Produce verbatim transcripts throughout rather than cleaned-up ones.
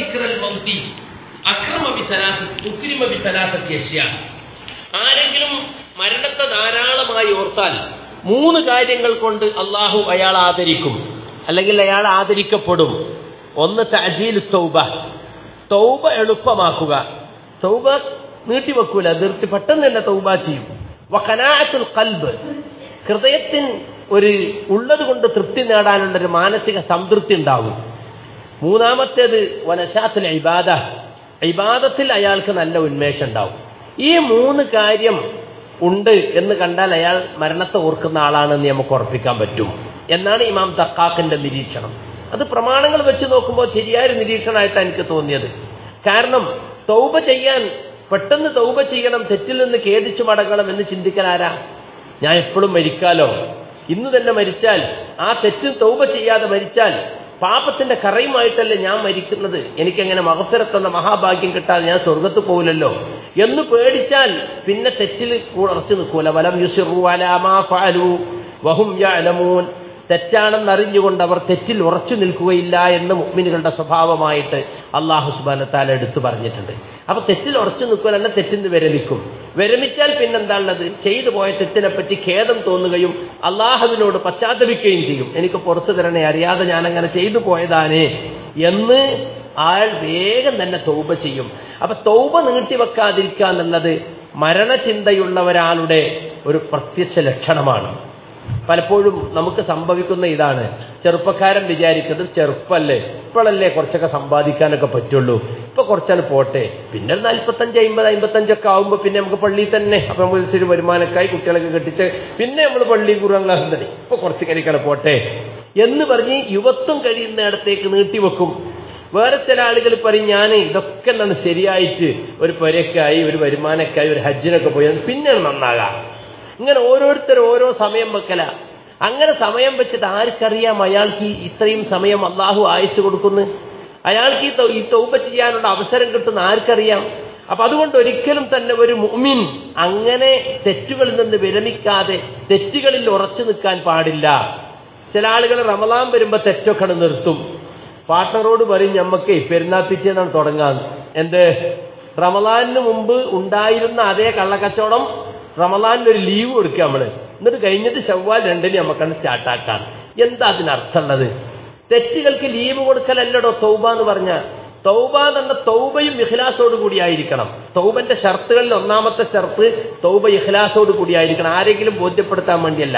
ദിക്റൽ മൗതി അക്രമ ബിസലാസത്തി ഉക്രിമ ബിസലാസത്തി അശ്യാ. ആരെങ്കിലും മരണത്തെ ധാരാളമായി ഓർത്താൽ മൂന്ന് കാര്യങ്ങൾ കൊണ്ട് അള്ളാഹു അയാൾ ആദരിക്കും, അല്ലെങ്കിൽ അയാൾ ആദരിക്കപ്പെടും. ഒന്ന് തഅജീലു തൗബ, തൗബ എളുപ്പമാക്കുക. തൗബ നീട്ടിവെക്കൂല, നിർത്തി പെട്ടെന്ന് തന്നെ തൗബ ചെയ്യും. വഖനാഅത്തുൽ ഖൽബ്, ഹൃദയത്തിന് ഒരു ഉള്ളത് കൊണ്ട് തൃപ്തി നേടാനുള്ളൊരു മാനസിക സംതൃപ്തി ഉണ്ടാവും. മൂന്നാമത്തേത് വനശാത്തുൽ ഇബാദ, ഇബാദത്തിൽ അയാൾക്ക് നല്ല ഉന്മേഷം ഉണ്ടാവും. ഈ മൂന്ന് കാര്യം ഉണ്ട് എന്ന് കണ്ടാൽ അയാൾ മരണത്തെ ഓർക്കുന്ന ആളാണെന്ന് നമുക്ക് ഉറപ്പിക്കാൻ പറ്റും എന്നാണ് ഇമാം ദഖാഖിന്റെ നിരീക്ഷണം. അത് പ്രമാണങ്ങൾ വെച്ച് നോക്കുമ്പോൾ ശരിയായൊരു നിരീക്ഷണമായിട്ടാണ് എനിക്ക് തോന്നിയത്. കാരണം തൗബ ചെയ്യാൻ, പെട്ടെന്ന് തൗബ ചെയ്യണം, തെറ്റിൽ നിന്ന് ഖേദിച്ചു മടങ്ങണം എന്ന് ചിന്തിക്കാൻ ആരാ? ഞാൻ എപ്പോഴും മരിക്കാലോ, ഇന്ന് തന്നെ മരിച്ചാൽ, ആ തെറ്റും തൗബ ചെയ്യാതെ മരിച്ചാൽ പാപത്തിന്റെ കറയുമായിട്ടല്ലേ ഞാൻ മരിക്കുന്നത്, എനിക്കെങ്ങനെ മഗ്ഫിറത്ത് എന്ന മഹാഭാഗ്യം കിട്ടാതെ ഞാൻ സ്വർഗത്ത് പോകില്ലല്ലോ എന്ന് പേടിച്ചാൽ പിന്നെ തെറ്റിൽ ഉറച്ചു നിൽക്കൂല. വലം യുസിറു അലാ മാ ഫഅലു വഹും യഅലമൂൻ, തെറ്റാണെന്നറിഞ്ഞുകൊണ്ട് അവർ തെറ്റിൽ ഉറച്ചു നിൽക്കുകയില്ല എന്ന് മുഅ്മിനുകളുടെ സ്വഭാവമായിട്ട് അല്ലാഹു സുബ്ഹാനഹു വ തആല എടുത്തു പറഞ്ഞിട്ടുണ്ട്. അപ്പൊ തെറ്റിൽ ഉറച്ചു നിൽക്കുക തന്നെ തെറ്റിന് വിരമിക്കും. വിരമിച്ചാൽ പിന്നെന്താണുള്ളത്? ചെയ്തു പോയ തെറ്റിനെ പറ്റി ഖേദം തോന്നുകയും അള്ളാഹുവിനോട് പശ്ചാത്തപിക്കുകയും ചെയ്യും. എനിക്ക് പുറത്തു തരണേ, അറിയാതെ ഞാനങ്ങനെ ചെയ്തു പോയതാനേ എന്ന് ആൾ വേഗം തന്നെ തൗബ ചെയ്യും. അപ്പൊ തൗബ നീട്ടിവെക്കാതിരിക്കുക എന്നുള്ളത് മരണചിന്തയുള്ള ഒരാളുടെ ഒരു പ്രത്യക്ഷ ലക്ഷണമാണ്. പലപ്പോഴും നമുക്ക് സംഭവിക്കുന്ന ഇതാണ്, ചെറുപ്പക്കാരൻ വിചാരിക്കുന്നത് ചെറുപ്പല്ലേ, ഇപ്പോഴല്ലേ കുറച്ചൊക്കെ സമ്പാദിക്കാനൊക്കെ പറ്റുള്ളൂ, ഇപ്പൊ കുറച്ചാൽ പോട്ടെ, പിന്നെ നാൽപ്പത്തഞ്ച് അമ്പത് അമ്പത്തഞ്ചൊക്കെ ആകുമ്പോൾ പിന്നെ നമുക്ക് പള്ളിയിൽ തന്നെ അപ്പൊ നമ്മൾ ഇച്ചിരി വരുമാനക്കായി കുട്ടികളൊക്കെ കെട്ടിച്ച് പിന്നെ നമ്മൾ പള്ളി കുറാൻ ക്ലാസ് തന്നെ, ഇപ്പൊ കുറച്ച് കരിക്കണം പോട്ടെ എന്ന് പറഞ്ഞ് യുവത്വം കഴിയുന്നിടത്തേക്ക് നീട്ടിവെക്കും. വേറെ ചില ആളുകൾ പറയും, ഞാൻ ഇതൊക്കെ എന്താണ് ശരിയായിട്ട് ഒരു പുരക്കായി ഒരു വരുമാനക്കായി ഒരു ഹജ്ജിനൊക്കെ പോയി പിന്നെ നന്നാകാം. ഇങ്ങനെ ഓരോരുത്തർ ഓരോ സമയം വെക്കല. അങ്ങനെ സമയം വെച്ചിട്ട് ആർക്കറിയാം അയാൾക്ക് ഇത്രയും സമയം അള്ളാഹു അയച്ചു കൊടുക്കുന്നു, അയാൾക്ക് ഈ തൗബ ചെയ്യാനുള്ള അവസരം കിട്ടുന്ന ആർക്കറിയാം? അപ്പൊ അതുകൊണ്ട് ഒരിക്കലും തന്നെ ഒരു മുഅ്മിൻ അങ്ങനെ തെറ്റുകളിൽ നിന്ന് വിരമിക്കാതെ തെറ്റുകളിൽ ഉറച്ചു നിൽക്കാൻ പാടില്ല. ചില ആളുകൾ റമളാൻ വരുമ്പോ തെറ്റൊക്കെ നിർത്തും. പാർട്ട്ണറോട് പറയും, ഞമ്മക്ക് പെരുന്നാൾ പിറ്റേന്നാണ് തുടങ്ങാൻ. എന്ത്? റമളാനിന് മുമ്പ് ഉണ്ടായിരുന്ന അതേ കള്ളക്കച്ചവടം റമളാനിൽ ഒരു ലീവ് കൊടുക്കുക നമ്മള്, എന്നിട്ട് കഴിഞ്ഞിട്ട് ശവ്വാൽ രണ്ടിന് നമുക്കാണ് സ്റ്റാർട്ടാക്കാൻ. എന്താ അതിനർത്ഥമുള്ളത്? തെറ്റുകൾക്ക് ലീവ് കൊടുക്കലല്ലടോ തൗബ എന്ന് പറഞ്ഞ. തൗബ എന്ന തൗബയും ഇഖ്ലാസോട് കൂടിയായിരിക്കണം. തൗബന്റെ ഷർത്തുകളിൽ ഒന്നാമത്തെ ഷർത്ത് തൗബ ഇഖ്ലാസോട് കൂടിയായിരിക്കണം, ആരെങ്കിലും ബോധ്യപ്പെടുത്താൻ വേണ്ടിയല്ല.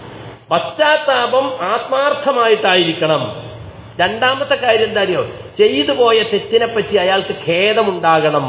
പശ്ചാത്താപം ആത്മാർത്ഥമായിട്ടായിരിക്കണം. രണ്ടാമത്തെ കാര്യം എന്താ അറിയോ? ചെയ്തു പോയ തെറ്റിനെ പറ്റി അയാൾക്ക് ഖേദമുണ്ടാകണം.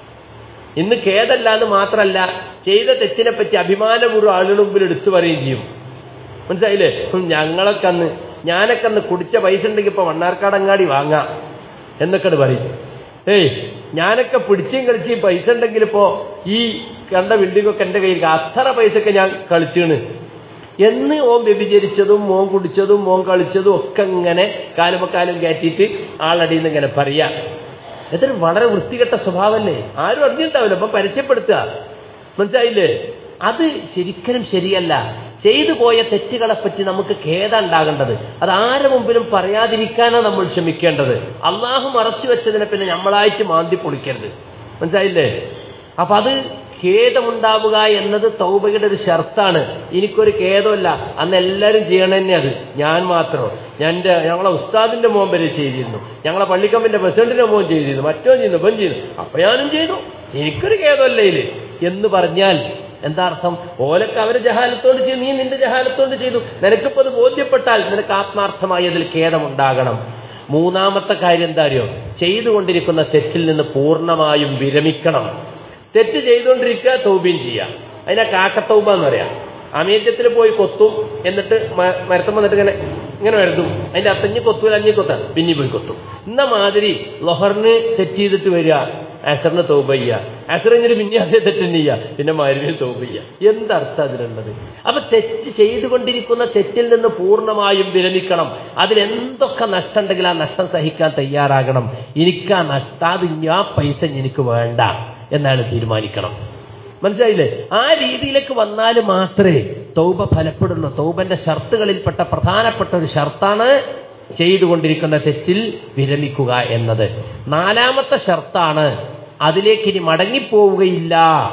ഇന്ന് ഖേദമല്ലാന്ന് മാത്രമല്ല, ചെയ്ത തെറ്റിനെ പറ്റി അഭിമാനപൂർവ്വം ആളുകളുടെ മുമ്പിൽ എടുത്തു പറയുകയും ചെയ്യും. മനസ്സിലായില്ലേ? ഞങ്ങളൊക്കെ അന്ന് ഞാനൊക്കെ അന്ന് കുടിച്ച പൈസ ഉണ്ടെങ്കിൽ ഇപ്പൊ മണ്ണാർക്കാടങ്ങാടി വാങ്ങാം എന്നൊക്കെ പറയും. ഏയ് ഞാനൊക്കെ പിടിച്ചും കളിച്ചും പൈസ ഉണ്ടെങ്കിൽ ഇപ്പോ ഈ കണ്ട ബിൽഡിങ്ങൊക്കെ എന്റെ കയ്യിൽ അത്ര പൈസയൊക്കെ ഞാൻ കളിച്ചാണ് എന്ന് ഓൻ വ്യഭിചരിച്ചതും മോൻ കുടിച്ചതും മോൻ കളിച്ചതും ഒക്കെ ഇങ്ങനെ കാലുമക്കാലും കയറ്റിയിട്ട് ആളടിയിൽ നിന്ന് ഇങ്ങനെ പറയാ. ഇതൊരു വളരെ വൃത്തികെട്ട സ്വഭാവമല്ലേ? ആരും അറിഞ്ഞിട്ടുണ്ടാവില്ല, അപ്പൊ പരിചയപ്പെടുത്തുക. മനസ്സിലായില്ലേ? അത് ശരിക്കലും ശരിയല്ല. ചെയ്തു പോയ തെറ്റുകളെ പറ്റി നമുക്ക് ഖേദം ഉണ്ടാകേണ്ടത് അത് ആരുടെ മുമ്പിലും പറയാതിരിക്കാനാണ് നമ്മൾ ശ്രമിക്കേണ്ടത്. അള്ളാഹു മറച്ചു വെച്ചതിനെ പിന്നെ നമ്മളായിട്ട് മാന്തി പൊളിക്കരുത്. മനസ്സിലായില്ലേ? അപ്പൊ അത് ഖേദമുണ്ടാവുക എന്നത് തൗബയുടെ ഒരു ഷർത്താണ്. എനിക്കൊരു ഖേദമല്ല, അന്ന് എല്ലാവരും ചെയ്യണ തന്നെ അത്, ഞാൻ മാത്രം. ഞാൻ എൻ്റെ ഞങ്ങളെ ഉസ്താദിന്റെ മോൻ വരെ ചെയ്തിരുന്നു, ഞങ്ങളെ പള്ളിക്കമ്മിന്റെ പ്രസിഡന്റിന്റെ മോൻ ചെയ്തിരുന്നു, മറ്റോ ചെയ്യുന്നു, ബൻ ചെയ്യുന്നു, അപ്പൊ ഞാനും ചെയ്തു, എനിക്കൊരു ഖേദമല്ല ഇതില് എന്ന് പറഞ്ഞാൽ എന്താ അർത്ഥം? ഓലൊക്കെ അവരെ ജഹാലത്തോട് ചെയ്തു, നീ നിന്റെ ജഹാലത്തോട് ചെയ്തു. നിനക്കിപ്പോ അത് ബോധ്യപ്പെട്ടാൽ നിനക്ക് ആത്മാർത്ഥമായി അതിൽ ഖേദമുണ്ടാകണം. മൂന്നാമത്തെ കാര്യം എന്താ അറിയോ? ചെയ്തുകൊണ്ടിരിക്കുന്ന തെറ്റിൽ നിന്ന് പൂർണ്ണമായും വിരമിക്കണം. തെറ്റ് ചെയ്തുകൊണ്ടിരിക്കുക, തൗബയും ചെയ്യുക. അതിനെ കാക്കത്തൗബ എന്ന് പറയാം. അമേദ്യത്തിൽ പോയി കൊത്തും, എന്നിട്ട് മരത്തം വന്നിട്ട് ഇങ്ങനെ ഇങ്ങനെ വരുത്തും. അതിന്റെ അർത്ഥം ഇഞ്ഞി കൊത്തൂല, അഞ്ഞി കൊത്താം, പിന്നെ പോയി കൊത്തും. ഇന്ന മാതിരി ലൊഹറിന് തെറ്റ് ചെയ്തിട്ട് വരിക, അസറിന് തൗബ ചെയ്യുക, അസർ കഴിഞ്ഞിട്ട് പിന്നെ അതേ തെറ്റ് തന്നെ ചെയ്യുക, പിന്നെ മഗ്‌രിബിന് തൗബ ചെയ്യുക. എന്തർത്ഥം അതിലുള്ളത്? അപ്പൊ തെറ്റ് ചെയ്തുകൊണ്ടിരിക്കുന്ന തെറ്റിൽ നിന്ന് പൂർണ്ണമായും വിരമിക്കണം. അതിലെന്തൊക്കെ നഷ്ടം ഉണ്ടെങ്കിൽ ആ നഷ്ടം സഹിക്കാൻ തയ്യാറാകണം. എനിക്ക് ആ നഷ്ടം, അത് ഞാൻ പൈസ എനിക്ക് വേണ്ട എന്നാണ് തീരുമാനിക്കണം. മനസ്സിലായില്ലേ? ആ രീതിയിലേക്ക് വന്നാൽ മാത്രമേ തൗബ ഫലപ്പെടുള്ളൂ. തൗബന്റെ ഷർത്തുകളിൽപ്പെട്ട പ്രധാനപ്പെട്ട ഒരു ഷർത്താണ് ചെയ്തുകൊണ്ടിരിക്കുന്ന തെറ്റിൽ വിരമിക്കുക എന്നത്. നാലാമത്തെ ഷർത്താണ് അതിലേക്ക് ഇനി മടങ്ങിപ്പോവുകയില്ല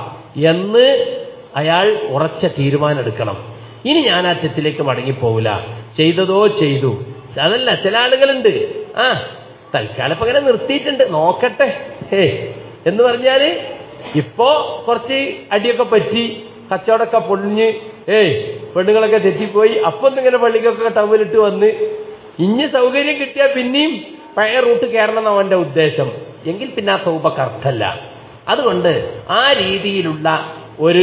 എന്ന് അയാൾ ഉറച്ച തീരുമാനം എടുക്കണം. ഇനി ഞാൻ ആ തെറ്റിലേക്ക് മടങ്ങിപ്പോവില്ല, ചെയ്തതോ ചെയ്തു. അതല്ല, ചില ആളുകളുണ്ട് ആ തൽക്കാലം ഇപ്പൊ അങ്ങനെ നിർത്തിയിട്ടുണ്ട്, നോക്കട്ടെ ഏ എന്ന് പറഞ്ഞാല് ഇപ്പോ കുറച്ച് അടിയൊക്കെ പറ്റി, കച്ചവടമൊക്കെ പൊളിഞ്ഞ്, ഏയ് പെണ്ണുങ്ങളൊക്കെ തെറ്റിപ്പോയി, അപ്പൊ ഇങ്ങനെ പള്ളിക്കൊക്കെ ടവലിട്ട് വന്ന് ഇനി സൗകര്യം കിട്ടിയാൽ പിന്നെയും പഴയ റൂട്ട് കയറണം എന്നാണ് അവന്റെ ഉദ്ദേശം. എങ്കിൽ പിന്നെ ആ തൗബക്ക് അർത്ഥമല്ല. അതുകൊണ്ട് ആ രീതിയിലുള്ള ഒരു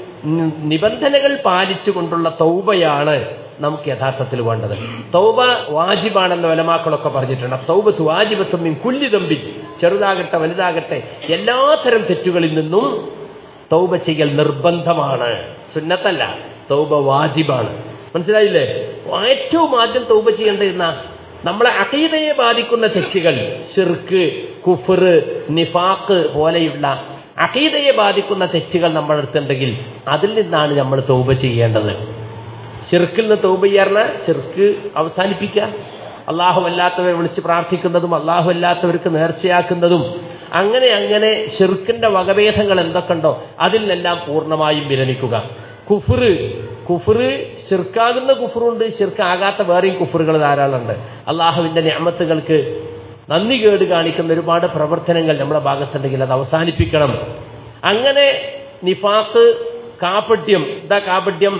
നിബന്ധനകൾ പാലിച്ചുകൊണ്ടുള്ള തൗബയാണ് നമുക്ക് യഥാർത്ഥത്തിൽ വേണ്ടത്. തൗബ വാജിബാണെന്ന് ഉലമാക്കളൊക്കെ പറഞ്ഞിട്ടുണ്ട്. തൗബത്ത് വാജിബത്തും മിൻ കുല്ലി ദംബിൻ, ചെറുതാകട്ടെ വലുതാകട്ടെ എല്ലാത്തരം തെറ്റുകളിൽ നിന്നും തൗബ ചെയ്യൽ നിർബന്ധമാണ്, സുന്നത്തല്ല. തൗബ വാജിബാണ്. മനസ്സിലായില്ലേ? ഏറ്റവും ആദ്യം തൗബ ചെയ്യേണ്ടിരുന്ന നമ്മളെ അഖീദയെ ബാധിക്കുന്ന തെറ്റുകൾ, ശിർക്ക്, കുഫ്ർ, നിഫാഖ് പോലെയുള്ള അഖീദയെ ബാധിക്കുന്ന തെറ്റുകൾ നമ്മുടെ അടുത്തുണ്ടെങ്കിൽ അതിൽ നിന്നാണ് നമ്മൾ തൗബ ചെയ്യേണ്ടത്. ശിർക്കിൽ നിന്ന് തൗബ ചെയ്യാറുള്ള ശിർക്ക് അവസാനിപ്പിക്കുക, അള്ളാഹു അല്ലാത്തവരെ വിളിച്ച് പ്രാർത്ഥിക്കുന്നതും അള്ളാഹു അല്ലാത്തവർക്ക് നേർച്ചയാക്കുന്നതും, അങ്ങനെ അങ്ങനെ ശിർക്കിന്റെ വകഭേദങ്ങൾ എന്തൊക്കെയുണ്ടോ അതിൽ നിന്നെല്ലാം പൂർണ്ണമായും വിരമിക്കുക. കുഫ്ർ കുഫ്ർ ശിർക്കാകുന്ന കുഫ്റുണ്ട്, ശിർക്കാകാത്ത വേറെയും കുഫ്റുകൾ ധാരാളമുണ്ട്. അള്ളാഹുവിന്റെ നിഅമത്തുകൾക്ക് നന്ദി കേട് കാണിക്കുന്ന ഒരുപാട് പ്രവർത്തനങ്ങൾ നമ്മുടെ ഭാഗത്തുണ്ടെങ്കിൽ അത് അവസാനിപ്പിക്കണം. അങ്ങനെ നിഫാഖ്, കാപട്യം, ഇതാ കാപട്യം,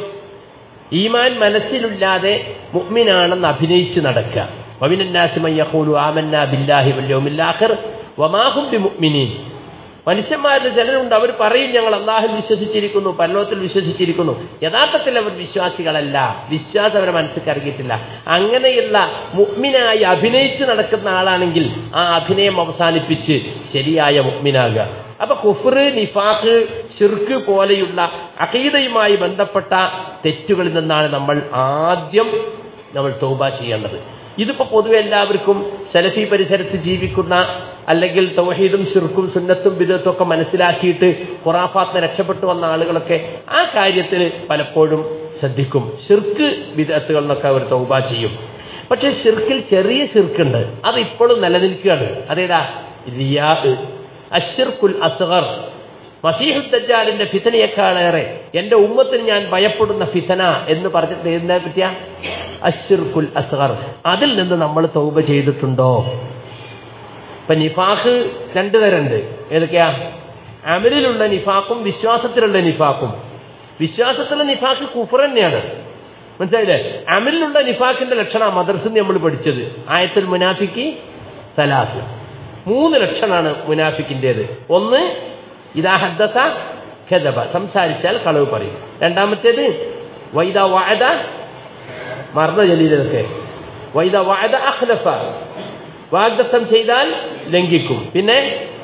ഈമാൻ മനസ്സിലില്ലാതെ മുഅ്മിനാണെന്ന് അഭിനയിച്ച് നടക്കുക. വമിനന്നാസി മൻ യഖൂലു ആമന്നാ ബില്ലാഹി വൽ യൗമിൽ ആഖിർ വമാ ഹും ബിമുഅ്മിനീൻ. മനുഷ്യന്മാരുടെ ചിലരുണ്ട്, അവർ പറയും ഞങ്ങൾ അല്ലാഹുവിൽ വിശ്വസിച്ചിരിക്കുന്നു, പരലോകത്തിൽ വിശ്വസിച്ചിരിക്കുന്നു. യഥാർത്ഥത്തിൽ അവർ വിശ്വാസികളല്ല, വിശ്വാസം അവരെ മനസ്സിൽ കറങ്ങിയിട്ടില്ല. അങ്ങനെയുള്ള മുഅ്മിനായി അഭിനയിച്ച് നടക്കുന്ന ആളാണെങ്കിൽ ആ അഭിനയം അവസാനിപ്പിച്ച് ശരിയായ മുഅ്മിനാകുക. അപ്പൊ കുഫ്ർ, നിഫാഖ്, ശിർക്ക് പോലെയുള്ള അഖീദയുമായി ബന്ധപ്പെട്ട തെറ്റുകളിൽ നിന്നാണ് നമ്മൾ ആദ്യം നമ്മൾ തൗബ ചെയ്യേണ്ടത്. ഇതിപ്പോ പൊതുവെ എല്ലാവർക്കും സലഫി പരിസരത്ത് ജീവിക്കുന്ന, അല്ലെങ്കിൽ തൗഹീദും ശിർക്കും സുന്നത്തും ബിദ്അത്തും ഒക്കെ മനസ്സിലാക്കിയിട്ട് ഖുറാഫാത്തിനെ രക്ഷപ്പെട്ടു വന്ന ആളുകളൊക്കെ ആ കാര്യത്തിൽ പലപ്പോഴും ശ്രദ്ധിക്കും. ശിർക്ക് ബിദ്അത്തുകൾ എന്നൊക്കെ അവർ തൗബ ചെയ്യും. പക്ഷെ ശിർക്കിൽ ചെറിയ ശിർക്കുണ്ട്, അത് ഇപ്പോഴും നിലനിൽക്കുകയാണ്. അതേതാ? റിയാ, അശ്ശിർക്കുൽ അസ്ഗർ. മസീഹു ദജ്ജാലിന്റെ ഫിതനയേക്കാളേറെ എന്റെ ഉമ്മത്തിന് ഞാൻ ഭയപ്പെടുന്ന ഫിതന എന്ന് പറഞ്ഞിട്ട് എന്താ പറ്റിയ അശ്ശിർക്കുൽ അസ്ഗർ. അതിൽ നിന്ന് നമ്മൾ തൗബ ചെയ്തിട്ടുണ്ടോ? ഇപ്പൊ നിഫാഖ് രണ്ടു തരമുണ്ട്. ഏതൊക്കെയാ? അമലിലുള്ള നിഫാഖും വിശ്വാസത്തിലുള്ള നിഫാഖും. വിശ്വാസത്തിലുള്ള നിഫാഖ് കുഫർ തന്നെയാണ്, മനസ്സിലായില്ലേ? അമലിലുള്ള നിഫാഖിന്റെ ലക്ഷണം മദ്രസയിൽ നമ്മൾ പഠിച്ചത് ആയത്തുൽ മുനാഫിഖി സലാസ്. മൂന്ന് ലക്ഷണമാണ് മുനാഫിക്കിൻ്റെത്. ഒന്ന്, ഇദാ ഹദ്ദസ കദബ, സംസാരിച്ചാൽ കളവ് പറയും. രണ്ടാമത്തേത് വൈദാ വഅദ, മറന്ന ജലീലൊക്കെ, വൈദാ വഅദ അഖ്ലഫ, വാഗ്ദത്തം ചെയ്താൽ ലംഘിക്കും. പിന്നെ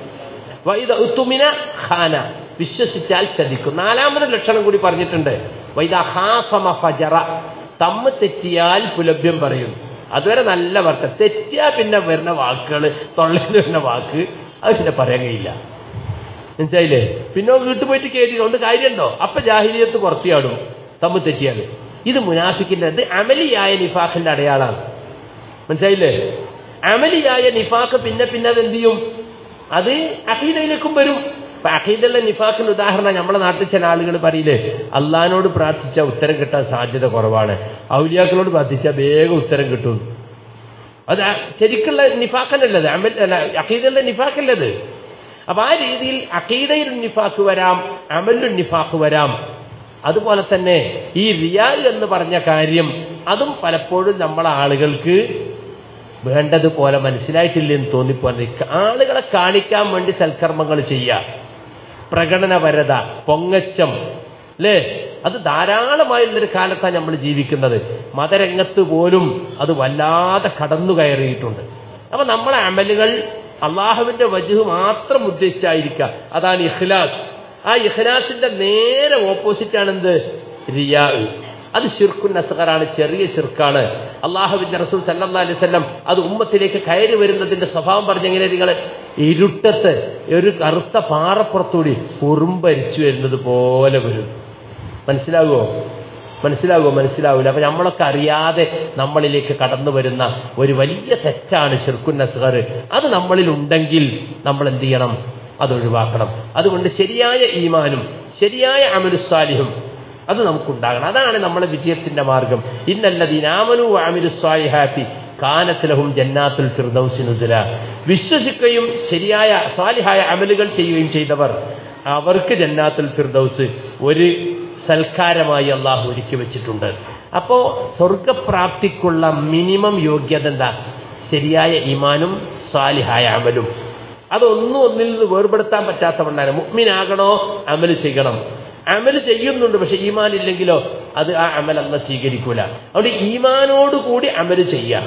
വൈദാ ഉത്തുമിന ഖാന, വിശ്വസിച്ചാൽ ചതിക്കും. നാലാമത് ലക്ഷണം കൂടി പറഞ്ഞിട്ടുണ്ട്, വൈദാ ഖാസമ ഫജറ, തമ്മ് തെറ്റിയാൽ പുലഭ്യം പറയും. അതുവരെ നല്ല വാർത്ത, തെറ്റിയാൽ പിന്നെ വരുന്ന വാക്കുകൾ, തൊള്ളയിൽ വരുന്ന വാക്ക് അത് പിന്നെ പറയാൻ കഴിയില്ല, മനസ്സിലായില്ലേ? പിന്നെ വീട്ടിൽ പോയിട്ട് കയറ്റി കൊണ്ട് കാര്യമുണ്ടോ? അപ്പൊ ജാഹിലിയത്ത് പുറത്തിയാടും തമ്മ് തെറ്റിയാണ്. ഇത് മുനാഫിക്കിന്റെ, അത് അമലിയായ നിഫാഖിന്റെ അടയാളാണ്, മനസ്സിലായില്ലേ? അമലിയായ നിഫാഖ് പിന്നെ പിന്നെ അത് എന്ത് ചെയ്യും? അത് അഖീദയിലേക്കും വരും. അപ്പൊ അഖീദയിലെ നിഫാഖിന്റെ ഉദാഹരണം നമ്മളെ നാട്ടിൽ ചില ആളുകൾ പറയില്ലേ, അള്ളഹാനോട് പ്രാർത്ഥിച്ചാൽ ഉത്തരം കിട്ടാൻ സാധ്യത കുറവാണ്, ഔലിയാക്കളോട് പ്രാർത്ഥിച്ചാൽ വേഗം ഉത്തരം കിട്ടും. അത് ശരിക്കുള്ള നിഫാഖല്ലത്, അമൽ അല്ല, അഖീദയിലെ നിഫാഖല്ലത്. അപ്പൊ ആ രീതിയിൽ അഖീദയിൽ നിഫാഖ് വരാം, അമലുൽ നിഫാഖ് വരാം. അതുപോലെ തന്നെ ഈ റിയാ എന്ന് പറഞ്ഞ കാര്യം, അതും പലപ്പോഴും നമ്മളെ ആളുകൾക്ക് വേണ്ടതുപോലെ മനസ്സിലായിട്ടില്ലെന്ന് തോന്നിപ്പോയി. ആളുകളെ കാണിക്കാൻ വേണ്ടി സൽക്കർമ്മങ്ങൾ ചെയ്യുക, പ്രകടനപരത, പൊങ്ങച്ചം, അല്ലേ? അത് ധാരാളമായുള്ളൊരു കാലത്താണ് നമ്മൾ ജീവിക്കുന്നത്. മതരംഗത്ത് പോലും അത് വല്ലാതെ കടന്നു കയറിയിട്ടുണ്ട്. അപ്പൊ നമ്മളെ അമലുകൾ അള്ളാഹുവിന്റെ വജ്ഹ് മാത്രം ഉദ്ദേശിച്ചായിരിക്കുക. അതാണ് ഇഖ്ലാസ്. ആ ഇഖ്ലാസിന്റെ നേരെ ഓപ്പോസിറ്റ് ആണെന്ത്? റിയാ. അത് ശിർക്കുൻ അസ്ഗറാണ്, ചെറിയ ശിർക്കാണ്. അള്ളാഹുവിന്റെ റസൂൽ സല്ലല്ലാഹു അലൈഹി വസല്ലം അത് ഉമ്മത്തിലേക്ക് കയറി വരുന്നതിന്റെ സ്വഭാവം പറഞ്ഞെങ്ങനെ, നിങ്ങൾ ഇരുട്ടത്ത് ഒരു കറുത്ത പാറപ്പുറത്തൂടി ഉറുമ്പരിച്ചു വരുന്നത് പോലെ വരും. മനസ്സിലാകുമോ? മനസ്സിലാകുമോ? മനസ്സിലാവില്ല. അപ്പൊ നമ്മളൊക്കെ അറിയാതെ നമ്മളിലേക്ക് കടന്നു വരുന്ന ഒരു വലിയ തെറ്റാണ് ശിർക്കുൻ അസ്ഗർ. അത് നമ്മളിൽ ഉണ്ടെങ്കിൽ നമ്മൾ എന്ത് ചെയ്യണം? അത് ഒഴിവാക്കണം. അതുകൊണ്ട് ശരിയായ ഈമാനും ശരിയായ അമലുസ് സാലിഹും അത് നമുക്കുണ്ടാകണം. അതാണ് നമ്മുടെ വിജയത്തിന്റെ മാർഗം. ഇന്നല്ലദീന ആമനൂ വഅമിലുസ് സാലിഹാത്തി കാനത് ലഹും ജന്നാത്തുൽ ഫിർദൗസി നുസുല. വിശ്വസിക്കുകയും ശരിയായ സാലിഹായ അമലുകൾ ചെയ്യുകയും ചെയ്തവർ അവർക്ക് ജന്നാത്തുൽ ഫിർദൗസ് ഒരു സൽക്കാരമായി അള്ളാഹു ഒരുക്കി വെച്ചിട്ടുണ്ട്. അപ്പോ സ്വർഗപ്രാപ്തിക്കുള്ള മിനിമം യോഗ്യത എന്താ? ശരിയായ ഈമാനും സാലിഹായ അമലും. അതൊന്നും ഒന്നിൽ നിന്ന് വേർപെടുത്താൻ പറ്റാത്തവണ്ണാണ്. മുഅ്മിനാകണോ അമല് ചെയ്യണം. അമല് ചെയ്യുന്നുണ്ട്, പക്ഷെ ഈമാൻ ഇല്ലെങ്കിലോ അത് ആ അമൽ അല്ലാഹു സ്വീകരിക്കൂല. അതുകൊണ്ട് ഈമാനോട് കൂടി അമല് ചെയ്യാം.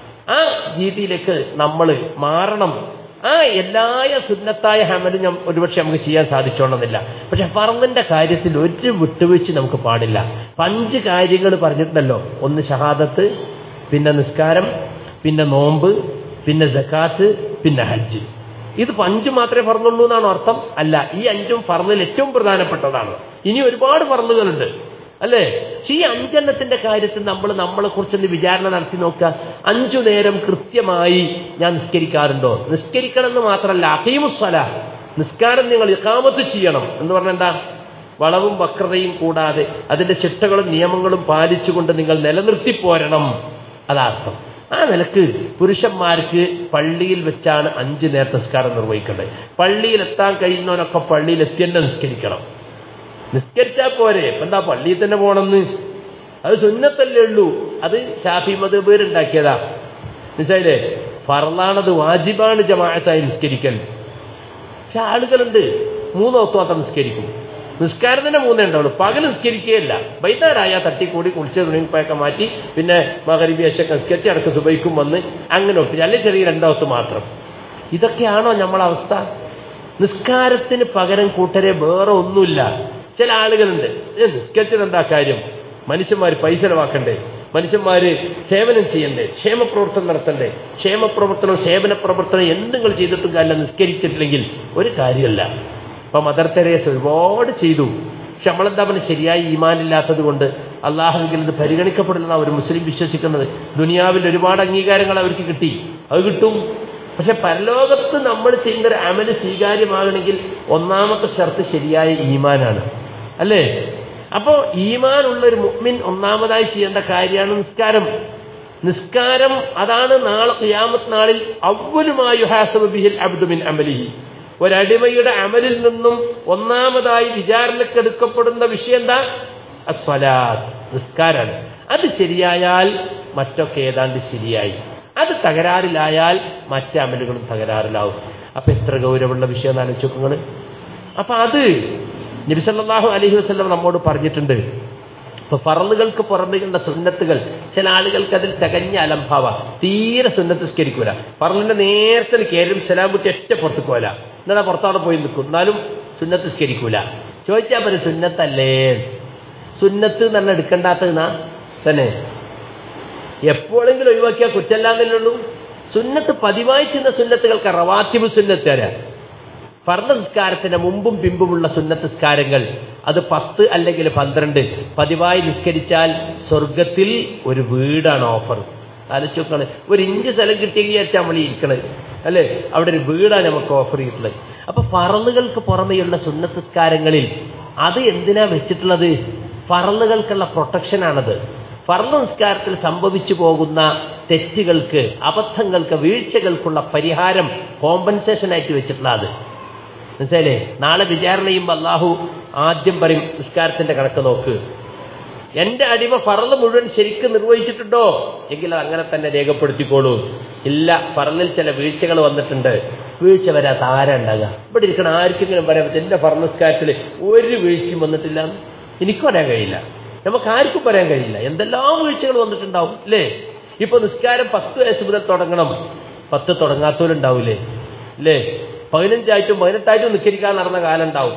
ആ രീതിയിലേക്ക് നമ്മൾ മാറണം. ആ എല്ലായ സുന്നത്തായ അമലും ഞാൻ ഒരുപക്ഷെ നമുക്ക് ചെയ്യാൻ സാധിച്ചോണമെന്നില്ല. പക്ഷെ ഫർദിന്റെ കാര്യത്തിൽ ഒരു വിട്ടുവീഴ്ച നമുക്ക് പാടില്ല. അഞ്ച് കാര്യങ്ങൾ പറഞ്ഞിട്ടുണ്ടല്ലോ. ഒന്ന് ഷഹാദത്ത്, പിന്നെ നിസ്കാരം, പിന്നെ നോമ്പ്, പിന്നെ സക്കാത്ത്, പിന്നെ ഹജ്ജ്. ഇത് അഞ്ചു മാത്രമേ ഫർളുള്ളൂ എന്നാണ് അർത്ഥം? അല്ല, ഈ അഞ്ചും ഫർളിൽ ഏറ്റവും പ്രധാനപ്പെട്ടതാണ്. ഇനി ഒരുപാട് ഫർളുകളുണ്ട് അല്ലേ? പക്ഷെ ഈ അഞ്ചെണ്ണത്തിന്റെ കാര്യത്തിൽ നമ്മൾ നമ്മളെ കുറിച്ചൊന്ന് വിചാരണ നടത്തി നോക്കുക. അഞ്ചു നേരം കൃത്യമായി ഞാൻ നിസ്കരിക്കാറുണ്ടോ? നിസ്കരിക്കണം എന്ന് മാത്രമല്ല, അഖീമുസ്സലാ, നിസ്കാരം നിങ്ങൾ ഇഖാമത്ത് ചെയ്യണം എന്ന് പറഞ്ഞാൽ എന്താ? വളവും വക്രതയും കൂടാതെ അതിന്റെ ചിട്ടകളും നിയമങ്ങളും പാലിച്ചുകൊണ്ട് നിങ്ങൾ നിലനിർത്തി പോരണം. അതാർത്ഥം. ആ നിലക്ക് പുരുഷന്മാർക്ക് പള്ളിയിൽ വെച്ചാണ് അഞ്ചു നേരത്തെ നിസ്കാരം നിർവഹിക്കേണ്ടത്. പള്ളിയിൽ എത്താൻ കഴിയുന്നവനൊക്കെ പള്ളിയിൽ എത്തി തന്നെ നിസ്കരിക്കണം. നിസ്കരിച്ചാൽ പോരെ, എന്താ പള്ളിയിൽ തന്നെ പോകണമെന്ന്? അത് സുന്നത്തല്ലേ ഉള്ളൂ. അത് ശാഫി മദ്ഹബ് ഉണ്ടാക്കിയതാ. മനസ്സിലായില്ലേ? ഫർളാണത്, വാജിബാണ് ജമാഅത്തായി നിസ്കരിക്കൽ. പക്ഷെ ആളുകളുണ്ട് മൂന്ന് വക്ത് മാത്രം നിസ്കരിക്കും. നിസ്കാരം തന്നെ മൂന്നേ ഉണ്ടാവുള്ളൂ. പകൽ നിസ്കരിക്കുകയല്ല. വൈകുന്നേരമായ തട്ടിക്കൂടി കുളിച്ച് തുണിപ്പയൊക്കെ മാറ്റി പിന്നെ മഗ്‌രിബ് ഇശാ നിസ്കരിച്ച് അടക്കം സുബഹിക്കും വന്ന് അങ്ങനെ ഒട്ടി, അല്ലെങ്കിൽ ചെറിയ രണ്ടവസ്ഥ മാത്രം. ഇതൊക്കെയാണോ നമ്മളെ അവസ്ഥ? നിസ്കാരത്തിന് പകരം കൂട്ടരെ വേറെ ഒന്നുമില്ല. ചില ആളുകളുണ്ട്, നിസ്കരിച്ചത് എന്താ കാര്യം? മനുഷ്യന്മാർ പൈസ ചെലവാക്കണ്ടേ? മനുഷ്യന്മാര് സേവനം ചെയ്യണ്ടേ? ക്ഷേമപ്രവർത്തനം നടത്തണ്ടേ? ക്ഷേമപ്രവർത്തനം സേവന പ്രവർത്തനം എന്തെങ്കിലും ചെയ്തിട്ടും കാര്യമില്ല. നിസ്കരിച്ചിട്ടില്ലെങ്കിൽ ഒരു കാര്യമല്ല. ഇപ്പൊ മദർ തെരേസ ഒരുപാട് ചെയ്തു. പക്ഷെ നമ്മളെന്താ പറഞ്ഞ ശരിയായി ഈമാനില്ലാത്തത് കൊണ്ട് അള്ളാഹുവിൽ ഇത് പരിഗണിക്കപ്പെടുന്ന ഒരു മുസ്ലിം വിശ്വസിക്കുന്നത്. ദുനിയാവിൽ ഒരുപാട് അംഗീകാരങ്ങൾ അവർക്ക് കിട്ടി, അത് കിട്ടും. പക്ഷെ പരലോകത്ത് നമ്മൾ ചെയ്യുന്ന ഒരു അമല് സ്വീകാര്യമാകണമെങ്കിൽ ഒന്നാമത്തെ ഷർത്ത് ശരിയായ ഈമാനാണ്, അല്ലേ? അപ്പോ ഈമാനുള്ള ഒരു മുഅ്മിൻ ഒന്നാമതായി ചെയ്യേണ്ട കാര്യമാണ് നിസ്കാരം. നിസ്കാരം അതാണ് നാളെ ഖിയാമത്ത് നാളിൽ അവ്വലുമായി യുഹാസബു ബിഹിൽ അബ്ദു മിൻ അമലിഹി. ഒരടിമയുടെ അമലിൽ നിന്നും ഒന്നാമതായി വിചാരണക്കെടുക്കപ്പെടുന്ന വിഷയം എന്താ? അസ്സലാത്ത്, നിസ്കാരാണ്. അത് ശരിയായാൽ മറ്റൊക്കെ ഏതാണ്ട് ശരിയായി. അത് തകരാറിലായാൽ മറ്റ് അമലുകളും തകരാറിലാവും. അപ്പൊ എത്ര ഗൗരവമുള്ള വിഷയം എന്ന് ആലോചിച്ച് നോക്കുക. അപ്പൊ അത് നബി സല്ലല്ലാഹു അലൈഹി വസല്ലം നമ്മോട് പറഞ്ഞിട്ടുണ്ട്. ഇപ്പൊ ഫർളുകൾക്ക് പുറമേയുള്ള സുന്നത്തുകൾ ചില ആളുകൾക്ക് അതിൽ തികഞ്ഞ അലംഭാവ, തീരെ സുന്നത്ത് നിസ്കരിക്കൂല. ഫർളിന്റെ നേരത്തെ കയറും സലാം കുട്ടി ഒറ്റ പുറത്തേക്ക് പോല, എന്നാ പുറത്തവിടെ പോയി നിൽക്കും, എന്നാലും സുന്നത്ത് നിസ്കരിക്കൂല. ചോദിച്ചാൽ പറയും സുന്നത്തല്ലേ? സുന്നത്ത് എന്ന് പറഞ്ഞാൽ എടുക്കണ്ടാത്തതെന്നാ തന്നെ. എപ്പോഴെങ്കിലും ഒഴിവാക്കിയാൽ കുറ്റല്ലാന്നല്ലേ ഉള്ളൂ. സുന്നത്ത് പതിവായി ചെയ്യുന്ന സുന്നത്തുകൾക്ക് റവാത്തിബ് സുന്നത്ത് തരാം. ഫർദ് നിസ്കാരത്തിന്റെ മുമ്പും പിമ്പുമുള്ള സുന്നത്ത് നിസ്കാരങ്ങൾ അത് പത്ത് അല്ലെങ്കിൽ പന്ത്രണ്ട് പതിവായി നിസ്കരിച്ചാൽ സ്വർഗത്തിൽ ഒരു വീടാണ് ഓഫർ. ആലോചിച്ചോക്കാണ്. ഒരു ഇഞ്ച് സ്ഥലം കിട്ടിയെങ്കിൽ വെച്ചാൽ നമ്മൾ ഇരിക്കണത്, അല്ലേ? അവിടെ ഒരു വീടാണ് നമുക്ക് ഓഫർ ചെയ്തിട്ടുള്ളത്. അപ്പൊ ഫർളുകൾക്ക് പുറമെയുള്ള സുന്നത്ത് നിസ്കാരങ്ങളിൽ അത് എന്തിനാ വെച്ചിട്ടുള്ളത്? ഫർളുകൾക്കുള്ള പ്രൊട്ടക്ഷനാണത്. ഫർള് നിസ്കാരത്തിൽ സംഭവിച്ചു പോകുന്ന തെറ്റുകൾക്ക്, അബദ്ധങ്ങൾക്ക്, വീഴ്ചകൾക്കുള്ള പരിഹാരം കോമ്പൻസേഷൻ ആയിട്ട് വെച്ചിട്ടുള്ള അത്. മനസ്സിലായില്ലേ? നാളെ വിചാരണ ചെയ്യുമ്പോൾ അള്ളാഹു ആദ്യം പറയും നിസ്കാരത്തിന്റെ കണക്ക് നോക്ക്, എന്റെ അടിമ ഫർള് മുഴുവൻ ശരിക്കും നിർവഹിച്ചിട്ടുണ്ടോ എങ്കിൽ അത് അങ്ങനെ തന്നെ രേഖപ്പെടുത്തിക്കോളൂ. ഇല്ല, ഫർളിൽ ചില വീഴ്ചകൾ വന്നിട്ടുണ്ട്, വീഴ്ച വരാത്ത ആരാ ഉണ്ടാകുക? ഇവിടെ ഇരിക്കണം ആർക്കെങ്കിലും പറയാൻ പറ്റും എന്റെ ഫർള് നിസ്കാരത്തിൽ ഒരു വീഴ്ചയും വന്നിട്ടില്ല? എനിക്കും പറയാൻ കഴിയില്ല, നമുക്ക് ആർക്കും പറയാൻ കഴിയില്ല. എന്തെല്ലാം വീഴ്ചകൾ വന്നിട്ടുണ്ടാവും, അല്ലേ? ഇപ്പൊ നിസ്കാരം പത്ത് വയസ്സ് മുതൽ തുടങ്ങണം, പത്ത് തുടങ്ങാത്തവരുണ്ടാവൂലേ, അല്ലേ? പതിനഞ്ചായിട്ടും പതിനെട്ടായിട്ടും നിസ്കരിക്കാൻ നടന്ന കാലം ഉണ്ടാവും.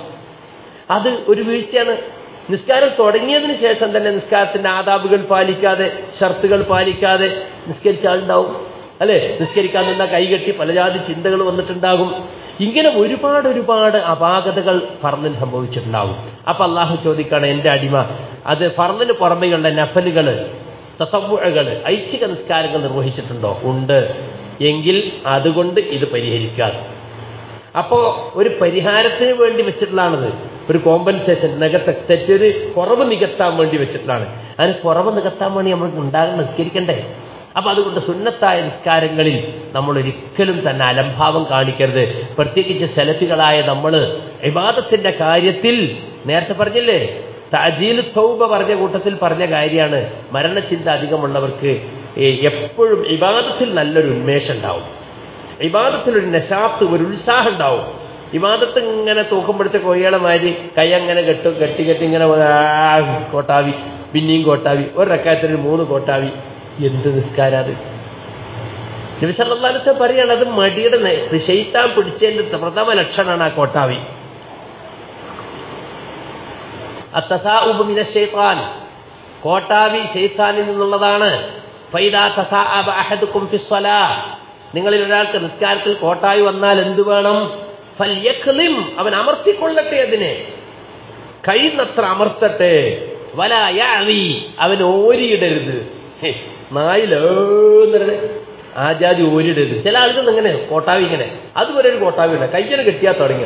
അത് ഒരു വീഴ്ചയാണ്. നിസ്കാരം തുടങ്ങിയതിന് ശേഷം തന്നെ നിസ്കാരത്തിന്റെ ആദാബുകൾ പാലിക്കാതെ, ഷർത്തുകൾ പാലിക്കാതെ നിസ്കരിച്ച ആളുണ്ടാവും, അല്ലെ? നിസ്കരിക്കാൻ നിന്ന കൈകെട്ടി പലജാതി ചിന്തകൾ വന്നിട്ടുണ്ടാകും. ഇങ്ങനെ ഒരുപാട് ഒരുപാട് അപാകതകൾ ഫർളിൽ സംഭവിച്ചിട്ടുണ്ടാവും. അപ്പൊ അള്ളാഹു ചോദിക്കാണ്, എന്റെ അടിമ അത് ഫർളിന് പുറമെയുള്ള നഫലുകള്, തസവ്വുകള്, ഐച്ഛിക നിസ്കാരങ്ങൾ നിർവഹിച്ചിട്ടുണ്ടോ? ഉണ്ട്. എങ്കിൽ അതുകൊണ്ട് ഇത് പരിഹരിക്കാതെ. അപ്പോ ഒരു പരിഹാരത്തിന് വേണ്ടി വെച്ചിട്ടുള്ളതാണത്, ഒരു കോമ്പൻസേഷൻ, നികത്ത തെറ്റൊരു കുറവ് നികത്താൻ വേണ്ടി വെച്ചിട്ടുള്ളതാണ്. അതിന് കുറവ് നികത്താൻ വേണ്ടി നമ്മൾ ഉണ്ടാകാൻ നിസ്കരിക്കണ്ടേ? അപ്പൊ അതുകൊണ്ട് സുന്നത്തായ നിസ്കാരങ്ങളിൽ നമ്മൾ ഒരിക്കലും തന്നെ അലംഭാവം കാണിക്കരുത്. പ്രത്യേകിച്ച് സലഫികളായ നമ്മൾ ഇബാദത്തിന്റെ കാര്യത്തിൽ നേരത്തെ പറഞ്ഞില്ലേ, തഅജീൽ തൗബ പറഞ്ഞ കൂട്ടത്തിൽ പറഞ്ഞ കാര്യമാണ്. മരണചിന്ത അധികമുള്ളവർക്ക് എപ്പോഴും ഇബാദത്തിൽ നല്ലൊരു ഉന്മേഷം ഉണ്ടാവും, ഇബാദത്തിലൊരു നശാത്ത്, ഒരു ഉത്സാഹം ഉണ്ടാവും. ഇബാദത്ത് ഇങ്ങനെ തൂക്കുമ്പോഴത്തെ കൊയ്യാളമാതിരി കൈ അങ്ങനെ കെട്ടും, കെട്ടി കെട്ടി ഇങ്ങനെ കോട്ടാവി, പിന്നെയും കോട്ടാവി, ഒരു റക്കായത്തിന് മൂന്ന് കോട്ടാവി. എന്ത് നിസ്കാരാത്? നബി സല്ലല്ലാഹു അലൈഹി വസല്ലം പറയാണ്, അത് മടിയുടെ ശൈത്താൻ പിടിച്ചതിന്റെ പ്രഥമ ലക്ഷണമാണ് ആ കോട്ടാവി. അത്തസാഉബു മിനശ് ശൈത്താൻ, കോട്ടാവി ശൈത്താനിൽ നിന്നുള്ളതാണ്. ഫൈദാ തസാഅബ അഹദുകും ഫിസ്സലാ, നിങ്ങളിൽ ഒരാൾക്ക് നിസ്കാരത്തിൽ കോട്ടാവി വന്നാൽ എന്ത് വേണം? ഫൽയഖ്ലിം, അവൻ അമർത്തിക്കൊള്ളട്ടെ, അതിനെ കഴിയുന്നത്ര അമർത്തട്ടെ. വലാ യഅവി, അവൻ ഓരിയിടരുത്. നായിലേന്ന് ആജാതി ഓരിടരുത്. ചില ആളുകൾ ഇങ്ങനെ കോട്ടാവി ഇങ്ങനെ, അതുവരെ ഒരു കോട്ടാവി ഉണ്ട്, കയ്യന് കെട്ടിയാൽ തുടങ്ങി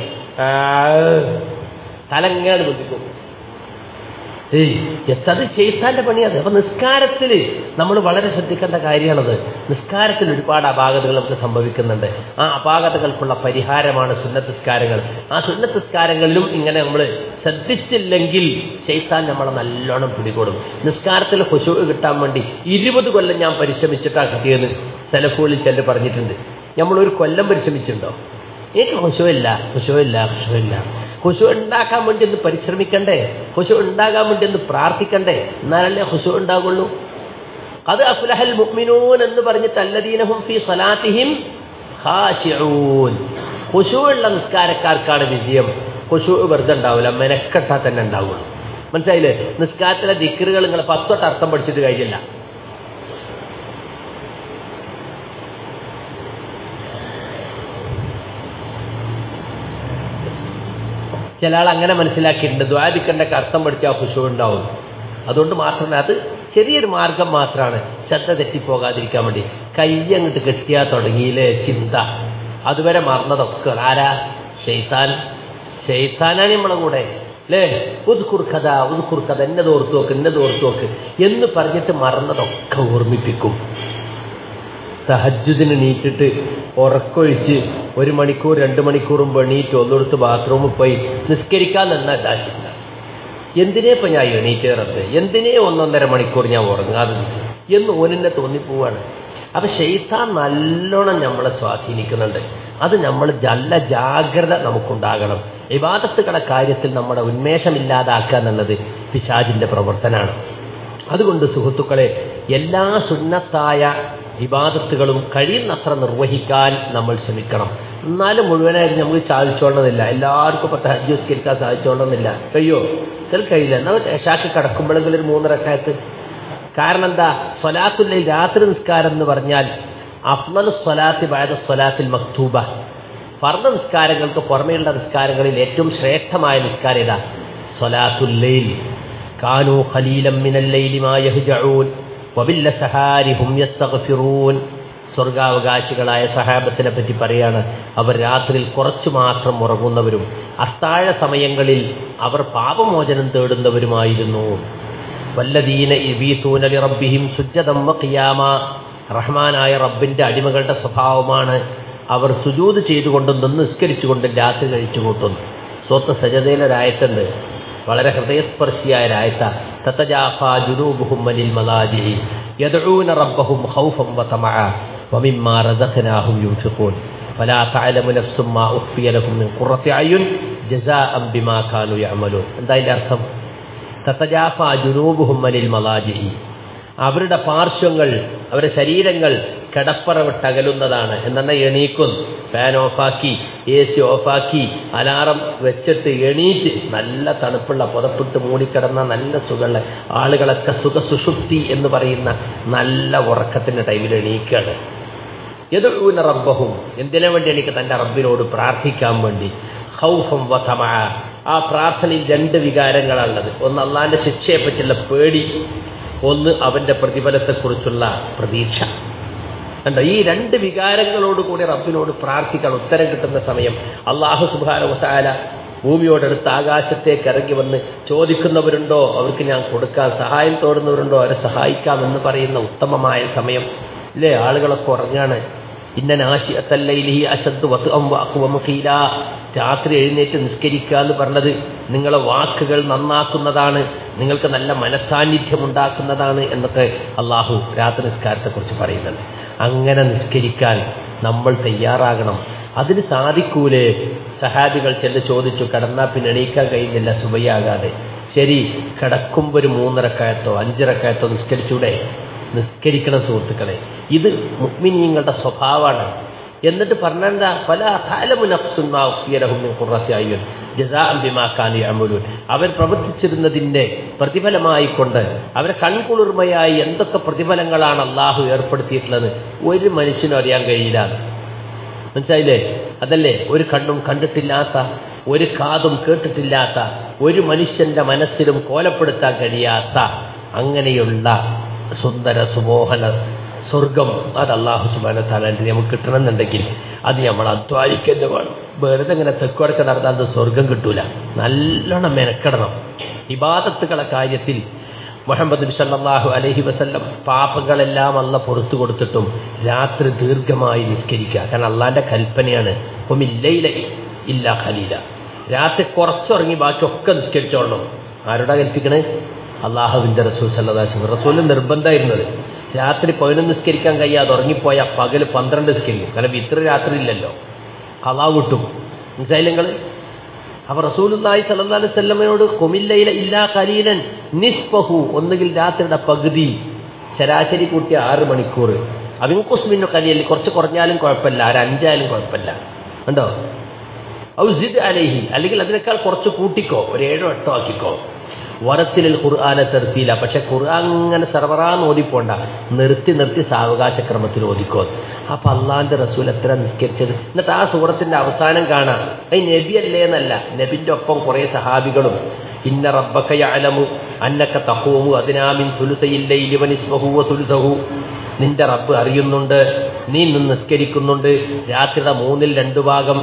തലങ്ങാട് ബന്ധിക്കും. ഏയ് അത് ചെയ്താന്റെ പണിയാണ്. അപ്പൊ നിസ്കാരത്തിൽ നമ്മൾ വളരെ ശ്രദ്ധിക്കേണ്ട കാര്യമാണത്. നിസ്കാരത്തിൽ ഒരുപാട് അപാകതകൾ നമുക്ക് സംഭവിക്കുന്നുണ്ട്. ആ അപാകതകൾക്കുള്ള പരിഹാരമാണ് സുന്നത്ത് നിസ്കാരങ്ങൾ. ആ സുന്നത്ത് നിസ്കാരങ്ങളിലും ഇങ്ങനെ നമ്മൾ ശ്രദ്ധിച്ചില്ലെങ്കിൽ ചെയ്താൻ നമ്മളെ നല്ലോണം പിടികൂടും. നിസ്കാരത്തിൽ ഖുശൂ കിട്ടാൻ വേണ്ടി ഇരുപത് കൊല്ലം ഞാൻ പരിശ്രമിച്ചിട്ടാണ് കിട്ടിയെന്ന് സലഫുകളിൽ ചിലർ പറഞ്ഞിട്ടുണ്ട്. നമ്മളൊരു കൊല്ലം പരിശ്രമിച്ചിട്ടുണ്ടോ? എനിക്ക് ഖുശൂ ഇല്ല, ഖുശൂ ഇല്ല, ഖുശൂ ഇല്ല. ഖുശൂ ഉണ്ടാക്കാൻ വേണ്ടി ഒന്ന് പരിശ്രമിക്കണ്ടേ? ഖുശൂ ഉണ്ടാകാൻ വേണ്ടി ഒന്ന് പ്രാർത്ഥിക്കണ്ടേ? എന്നാലല്ലേ ഖുശൂ ഉണ്ടാകുള്ളൂ. അത് അഫ്ലഹൽ മുഅ്മിനൂൻ എന്ന് പറഞ്ഞിട്ട് അല്ലദീനഹും ഫീ സ്വലാത്തിഹിം ഖാശിഊൻ, ഖുശൂ ഉള്ള നിസ്കാരക്കാർക്കാണ് വിജയം. ഖുശൂ വെറുതെ ഉണ്ടാവില്ല, മെനക്കെട്ടാൽ തന്നെ ഉണ്ടാവുള്ളൂ. മനസ്സിലായില്ലേ? നിസ്കാരത്തിലെ ദിക്റുകൾ നിങ്ങൾ പത്തൊട്ട് അർത്ഥം പഠിച്ചിട്ട് കഴിയില്ല. ചില ആൾ അങ്ങനെ മനസ്സിലാക്കിയിട്ടുണ്ട്, ദ്വാദിക്കണ്ടൊക്കെ അർത്ഥം പഠിച്ചാൽ ഖുശൂ ഉണ്ടാവും. അതുകൊണ്ട് മാത്രമേ, അത് ചെറിയൊരു മാർഗം മാത്രമാണ് ശ്രദ്ധ തെറ്റിപ്പോകാതിരിക്കാൻ വേണ്ടി. കൈ അങ്ങോട്ട് കെട്ടിയാൽ തുടങ്ങിയില്ലേ ചിന്ത, അതുവരെ മറന്നതൊക്കെ ആരാ? ശൈത്താൻ. ശൈത്താനാണ് നമ്മളെ കൂടെ അല്ലേ? ഉദ്കുർ കഥ, ഉദ്കുർ കഥ, എന്നത് ഓർത്തു നോക്ക്, എന്നത് ഓർത്തു നോക്ക് എന്ന് പറഞ്ഞിട്ട് മറന്നതൊക്കെ ഓർമ്മിപ്പിക്കും. തഹജ്ജുദിന് നീറ്റിട്ട് ഉറക്കൊഴിച്ച് ഒരു മണിക്കൂർ രണ്ട് മണിക്കൂറും എണീറ്റ് ഒന്നെടുത്ത് ബാത്റൂമിൽ പോയി നിസ്കരിക്കാൻ നിന്നാൽ ദാശില്ല. എന്തിനേ ഇപ്പം ഞാൻ എണീറ്റേറത്, എന്തിനേ ഒന്നൊന്നര മണിക്കൂർ ഞാൻ ഉറങ്ങാതെ എന്ന് ഓനെന്നെ തോന്നിപ്പോവാണ്. അപ്പം ശൈത്താൻ നല്ലോണം നമ്മളെ സ്വാധീനിക്കുന്നുണ്ട്. അത് നമ്മൾ നല്ല ജാഗ്രത നമുക്കുണ്ടാകണം. ഇബാദത്തുകളുടെ കാര്യത്തിൽ നമ്മുടെ ഉന്മേഷമില്ലാതാക്കുക എന്നുള്ളത് പിശാചിന്റെ പ്രവർത്തനമാണ്. അതുകൊണ്ട് സുഹൃത്തുക്കളെ, എല്ലാ സുന്നത്തായ ഇബാദത്തുകളും കഴിയുന്നത്ര നിർവഹിക്കാൻ നമ്മൾ ശ്രമിക്കണം. എന്നാലും മുഴുവനായിട്ട് നമുക്ക് സാധിച്ചോളണമെന്നില്ല. എല്ലാവർക്കും ഇപ്പം തഹജ്ജുദ് നിസ്കരിക്കാൻ സാധിച്ചോളണമെന്നില്ല. കഴിയോ? ചില കഴിയില്ല. എന്നാൽ ഇശാക്ക് കിടക്കുമ്പോഴെങ്കിലും ഒരു മൂന്ന് റക്അത്ത്. കാരണം എന്താ? സ്വലാത്തുൽ ലൈൽ, രാത്രി നിസ്കാരം എന്ന് പറഞ്ഞാൽ അഫ്ളലു സ്വലാത്തി ബഅദ സ്വലാത്തിൽ മക്തൂബ, ഫർദ് നിസ്കാരങ്ങൾക്ക് പുറമെയുള്ള നിസ്കാരങ്ങളിൽ ഏറ്റവും ശ്രേഷ്ഠമായ നിസ്കാരം ഏതാ? സ്വലാത്തുൽ ലൈൽ. കാനൂ ഖലീലൻ മിനൽ ലൈലി മാ യഹ്ജഊൻ വബില്ലസഹാരി ഹും യസ്തഗ്ഫിറൂൻ. സ്വർഗാവകാശികളായ സഹാബത്തിനെ പറ്റി പറയാണ്, അവർ രാത്രിയിൽ കുറച്ചു മാത്രം ഉറങ്ങുന്നവരും അത്താഴ സമയങ്ങളിൽ അവർ പാപമോചനം തേടുന്നവരുമായിരുന്നു. വല്ലദീന യബീതൂന ലിറബ്ബിഹിം സുജ്ജദൻ വഖിയാമ, റഹ്മാനായ റബ്ബിന്റെ അടിമകളുടെ സ്വഭാവമാണ് അവർ സുജൂദ് ചെയ്തുകൊണ്ടും നിസ്കരിച്ചുകൊണ്ടും രാത്രി കഴിച്ചു കൂട്ടുന്നു. സൂറത്ത് സജദയിലൊരായത്തുണ്ട്, വളരെ ഹൃദയസ്പർശിയായ ഒരായത്ത. തതജാഫാ ജുനൂബുഹും അനിൽ മലാജിഇ യദ്ഊന റബ്ബഹും ഖൗഫൻ വതമഅ വമിമ്മാ റസഖ്നാഹും യുൻഫിഖൂൻ ഫലാ തഅലമു നഫ്സും മാ ഉഖ്ഫിയ ലഹും മിൻ ഖുറത്തി അയുൻ ജസാഅൻ ബിമാ കാനൂ യഅമലൂൻ. എന്താ അതിന്റെ അർത്ഥം? തതജാഫാ ജുനൂബുഹും അനിൽ മലാജിഇ, അവരുടെ പാർശ്വങ്ങൾ, അവരുടെ ശരീരങ്ങൾ കിടപ്പറ വിട്ടകലുന്നതാണ്. എന്നാൽ എണീക്കും, ഫാൻ ഓഫാക്കി, എ സി ഓഫാക്കി, അലാറം വെച്ചിട്ട് എണീറ്റ് നല്ല തണുപ്പുള്ള പുതപ്പിട്ട് മൂടിക്കിടന്ന നല്ല സുഖമുള്ള ആളുകളൊക്കെ സുഖസുഷുപ്തി എന്ന് പറയുന്ന നല്ല ഉറക്കത്തിൻ്റെ ടൈമിൽ എണീക്കുകയാണ്. യദ്ഊന റബ്ബഹും, എന്തിനു വേണ്ടി? എനിക്ക് തൻ്റെ റബ്ബിനോട് പ്രാർത്ഥിക്കാൻ വേണ്ടി. ഖൗഫൻ വതമഅ, ആ പ്രാർത്ഥനയിൽ രണ്ട് വികാരങ്ങളാണുള്ളത്. ഒന്ന് അള്ളാഹിന്റെ ശിക്ഷയെ പറ്റിയുള്ള പേടി, ഒന്ന് അവന്റെ പ്രതിഫലത്തെക്കുറിച്ചുള്ള പ്രതീക്ഷ. കണ്ടോ, ഈ രണ്ട് വികാരങ്ങളോട് കൂടി റബ്ബിനോട് പ്രാർത്ഥിക്കാൻ ഉത്തരം കിട്ടുന്ന സമയം അല്ലാഹു സുബ്ഹാനഹു വ തആല ഭൂമിയോടടുത്ത് ആകാശത്തേക്ക് ഇറങ്ങി വന്ന് ചോദിക്കുന്നവരുണ്ടോ അവർക്ക് ഞാൻ കൊടുക്കാൻ, സഹായം തോടുന്നവരുണ്ടോ അവരെ സഹായിക്കാമെന്ന് പറയുന്ന ഉത്തമമായ സമയം ഇല്ലേ? ആളുകളൊക്കെ ഉറങ്ങാണ്. ഇന്ന നാശിഅത്തല്ലൈലി അശദ്ദു വത്അം വഅഖ്വമു ഖീലാ, രാത്രി എഴുന്നേറ്റ് നിസ്കരിക്കുക എന്ന് പറഞ്ഞത് നിങ്ങളെ വാക്കുകൾ നന്നാക്കുന്നതാണ്, നിങ്ങൾക്ക് നല്ല മനസാന്നിധ്യം ഉണ്ടാക്കുന്നതാണ് എന്നൊക്കെ അള്ളാഹു രാത്രി നിസ്കാരത്തെക്കുറിച്ച് പറയുന്നത്. അങ്ങനെ നിസ്കരിക്കാൻ നമ്മൾ തയ്യാറാകണം. അതിന് സാധിക്കൂലേ? സഹാബികൾ ചെന്ന് ചോദിച്ചു, കിടന്നാൽ പിന്നെ എണീക്കാൻ കഴിയുന്നില്ല സുബഹിയാകാതെ. ശരി, കിടക്കുമ്പോൾ ഒരു മൂന്നരക്കായത്തോ അഞ്ചരക്കായത്തോ നിസ്കരിച്ചൂടെ? നിസ്കരിക്കണം സുഹൃത്തുക്കളെ. ഇത് മുഅ്മിനീങ്ങളുടെ സ്വഭാവമാണ്. എന്നിട്ട് പറഞ്ഞെന്താ? ഫലാ തഅലമു നഫ്സുൻ മാ ഉഖ്ഫിയ ലഹും മിൻ ഖുർറത്തി അയ്യുൻ ജസാഅൻ ബിമാ കാനൂ യഅമലൂൻ. അവർ പ്രവർത്തിച്ചിരുന്നതിന്റെ പ്രതിഫലമായി കൊണ്ട്, അവരെ കൺകുളിർമയായി എന്തൊക്കെ പ്രതിഫലങ്ങളാണ് അള്ളാഹു ഏർപ്പെടുത്തിയിട്ടുള്ളത് ഒരു മനുഷ്യനും അറിയാൻ കഴിയില്ല. മനസ്സിലായില്ലേ? അതല്ലേ ഒരു കണ്ണും കണ്ടിട്ടില്ലാത്ത, ഒരു കാതും കേട്ടിട്ടില്ലാത്ത, ഒരു മനുഷ്യന്റെ മനസ്സിലും കോലപ്പെടുത്താൻ കഴിയാത്ത അങ്ങനെയുള്ള സുന്ദര സുമോഹന സ്വർഗം അത് അല്ലാഹു സുബ്ഹാനഹു വ തആല നമുക്ക് കിട്ടണമെന്നുണ്ടെങ്കിൽ അത് നമ്മൾ അധ്വാനിക്കേണ്ട വേണം. വെറുതെ ഇങ്ങനെ തെക്കുവടക്ക് നടന്നാൽ അത് സ്വർഗം കിട്ടൂല. നല്ലോണം മെനക്കെടണം. ഇബാദത്തുകളെ കാര്യത്തിൽ മുഹമ്മദ് നബി സല്ലല്ലാഹു അലൈഹി വസല്ലം പാപങ്ങളെല്ലാം അല്ലാഹ് പുറത്തു കൊടുത്തിട്ടും രാത്രി ദീർഘമായി നിസ്കരിക്കുക. കാരണം അള്ളാന്റെ കൽപ്പനയാണ്, ഖുമില്ലൈല ഇല്ലാ ഖലീല, രാത്രി കുറച്ചുറങ്ങി ബാക്കിയൊക്കെ നിസ്കരിച്ചോളണം. ആരോടാ കൽപ്പിക്കണേ? അള്ളാഹുവിന്റെ റസൂൽ സല്ലല്ലാഹു അലൈഹി വസല്ലം. റസൂലിന് നിർബന്ധമായിരുന്നത് രാത്രി പതിനൊന്ന് നിസ്കരിക്കാൻ കഴിയാതെ ഉറങ്ങിപ്പോയ പകല് പന്ത്രണ്ട് നിസ്കരിക്കും. കാരണം ഇത്ര രാത്രി ഇല്ലല്ലോ, ഖളാ കിട്ടും. മനസ്സിലായില്ല നിങ്ങൾ? അപ്പൊ റസൂലുള്ളാഹി സ്വല്ലല്ലാഹു അലൈഹി വസല്ലമയോട് ഖുമില്ലൈല ഇല്ലാ ഖലീലൻ നിസ്ഫഹു, ഒന്നുകിൽ രാത്രിയുടെ പകുതി, ശരാശരി കൂട്ടിയ ആറ് മണിക്കൂർ. അവിൻകുസ്മിനു ഖലീൽ, കുറച്ച് കുറഞ്ഞാലും കുഴപ്പമില്ല, ഒരു അഞ്ചായാലും കുഴപ്പമില്ല. കണ്ടോ? ഔ സിദ് അലൈഹി, അല്ലെങ്കിൽ അതിനേക്കാൾ കുറച്ച് കൂട്ടിക്കോ, ഒരു ഏഴോ എട്ടോ ആക്കിക്കോ. വറത്തിലിൽ ഖുർആന തർത്തീല, പക്ഷെ ഖുർആൻ അങ്ങനെ സർവറാന്ന് ഓതിപ്പോണ്ട, നിർത്തി നിർത്തി സാവകാശക്രമത്തിൽ ഓതിക്കോ. അപ്പൊ അള്ളാന്റെ റസൂൽ എത്ര നിസ്കരിച്ചത്. എന്നിട്ട് ആ സൂറത്തിന്റെ അവസാനം കാണാം, അത് നബിയല്ലേ എന്നല്ല, നബിന്റെ ഒപ്പം കുറെ സഹാബികളും. ഇന്ന റബ്ബക യഅലമു അന്നക തഖൂമു അദ്നാ മിൻ സുലുസയിൽ ലൈലി വനിസ്ഫഹു വസുലുസഹു, നിന്റെ റബ്ബ് അറിയുന്നുണ്ട് നീ നിന്ന് നിസ്കരിക്കുന്നുണ്ട് രാത്രിയുടെ മൂന്നിൽ രണ്ടു ഭാഗം.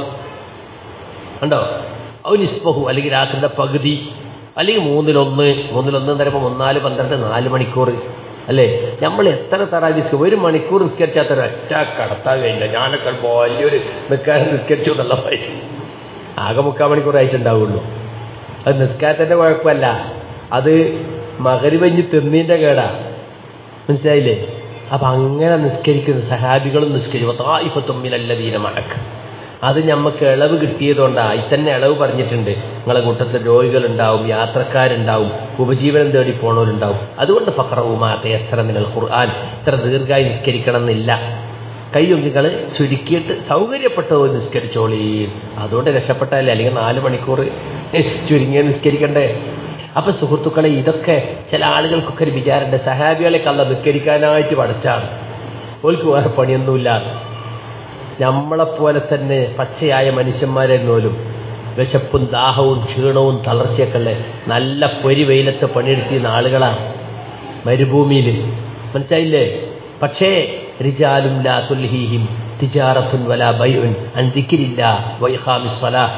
കണ്ടോ? ഔ നിസ്ഫഹു, അല്ലെങ്കിൽ രാത്രിയുടെ പകുതി, അല്ലെങ്കിൽ മൂന്നിലൊന്ന്. മൂന്നിലൊന്ന് എന്ന് പറയുമ്പോൾ മൂന്നാല് പന്ത്രണ്ട് നാല് മണിക്കൂർ അല്ലേ? നമ്മൾ എത്ര തറാവീസ് ഒരു മണിക്കൂർ നിസ്കരിച്ചാൽ ഒറ്റ കടത്താൻ കഴിയില്ല. ഞാനൊക്കെ വലിയൊരു നിസ്കാരം നിസ്കരിച്ചു എന്നുള്ള പൈസ ആകെ മുക്കാൽ മണിക്കൂറായിട്ടുണ്ടാവുള്ളൂ. അത് നിസ്കാരത്തിന്റെ കുഴപ്പമല്ല, അത് മഗ്‌രിബ് തിന്നീന്റെ കേടാ. മനസ്സിലായില്ലേ? അപ്പൊ അങ്ങനെ നിസ്കരിക്കുന്ന സഹാബികളും നിസ്കരിക്കും. അത് നമുക്ക് ഇളവ് കിട്ടിയതുകൊണ്ടാണ്. ഈ തന്നെ ഇളവ് പറഞ്ഞിട്ടുണ്ട്, നിങ്ങളെ കൂട്ടത്തിൽ രോഗികളുണ്ടാവും, യാത്രക്കാരുണ്ടാവും, ഉപജീവനം തേടി പോണവരുണ്ടാവും. അതുകൊണ്ട് ഫഖറഉമാ തയസ്സറ മിനൽ ഖുർആൻ, ഇത്ര ദീർഘമായി നിസ്കരിക്കണം എന്നില്ല. കയ്യും നിങ്ങൾ ചുരുക്കിയിട്ട് സൗകര്യപ്പെട്ടത് നിസ്കരിച്ചോളീ. അതുകൊണ്ട് രക്ഷപ്പെട്ടല്ലേ, അല്ലെങ്കിൽ നാല് മണിക്കൂർ ചുരുങ്ങിയ നിസ്കരിക്കണ്ടേ? അപ്പൊ സുഹൃത്തുക്കളെ, ഇതൊക്കെ ചില ആളുകൾക്കൊക്കെ ഒരു വിചാരമുണ്ട്, സഹാബികളെ കള്ള നിസ്കരിക്കാനായിട്ട് പഠിച്ചാണ്, ഓൽക്ക് വേറെ പണിയൊന്നുമില്ല. നമ്മളെപ്പോലെ തന്നെ പച്ചയായ മനുഷ്യന്മാരെന്നോലും വിശപ്പും ദാഹവും ക്ഷീണവും തളർച്ചയൊക്കെ ഉള്ള നല്ല പൊരി വെയിലത്ത് പണിയെടുത്തിരുന്ന ആളുകളാണ് മരുഭൂമിയിൽ. മനസ്സിലായില്ലേ? പക്ഷേ റിജാലും ലാ തുൽഹീഹിം തിജാറത്തുൻ വലാ ബൈഉൻ അൻ ദിക്രില്ലാഹ് വഇഖാമിസ് സ്വലാഹ്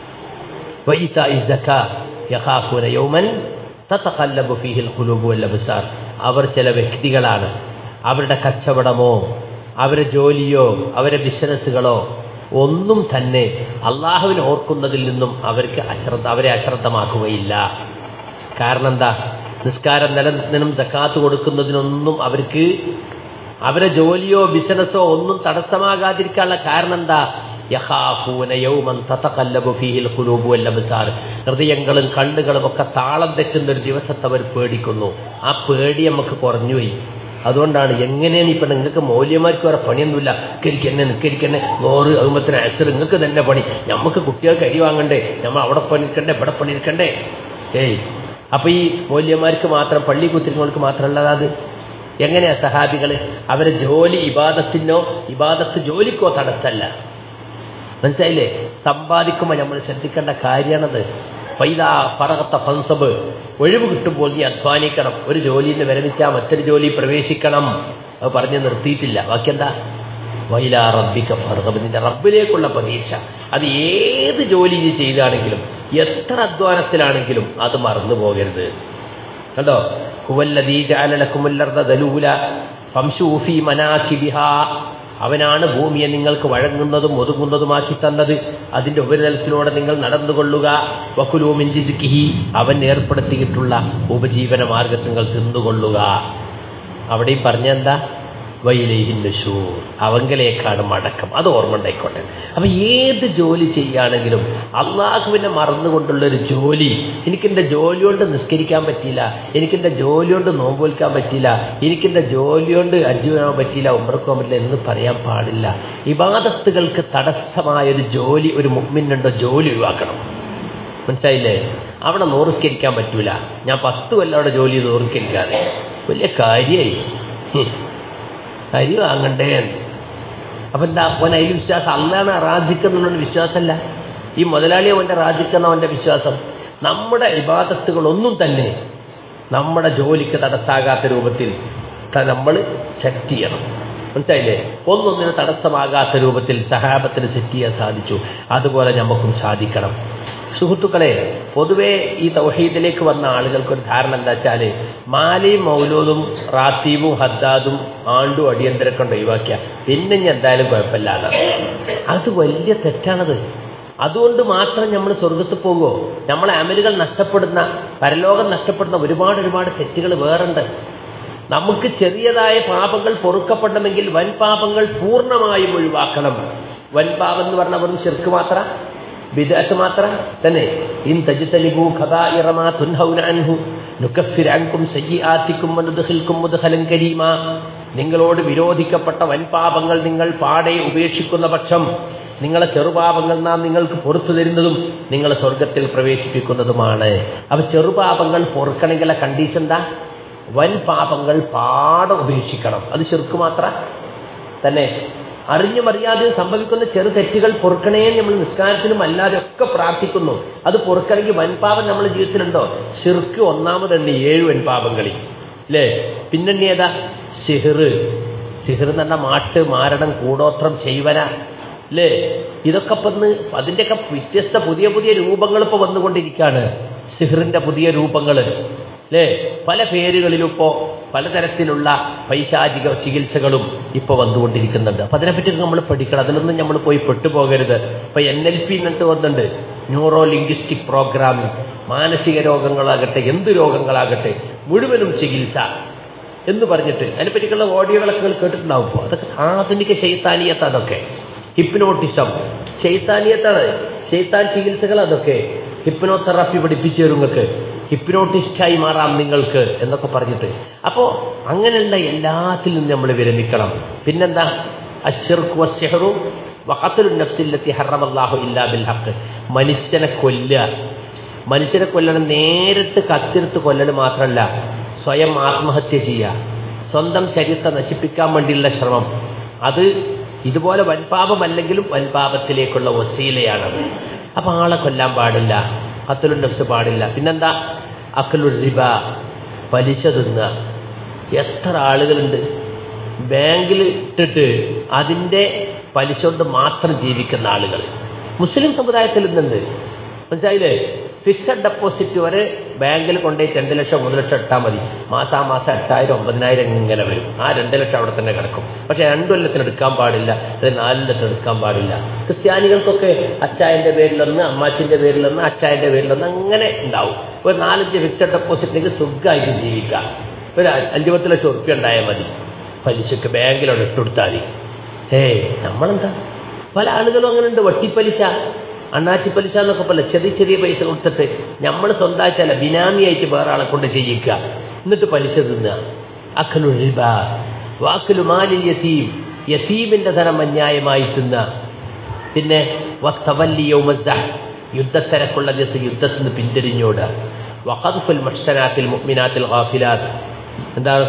വഇതാഇസ് സകാത്ത് യഖാഫൂന യൗമൻ തതഖല്ലബു ഫീഹിൽ ഖുലൂബു വൽ അബ്സാർ. അവർ ചില വ്യക്തികളാണ്, അവരുടെ കച്ചവടമോ അവരുടെ ജോലിയോ അവരുടെ ബിസിനസ്സുകളോ ഒന്നും തന്നെ അള്ളാഹുവിനെ ഓർക്കുന്നതിൽ നിന്നും അവർക്ക് അശ്രദ്ധ അവരെ അശ്രദ്ധമാക്കുകയില്ല. കാരണം എന്താ? നിസ്കാരം നിലനിന്നും സക്കാത്ത് കൊടുക്കുന്നതിനൊന്നും അവർക്ക് അവരെ ജോലിയോ ബിസിനസ്സോ ഒന്നും തടസ്സമാകാതിരിക്കാനുള്ള കാരണം എന്താ? യഖാഫൂന യൗമൻ തതഖല്ലബു ഫീഹിൽ ഖുലൂബു വൽ അബ്സാർ. ഹൃദയങ്ങളും കണ്ണുകളും ഒക്കെ താളം തെറ്റുന്ന ഒരു ദിവസത്തെ അവർ പേടിക്കുന്നു. ആ പേടി നമുക്ക് കുറഞ്ഞുപോയി. അതുകൊണ്ടാണ് എങ്ങനെയാണ് ഇപ്പം നിങ്ങൾക്ക് മൗല്യമാർക്ക് വേറെ പണിയൊന്നുമില്ല, നിസ്കരിക്കന്നെ നിസ്കരിക്കന്നെ നൂറ് അതുമ്പത്തിന് അസർ നിങ്ങൾക്ക് തന്നെ പണി, നമുക്ക് കുട്ടികൾക്ക് അരി വാങ്ങണ്ടേ, നമ്മൾ അവിടെ പണിയിരിക്കണ്ടേ ഇവിടെ പണിയിരിക്കണ്ടേ? ഏയ് അപ്പൊ ഈ മൗല്യമാർക്ക് മാത്രം പള്ളി കുത്തിരിങ്ങൾക്ക് മാത്രമല്ല അത് എങ്ങനെയാ സഹാബികൾ? അവരെ ജോലി ഇബാദത്തിനോ ഇബാദത്ത് ജോലിക്കോ തടസ്സമല്ല. മനസ്സിലായില്ലേ? സമ്പാദിക്കുമ്പോൾ നമ്മൾ ശ്രദ്ധിക്കേണ്ട കാര്യമാണത്. പൈതാ പറകത്ത ഫൻസബ്, ഒഴിവ് കിട്ടുമ്പോൾ നീ അധ്വാനിക്കണം. ഒരു ജോലിയിൽ നിന്ന് വിരമിച്ചാൽ മറ്റൊരു ജോലി പ്രവേശിക്കണം. അത് പറഞ്ഞ് നിർത്തിയിട്ടില്ല. ബാക്കിയെന്താ? വൈലാ റബ്ബിക ഫർഗബ്, നിന്റെ റബ്ബിലേക്കുള്ള പ്രതീക്ഷ. അത് ഏത് ജോലി നീ ചെയ്താണെങ്കിലും എത്ര അധ്വാനത്തിലാണെങ്കിലും അത് മറന്നു പോകരുത്. കണ്ടോ? ഹുവല്ലദീ ജഅല ലക്കുമുൽ അർദ ദലൂല ഫംശൂ ഫീ മനാകിബിഹാ, അവനാണ് ഭൂമിയെ നിങ്ങൾക്ക് വഴങ്ങുന്നതും ഒതുങ്ങുന്നതുമാക്കി തന്നത്. അതിന്റെ ഉപരിതലത്തിലൂടെ നിങ്ങൾ നടന്നുകൊള്ളുക. വകുലൂ മിൻ റിസ്ഖിഹി, അവൻ ഏർപ്പെടുത്തിയിട്ടുള്ള ഉപജീവന മാർഗത്തിൽ നിങ്ങൾ തിന്നുകൊള്ളുക. അവിടെയും പറഞ്ഞെന്താ? വൈലൈഹിൻ നുശൂർ, അവങ്കലേക്കാണ് മടക്കം. അത് ഓർമ്മ ഉണ്ടായിക്കോട്ടെ. അപ്പൊ ഏത് ജോലി ചെയ്യുകയാണെങ്കിലും അള്ളാഹുവിനെ മറന്നുകൊണ്ടുള്ളൊരു ജോലി, എനിക്കെൻ്റെ ജോലി കൊണ്ട് നിസ്കരിക്കാൻ പറ്റിയില്ല, എനിക്കെൻ്റെ ജോലി കൊണ്ട് നോമ്പൊലിക്കാൻ പറ്റിയില്ല, എനിക്കെൻ്റെ ജോലി കൊണ്ട് ഹജ്ജ് ചെയ്യാൻ പറ്റിയില്ല, ഉംറക്ക് പോകാൻ പറ്റില്ല എന്ന് പറയാൻ പാടില്ല. ഇബാദത്തുകൾക്ക് തടസ്സമായൊരു ജോലി ഒരു മുഅ്മിനുണ്ടോ, ജോലി ഒഴിവാക്കണം. മനസ്സിലായില്ലേ? അവിടെ നോറുസ്കരിക്കാൻ പറ്റൂല, ഞാൻ പത്ത് കൊല്ലം അവിടെ ജോലി നോറുസ്കരിക്കാതെ, വലിയ കാര്യമായി അരി വാങ്ങണ്ടേ. അപ്പൊ എന്താ? അവൻ അതിൽ വിശ്വാസം, അള്ളാണ് ആരാധിക്കുന്നുള്ള വിശ്വാസമല്ല, ഈ മുതലാളി അവൻ്റെ ആരാധിക്കുന്ന അവൻ്റെ വിശ്വാസം. നമ്മുടെ ഇബാദത്തുകളൊന്നും തന്നെ നമ്മുടെ ജോലിക്ക് തടസ്സാകാത്ത രൂപത്തിൽ നമ്മൾ സെറ്റ് ചെയ്യണം. മനസ്സിലായില്ലേ? ഒന്നൊന്നിന് തടസ്സമാകാത്ത രൂപത്തിൽ സഹാബത്തിന് സെറ്റ് ചെയ്യാൻ സാധിച്ചു, അതുപോലെ നമുക്കും സാധിക്കണം. സുഹൃത്തുക്കളെ, പൊതുവേ ഈ തൗഹീദിലേക്ക് വന്ന ആളുകൾക്കൊരു ധാരണ എന്താ വെച്ചാൽ മാലയും മൗലൂദും റാത്തീബും ഹദ്ദാദും ആണ്ടും അടിയന്തരൊക്കെ ഒഴിവാക്കിയ പിന്നെ ഇനി എന്തായാലും കുഴപ്പമില്ലാതെ. അത് വലിയ തെറ്റാണത്. അതുകൊണ്ട് മാത്രം നമ്മൾ സ്വർഗത്ത് പോകുമോ? നമ്മളെ അമലുകൾ നഷ്ടപ്പെടുന്ന, പരലോകം നഷ്ടപ്പെടുന്ന ഒരുപാട് ഒരുപാട് തെറ്റുകൾ വേറുണ്ട്. നമുക്ക് ചെറിയതായ പാപങ്ങൾ പൊറുക്കപ്പെടണമെങ്കിൽ വൻ പാപങ്ങൾ പൂർണ്ണമായും ഒഴിവാക്കണം. വൻ പാപം എന്ന് പറഞ്ഞാൽ വെറും ശിർക്ക് മാത്രം, ബിദ്അത്ത് മാത്രം തന്നെ. ഇൻ തജ്തനിബൂ ഖബായിറ മാ തുൻഹൗന അൻഹു നുകഫിർ അൻകും സയ്യിആതികും വനുദ്ഖിൽകും മുദ്ഖലൻ കരീമാ, നിങ്ങളോട് വിരോധിക്കപ്പെട്ട വൻപാപങ്ങൾ നിങ്ങൾ പാടെ ഉപേക്ഷിക്കുന്ന പക്ഷം നിങ്ങളെ ചെറുപാപങ്ങൾ നാം നിങ്ങൾക്ക് പുറത്തു തരുന്നതും നിങ്ങളെ സ്വർഗത്തിൽ പ്രവേശിപ്പിക്കുന്നതുമാണ്. അപ്പൊ ചെറുപാപങ്ങൾ പൊറുക്കണമെങ്കിലെ കണ്ടീഷൻ എന്താ? വൻ പാപങ്ങൾ പാടെ ഉപേക്ഷിക്കണം. അത് ശിർക്ക് മാത്രം തന്നെ. അറിഞ്ഞും അറിയാതെയും സംഭവിക്കുന്ന ചെറു തെറ്റുകൾ പൊറുക്കണേ നമ്മൾ നിസ്കാരത്തിലും അല്ലാതെ ഒക്കെ പ്രാർത്ഥിക്കുന്നു. അത് പൊറുക്കണമെങ്കിൽ വൻപാപം നമ്മുടെ ജീവിതത്തിലുണ്ടോ? ശിർക്ക് ഒന്നാമതുണ്ട്, ഏഴ് വൻപാപങ്ങളിൽ അല്ലേ. പിന്നെ ഏതാ? സിഹിർ. സിഹിർ എന്ന് പറഞ്ഞാൽ മാട്ട്, മാരണം, കൂടോത്രം, ചെയ്വന അല്ലേ. ഇതൊക്കെ ഇപ്പം അതിൻ്റെയൊക്കെ വ്യത്യസ്ത പുതിയ പുതിയ രൂപങ്ങൾ ഇപ്പോൾ വന്നുകൊണ്ടിരിക്കുകയാണ്. സിഹിറിൻ്റെ പുതിയ രൂപങ്ങൾ അല്ലേ. പല പേരുകളിലും ഇപ്പോൾ പലതരത്തിലുള്ള പൈശാചിക ചികിത്സകളും ഇപ്പോൾ വന്നുകൊണ്ടിരിക്കുന്നുണ്ട്. അപ്പം അതിനെപ്പറ്റി നമ്മൾ പഠിക്കണം. അതിലൊന്നും നമ്മൾ പോയി പെട്ടുപോകരുത്. ഇപ്പം എൻ എൽ പി എന്നിട്ട് വന്നിട്ടുണ്ട്, ന്യൂറോ ലിംഗ്വിസ്റ്റിക് പ്രോഗ്രാമിംഗ്. മാനസിക രോഗങ്ങളാകട്ടെ എന്ത് രോഗങ്ങളാകട്ടെ മുഴുവനും ചികിത്സ എന്ന് പറഞ്ഞിട്ട് അതിനെപ്പറ്റിയുള്ള ഓഡിയോകളൊക്കെ കേട്ടിട്ടുണ്ടാവും. ഇപ്പോൾ അതൊക്കെ ആധുനിക ശൈത്താനീയത്ത്, അതൊക്കെ ഹിപ്നോട്ടിസം ശൈത്താനീയത്താണ്. ശൈത്താൻ ചികിത്സകൾ അതൊക്കെ. ഹിപ്നോതെറാപ്പി പഠിപ്പിച്ചു തരുങ്ങൾക്ക്, ഹിപ്നോട്ടിസ്റ്റായി മാറാം നിങ്ങൾക്ക് എന്നൊക്കെ പറഞ്ഞിട്ട്. അപ്പോൾ അങ്ങനെയുള്ള എല്ലാത്തിൽ നിന്നും നമ്മൾ വിരമിക്കണം. പിന്നെന്താ? അശ്ശിർക്കു വസ്സിഹ്റു വഖത്ലുൻ നഫ്സില്ലത്തി ഹറമല്ലാഹു ഇല്ലാ ബിൽ ഹഖ്. മനുഷ്യനെ കൊല്ലുക, മനുഷ്യനെ കൊല്ലണം നേരിട്ട് കത്തിരുത്ത് കൊല്ലൽ മാത്രമല്ല, സ്വയം ആത്മഹത്യ ചെയ്യുക, സ്വന്തം ശരീരത്തെ നശിപ്പിക്കാൻ വേണ്ടിയുള്ള ശ്രമം, അത് ഇതുപോലെ വൻപാപമല്ലെങ്കിലും വൻപാപത്തിലേക്കുള്ള വസീലയാണത്. അപ്പം ആളെ കൊല്ലാൻ പാടില്ല, ഖത്ലുൻ നഫ്സ് പാടില്ല. പിന്നെന്താ? അക്ലുർ റിബ, പലിശ തിന്നുക. എത്ര ആളുകളുണ്ട് ബാങ്കിൽ ഇട്ടിട്ട് അതിൻ്റെ പലിശ കൊണ്ട് മാത്രം ജീവിക്കുന്ന ആളുകൾ മുസ്ലിം സമുദായത്തിൽ നിന്നുണ്ട്. മനസ്സിലായില്ലേ? ഫിക്സഡ് ഡെപ്പോസിറ്റ് വരെ ബാങ്കിൽ കൊണ്ടുപോയി രണ്ട് ലക്ഷം മൂന്ന് ലക്ഷം ഇട്ടാൽ മതി. മാസാ മാസം എട്ടായിരം ഒമ്പതിനായിരം ഇങ്ങനെ വരും. ആ രണ്ട് ലക്ഷം അവിടെ തന്നെ കിടക്കും. പക്ഷെ രണ്ടു കൊല്ലത്തിന് എടുക്കാൻ പാടില്ല, അത് നാല് ലക്ഷം എടുക്കാൻ പാടില്ല. ക്രിസ്ത്യാനികൾക്കൊക്കെ അച്ചായൻ്റെ പേരിലൊന്ന്, അമ്മാച്ചിൻ്റെ പേരിലൊന്ന്, അച്ചായൻ്റെ പേരിലൊന്ന് അങ്ങനെ ഉണ്ടാവും. ഒരു നാലഞ്ച് ഫിക്സഡ് ഡെപ്പോസിറ്റിലേക്ക് സുഖമായിട്ട് ജീവിക്കാം. ഒരു അഞ്ചു പത്ത് ലക്ഷം ഉറുപ്പ്യ ഉണ്ടായാൽ മതി. പലിശക്ക് ബാങ്കിലോട് ഇട്ടുകൊടുത്താൽ മതി. ഏയ് നമ്മളെന്താ, പല ആളുകളും അങ്ങനെ ഉണ്ട്. വട്ടിപ്പലിശ, അണ്ണാച്ചിപ്പലിശ എന്നൊക്കെ പോലെ ചെറിയ ചെറിയ പൈസ കൊടുത്തിട്ട് നമ്മൾ സ്വന്തമായിട്ടല്ല ബിനാമിയായിട്ട് വേറെ ആളെ കൊണ്ട് ചെയ്യിക്കുക, എന്നിട്ട് പലിശ തിന്നുക. അഖ്ലു റിബ വഅഖ്ലു മാലിൽ യതീം, യതീമിന്റെ ധനം അന്യായമായി തിന്നുക. പിന്നെ വതവല്ലി യൗമസ്സഹ്, യുദ്ധത്തിരക്കുള്ള ദിവസം യുദ്ധത്തിൽ നിന്ന് പിന്തിരിഞ്ഞോടുക. വഖദ്ഫുൽ മുഹ്സനാത്തിൽ മുഅ്മിനാത്തിൽ ഗാഫിലാത്ത്, എന്താണ്?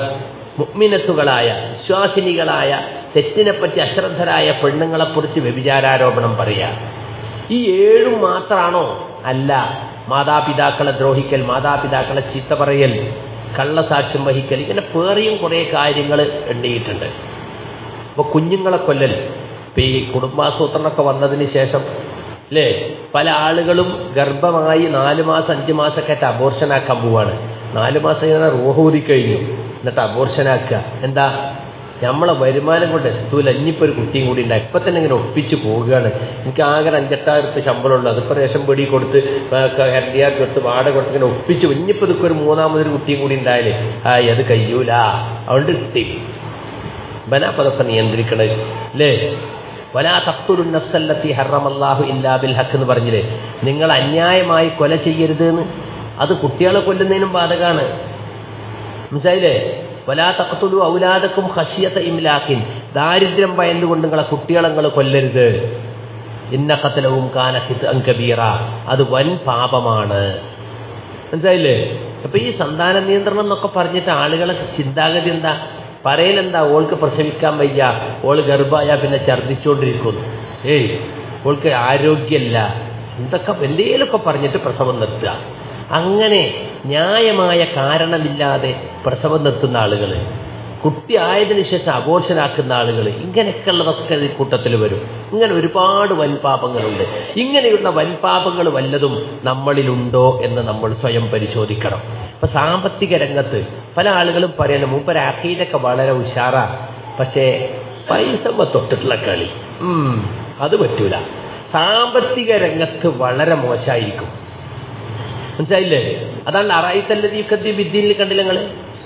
മുഅ്മിനത്തുകളായ വിശ്വാസിനികളായ തെറ്റിനെപ്പറ്റി അശ്രദ്ധരായ പെണ്ണുങ്ങളെക്കുറിച്ച് വ്യഭിചാരാരോപണം പറയാ. ഈ ഏഴും മാത്രാണോ? അല്ല. മാതാപിതാക്കളെ ദ്രോഹിക്കൽ, മാതാപിതാക്കളെ ചീത്ത പറയൽ, കള്ളസാക്ഷ്യം വഹിക്കൽ, ഇങ്ങനെ വേറെയും കുറേ കാര്യങ്ങൾ എണ്ണിയിട്ടുണ്ട്. അപ്പോൾ കുഞ്ഞുങ്ങളെ കൊല്ലൽ, ഇപ്പം ഈ കുടുംബാസൂത്രണമൊക്കെ വന്നതിന് ശേഷം അല്ലേ പല ആളുകളും ഗർഭമായി നാല് മാസം അഞ്ച് മാസമൊക്കെ ആയിട്ട് അബോർഷനാക്കാൻ പോവാണ്. നാല് മാസം ഇങ്ങനെ റൂഹൂതി കഴിഞ്ഞു, എന്നിട്ട് അബോർഷനാക്കുക. എന്താ? നമ്മളെ വരുമാനം കൊണ്ട് എത്തൂല, ഇനിയിപ്പോൾ ഒരു കുട്ടിയും കൂടി ഉണ്ടായി, ഇപ്പം തന്നെ ഇങ്ങനെ ഒപ്പിച്ച് പോവുകയാണ്. എനിക്ക് ആകെ അഞ്ചെട്ടായിരം റുപ്യ ശമ്പളമുള്ളൂ, അതിപ്പോൾ റേഷൻ പൊടി കൊടുത്ത് ഹെർഡിയാർ കൊടുത്ത് വാടക കൊടുത്ത് ഇങ്ങനെ ഒപ്പിച്ച് ഇനിയിപ്പോൾ ഇതൊക്കെ ഒരു മൂന്നാമതൊരു കുട്ടിയും കൂടി ഉണ്ടായാലേ ആ അത് കഴിയൂല. അതുകൊണ്ട് കിട്ടി ബനാപ്പതൊക്കെ നിയന്ത്രിക്കണത് അല്ലേ. വലാ തഖ്തുലു നഫ്സല്ലത്തി ഹറമല്ലാഹു ഇല്ലാ ബിൽ ഹഖ് എന്ന് പറഞ്ഞില്ലേ, നിങ്ങൾ അന്യായമായി കൊല ചെയ്യരുത് എന്ന്. അത് കുട്ടികളെ കൊല്ലുന്നതിനും ബാധകമാണ്, മനസ്സിലായില്ലേ? വലാ തഖ്തുലു ഔലാദക്കും ഖശിയത ഇംലാഖിൻ, ദാരിദ്ര്യം ഭയന്നുകൊണ്ട് നിങ്ങളെ കുട്ടികളെ നിങ്ങൾ കൊല്ലരുത്. ഇന്ന ഖത്ലഹും കാന ഖിത്അൻ കബീറ, അത് വൻ പാപമാണ്, മനസ്സിലായില്ലേ? അപ്പൊ ഈ സന്താന നിയന്ത്രണം എന്നൊക്കെ പറഞ്ഞിട്ട് ആളുകളെ ചിന്താഗതി എന്താ? പറയലെന്താ? ഓൾക്ക് പ്രസവിക്കാൻ വയ്യ, ഓള് ഗർഭമായ പിന്നെ ഛർദ്ദിച്ചുകൊണ്ടിരിക്കുന്നു, ഏയ് ഓൾക്ക് ആരോഗ്യമല്ല, എന്തൊക്കെ എന്തെങ്കിലുമൊക്കെ പറഞ്ഞിട്ട് പ്രസവം നിർത്തുക. അങ്ങനെ ന്യായമായ കാരണമില്ലാതെ പ്രസവം നിർത്തുന്ന ആളുകൾ, കുട്ടി ആയതിനു ശേഷം അബോർഷനാക്കുന്ന ആളുകൾ, ഇങ്ങനെയൊക്കെയുള്ളതൊക്കെ ഈ കൂട്ടത്തിൽ വരും. ഇങ്ങനെ ഒരുപാട് വൻപാപങ്ങളുണ്ട്. ഇങ്ങനെയുള്ള വൻപാപങ്ങൾ വല്ലതും നമ്മളിലുണ്ടോ എന്ന് നമ്മൾ സ്വയം പരിശോധിക്കണം. ഇപ്പൊ സാമ്പത്തിക രംഗത്ത് പല ആളുകളും പറയുന്നത് മൂപ്പര് അഖീദൊക്കെ വളരെ ഉഷാറാ, പക്ഷേ പൈസ തൊട്ടിട്ടുള്ള കളി ഉം അത് പറ്റൂല. സാമ്പത്തിക രംഗത്ത് വളരെ മോശമായിരിക്കും, മനസ്സിലായില്ലേ? അതാണ് അറായിത്തല്ലതി യുക്കദ്ദിബു ബിദ്ദീനിൽ കണ്ടില്ല നിങ്ങൾ?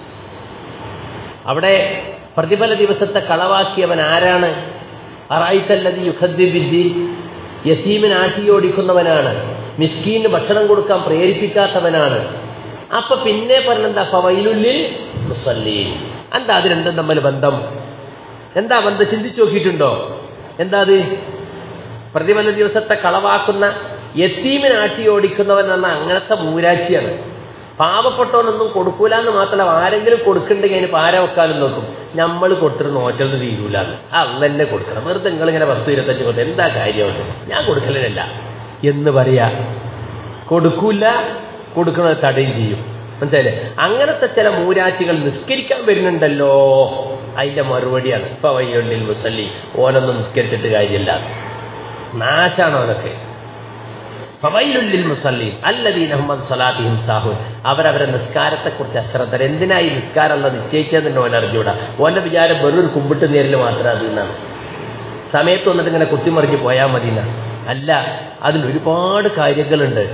അവിടെ പ്രതിഫല ദിവസത്തെ കളവാക്കിയവൻ ആരാണ്? അറായിത്തല്ലതി യുക്കദ്ദിബു ബിദ്ദീൻ, യതീമിനെ ആട്ടിയോടിക്കുന്നവനാണ്, മിസ്കീന് ഭക്ഷണം കൊടുക്കാൻ പ്രേരിപ്പിക്കാത്തവനാണ്. അപ്പൊ പിന്നെ പറഞ്ഞെന്താ? ഫവൈലുൽ മുസല്ലീൻ. എന്താ അത് രണ്ടും തമ്മിൽ ബന്ധം? എന്താ ബന്ധം? ചിന്തിച്ചു നോക്കിയിട്ടുണ്ടോ? എന്താ അത്? പ്രതിഫല ദിവസത്തെ കളവാക്കുന്ന യതീമിനെ ആട്ടിയോടിക്കുന്നവൻ എന്ന അങ്ങനത്തെ മൂരാച്ചിയാണ്. പാവപ്പെട്ടവനൊന്നും കൊടുക്കൂല എന്ന് മാത്രമല്ല, ആരെങ്കിലും കൊടുക്കണ്ടെങ്കിൽ അതിന് പാര വെക്കാനും നോക്കും. നമ്മൾ കൊടുത്തിട്ട് നോറ്റത് തീരൂല, അന്ന് തന്നെ കൊടുക്കണം. വെറുതെ നിങ്ങളിങ്ങനെ പത്ത് ഇരുപത്തഞ്ച് കൊടുത്ത് എന്താ കാര്യമുണ്ട്? ഞാൻ കൊടുക്കലില്ല എന്ന് പറയാ. കൊടുക്കൂല, കൊടുക്കുന്നത് തടയും ചെയ്യും, മനസ്സിലായില്ലേ? അങ്ങനത്തെ ചില മൂരാച്ചികൾ നിസ്കരിക്കാൻ വരുന്നുണ്ടല്ലോ, അതിന്റെ മറുപടിയാണ് ഇപ്പൊ വയ്യുള്ളിൽ മുസല്ലി. ഓനൊന്നും നിസ്കരിച്ചിട്ട് കാര്യമില്ല, നാശാണ് അവനൊക്കെ. ഫവൈലുൽ മുസല്ലീൻ അല്ലദീന ഹും അൻ സ്വലാത്തിഹിം സാഹൂൻ, അവരവരെ നിസ്കാരത്തെക്കുറിച്ച് അശ്രദ്ധർ. എന്തിനായി നിസ്കാരം ഉള്ളത് നിശ്ചയിച്ചതെന്ന് ഓൻ അറിഞ്ഞൂടാ. ഓന്റെ വിചാരം വെറൊരു കുമ്പിട്ട് നേരിൽ മാത്രം അതിന്നാണ്. സമയത്ത് വന്നിട്ട് ഇങ്ങനെ കുത്തിമറിഞ്ഞ് പോയാൽ മതി എന്നാണ്. അല്ല, അതിൽ ഒരുപാട് കാര്യങ്ങളുണ്ട്.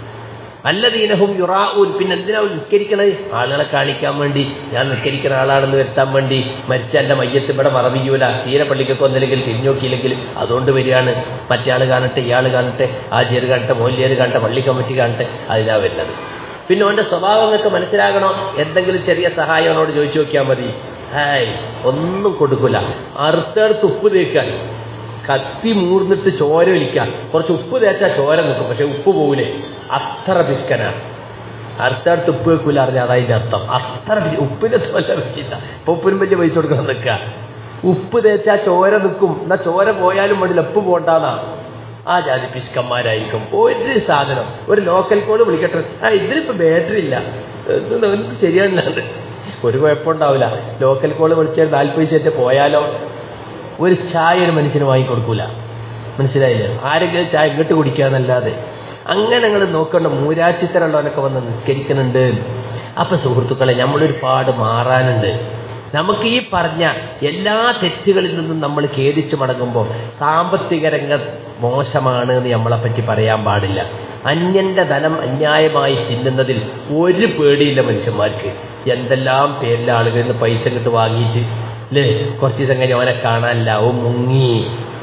അല്ലദീനഹും യുറാഊൻ, പിന്നെ എന്തിനാ നിസ്കരിക്കണത്? ആളുകളെ കാണിക്കാൻ വേണ്ടി, ഞാൻ നിസ്കരിക്കുന്ന ആളാണെന്ന് വരുത്താൻ വേണ്ടി. മരിച്ച എൻ്റെ മയ്യത്ത് ഇവിടെ മറവിയൂല, തീരെ പള്ളിക്കൊക്കെ ഒന്നില്ലെങ്കിൽ തിരിഞ്ഞോക്കിയില്ലെങ്കിൽ അതുകൊണ്ട് വരികയാണ്. മറ്റേ കാണട്ടെ, ഇയാൾ കാണട്ടെ, ആചാര്യ കാണട്ടെ, മൗല്യർ കാണട്ടെ, പള്ളി കമ്മിറ്റി കാണട്ടെ, അതിനാ വരുന്നത്. പിന്നെ അവൻ്റെ സ്വഭാവങ്ങൾക്ക് മനസ്സിലാകണോ? എന്തെങ്കിലും ചെറിയ സഹായം അവനോട് ചോദിച്ചു നോക്കിയാൽ മതി. ഹായ് ഒന്നും കൊടുക്കില്ല. അറുത്തടുത്ത് ഉപ്പ് തേക്കാൻ, കത്തി മൂർന്നിട്ട് ചോര ഒലിക്കാൻ, കുറച്ച് ഉപ്പ് തേച്ചാൽ ചോര നിൽക്കും, പക്ഷെ ഉപ്പ് പോകൂലേ, അത്ര പിസ്കനാണ്. അടുത്തടുത്ത് ഉപ്പ് വെക്കൂല അറിഞ്ഞാൽ അതതിൻ്റെ അർത്ഥം. അത്ര ഉപ്പിന്റെ തോല വെച്ചില്ല. ഇപ്പൊ ഉപ്പിനും വലിയ പൈസ കൊടുക്കാൻ നിൽക്കുക. ഉപ്പ് തേച്ചാൽ ചോര നിൽക്കും, എന്നാ ചോര പോയാലും മടിയിൽ ഉപ്പ് പോണ്ടാന്നാ. ആ ജാതി പിസ്കന്മാരായിരിക്കും. ഒരു സാധനം ഒരു ലോക്കൽ കോള് വിളിക്കട്ടെ, ആ ഇതിലിപ്പോ ബാറ്ററി ഇല്ല, എന്ത് ശരിയാണില്ലാണ്ട് ഒരു കുഴപ്പമുണ്ടാവില്ല. ലോക്കൽ കോള് വിളിച്ചാൽ നാൽപ്പത് പൈസ പോയാലോ. ഒരു ചായ ഒരു മനുഷ്യന് വാങ്ങിക്കൊടുക്കൂല, മനസ്സിലായില്ലേ? ആരെങ്കിലും ചായ ഇങ്ങോട്ട് കുടിക്കാന്നല്ലാതെ. അങ്ങനെ നിങ്ങൾ നോക്കേണ്ട മൂരാച്ചിത്തരമുള്ളവനൊക്കെ വന്ന് നിസ്കരിക്കുന്നുണ്ട്. അപ്പൊ സുഹൃത്തുക്കളെ, നമ്മളൊരുപാട് മാറാനുണ്ട്. നമുക്ക് ഈ പറഞ്ഞ എല്ലാ തെറ്റുകളിൽ നിന്നും നമ്മൾ ഖേദിച്ചു മടങ്ങുമ്പോൾ സാമ്പത്തിക രംഗം മോശമാണ് എന്ന് നമ്മളെപ്പറ്റി പറയാൻ പാടില്ല. അന്യന്റെ ധനം അന്യായമായി തിന്നുന്നതിൽ ഒരു പേടിയില്ല മനുഷ്യന്മാർക്ക്. എന്തെല്ലാം പേരിലെ ആളുകളിൽ നിന്ന് പൈസ കിട്ട് വാങ്ങിയിട്ട് അല്ലേ, കുറച്ച് ദിവസം കഴിഞ്ഞ് അവനെ കാണാനില്ല, ഓ മുങ്ങി.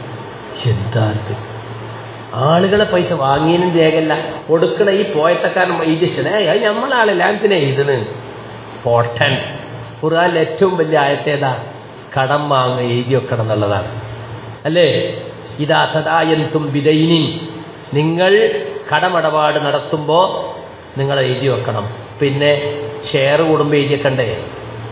എന്താത് ആളുകളെ പൈസ വാങ്ങിയതിനും രേഖല്ല, കൊടുക്കണ ഈ പോയത്തക്കാരൻ ഈജിപ്ഷ്യനെ അത് നമ്മളാളെ ലാൻസിനെ ഇതിന് പോട്ടൻ. ഖുർആനിലെ ഏറ്റവും വലിയ ആയത്തേതാ? കടം വാങ്ങ എഴുതി വെക്കണം എന്നുള്ളതാണ്, അല്ലേ? ഇതാ സദായന്തും ബിദൈനിൻ, നിങ്ങൾ കടമിടപാട് നടത്തുമ്പോൾ നിങ്ങൾ എഴുതി വെക്കണം. പിന്നെ ഷെയർ കൂടുമ്പോൾ എഴുതി വെക്കണ്ടേ?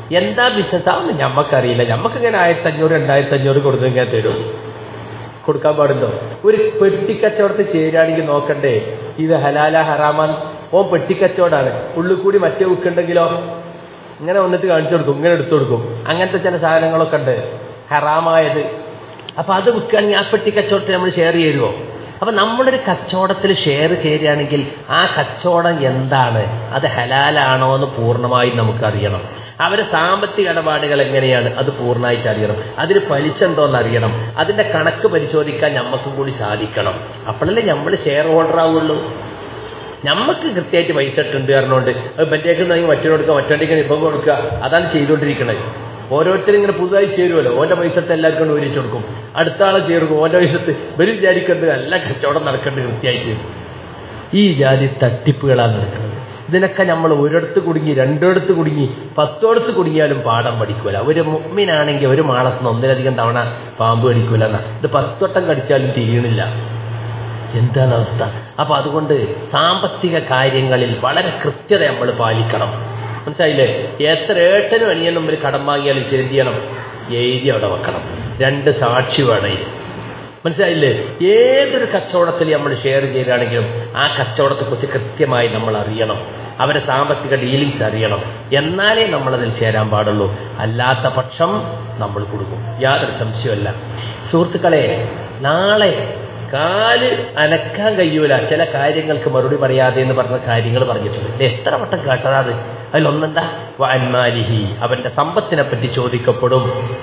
എന്താ ബിസിനസ് ആവുന്നു ഞമ്മക്കറിയില്ല, ഞമ്മക്കിങ്ങനെ ആയിരത്തി അഞ്ഞൂറ് രണ്ടായിരത്തി അഞ്ഞൂറ് കൊടുത്ത് ഇങ്ങനെ തരും. കൊടുക്കാൻ പാടുണ്ടോ? ഒരു പെട്ടിക്കച്ചവടത്തിൽ ചേരുകയാണെങ്കിൽ നോക്കണ്ടേ ഇത് ഹലാല ഹറാമാൻ. ഓ പെട്ടിക്കച്ചവടാണ്, ഉള്ളിൽ കൂടി മറ്റേ വിൽക്കുണ്ടെങ്കിലോ ഇങ്ങനെ വന്നിട്ട് കാണിച്ചു കൊടുക്കും, ഇങ്ങനെ എടുത്തു കൊടുക്കും. അങ്ങനത്തെ ചില സാധനങ്ങളൊക്കെ ഉണ്ട് ഹറാമായത്. അപ്പൊ അത് വിൽക്കുകയാണെങ്കിൽ ആ പെട്ടിക്കച്ചവടത്തിൽ നമ്മൾ ഷെയർ ചെയ്യുമോ? അപ്പൊ നമ്മളൊരു കച്ചവടത്തിൽ ഷെയർ ചെയ്യുകയാണെങ്കിൽ ആ കച്ചവടം എന്താണ്, അത് ഹലാലാണോ എന്ന് പൂർണ്ണമായും നമുക്കറിയണം. അവരെ സാമ്പത്തിക ഇടപാടുകൾ എങ്ങനെയാണ് അത് പൂർണ്ണമായിട്ട് അറിയണം. അതിന് പലിശ ഉണ്ടോയെന്ന് അറിയണം. അതിന്റെ കണക്ക് പരിശോധിക്കാൻ ഞമ്മക്കും കൂടി സാധിക്കണം. അപ്പോഴല്ലേ നമ്മൾ ഷെയർ ഹോൾഡർ ആവുള്ളൂ. ഞമ്മക്ക് കൃത്യമായിട്ട് പൈസ ഇട്ടുണ്ട് പറഞ്ഞുകൊണ്ട് മറ്റേക്ക് മറ്റൊരു കൊടുക്കുക മറ്റേക്ക് ഇപ്പം കൊടുക്കുക, അതാണ് ചെയ്തുകൊണ്ടിരിക്കുന്നത്. ഓരോരുത്തരും ഇങ്ങനെ പുതുതായി ചേരുമല്ലോ, ഓൻ്റെ പൈസത്തെ എല്ലാവർക്കും ഒരിച്ചു കൊടുക്കും, അടുത്ത ആളെ ചേർക്കും ഓൻ്റെ പൈസത്ത്. ഇവർ വിചാരിക്കേണ്ടത് നല്ല കച്ചവടം നടക്കേണ്ടത് കൃത്യമായിട്ട്. ഈ ജാതി തട്ടിപ്പുകളാണ് നടക്കുന്നത്. ഇതിനൊക്കെ നമ്മൾ ഒരിടത്ത് കുടുങ്ങി രണ്ടിടത്ത് കുടുങ്ങി പത്തോടത്ത് കുടുങ്ങിയാലും പാഠം പഠിക്കൂല. ഒരു മുഅ്മിനാണെങ്കിൽ ഒരു മാളത്തിന് ഒന്നിലധികം തവണ പാമ്പ് കടിക്കൂല എന്നാ, ഇത് പത്തോട്ടം കടിച്ചാലും തിരിയണില്ല. എന്താണ് അവസ്ഥ? അപ്പൊ അതുകൊണ്ട് സാമ്പത്തിക കാര്യങ്ങളിൽ വളരെ കൃത്യത നമ്മൾ പാലിക്കണം. മനസ്സിലായില്ലേ? എത്ര ഏട്ടനും അനിയനും മുമ്പിൽ കടം വാങ്ങിയാലും എന്ത് ചെയ്യണം? എഴുതി അവിടെ വെക്കണം. രണ്ട് സാക്ഷി വേണം. മനസ്സിലായില്ലേ? ഏതൊരു കച്ചവടത്തിൽ നമ്മൾ ഷെയർ ചെയ്യുകയാണെങ്കിലും ആ കച്ചവടത്തെക്കുറിച്ച് കൃത്യമായി നമ്മൾ അറിയണം. അവരെ സാമ്പത്തിക ഡീലിങ്സ് അറിയണം. എന്നാലേ നമ്മളതിൽ ചേരാൻ പാടുള്ളൂ. അല്ലാത്ത പക്ഷം നമ്മൾ കൊടുക്കും, യാതൊരു സംശയമല്ല. സുഹൃത്തുക്കളെ, നാളെ കാല് അനക്കാൻ കഴിയൂല ചില കാര്യങ്ങൾക്ക് മറുപടി പറയാതെ എന്ന് പറഞ്ഞ കാര്യങ്ങൾ പറഞ്ഞിട്ടുണ്ട്. എത്ര വട്ടം കേട്ടതാ അത്? അതിലൊന്നെന്താ? വഅൻമാലിഹി, അവന്റെ സമ്പത്തിനെ പറ്റി ചോദിക്കപ്പെടും.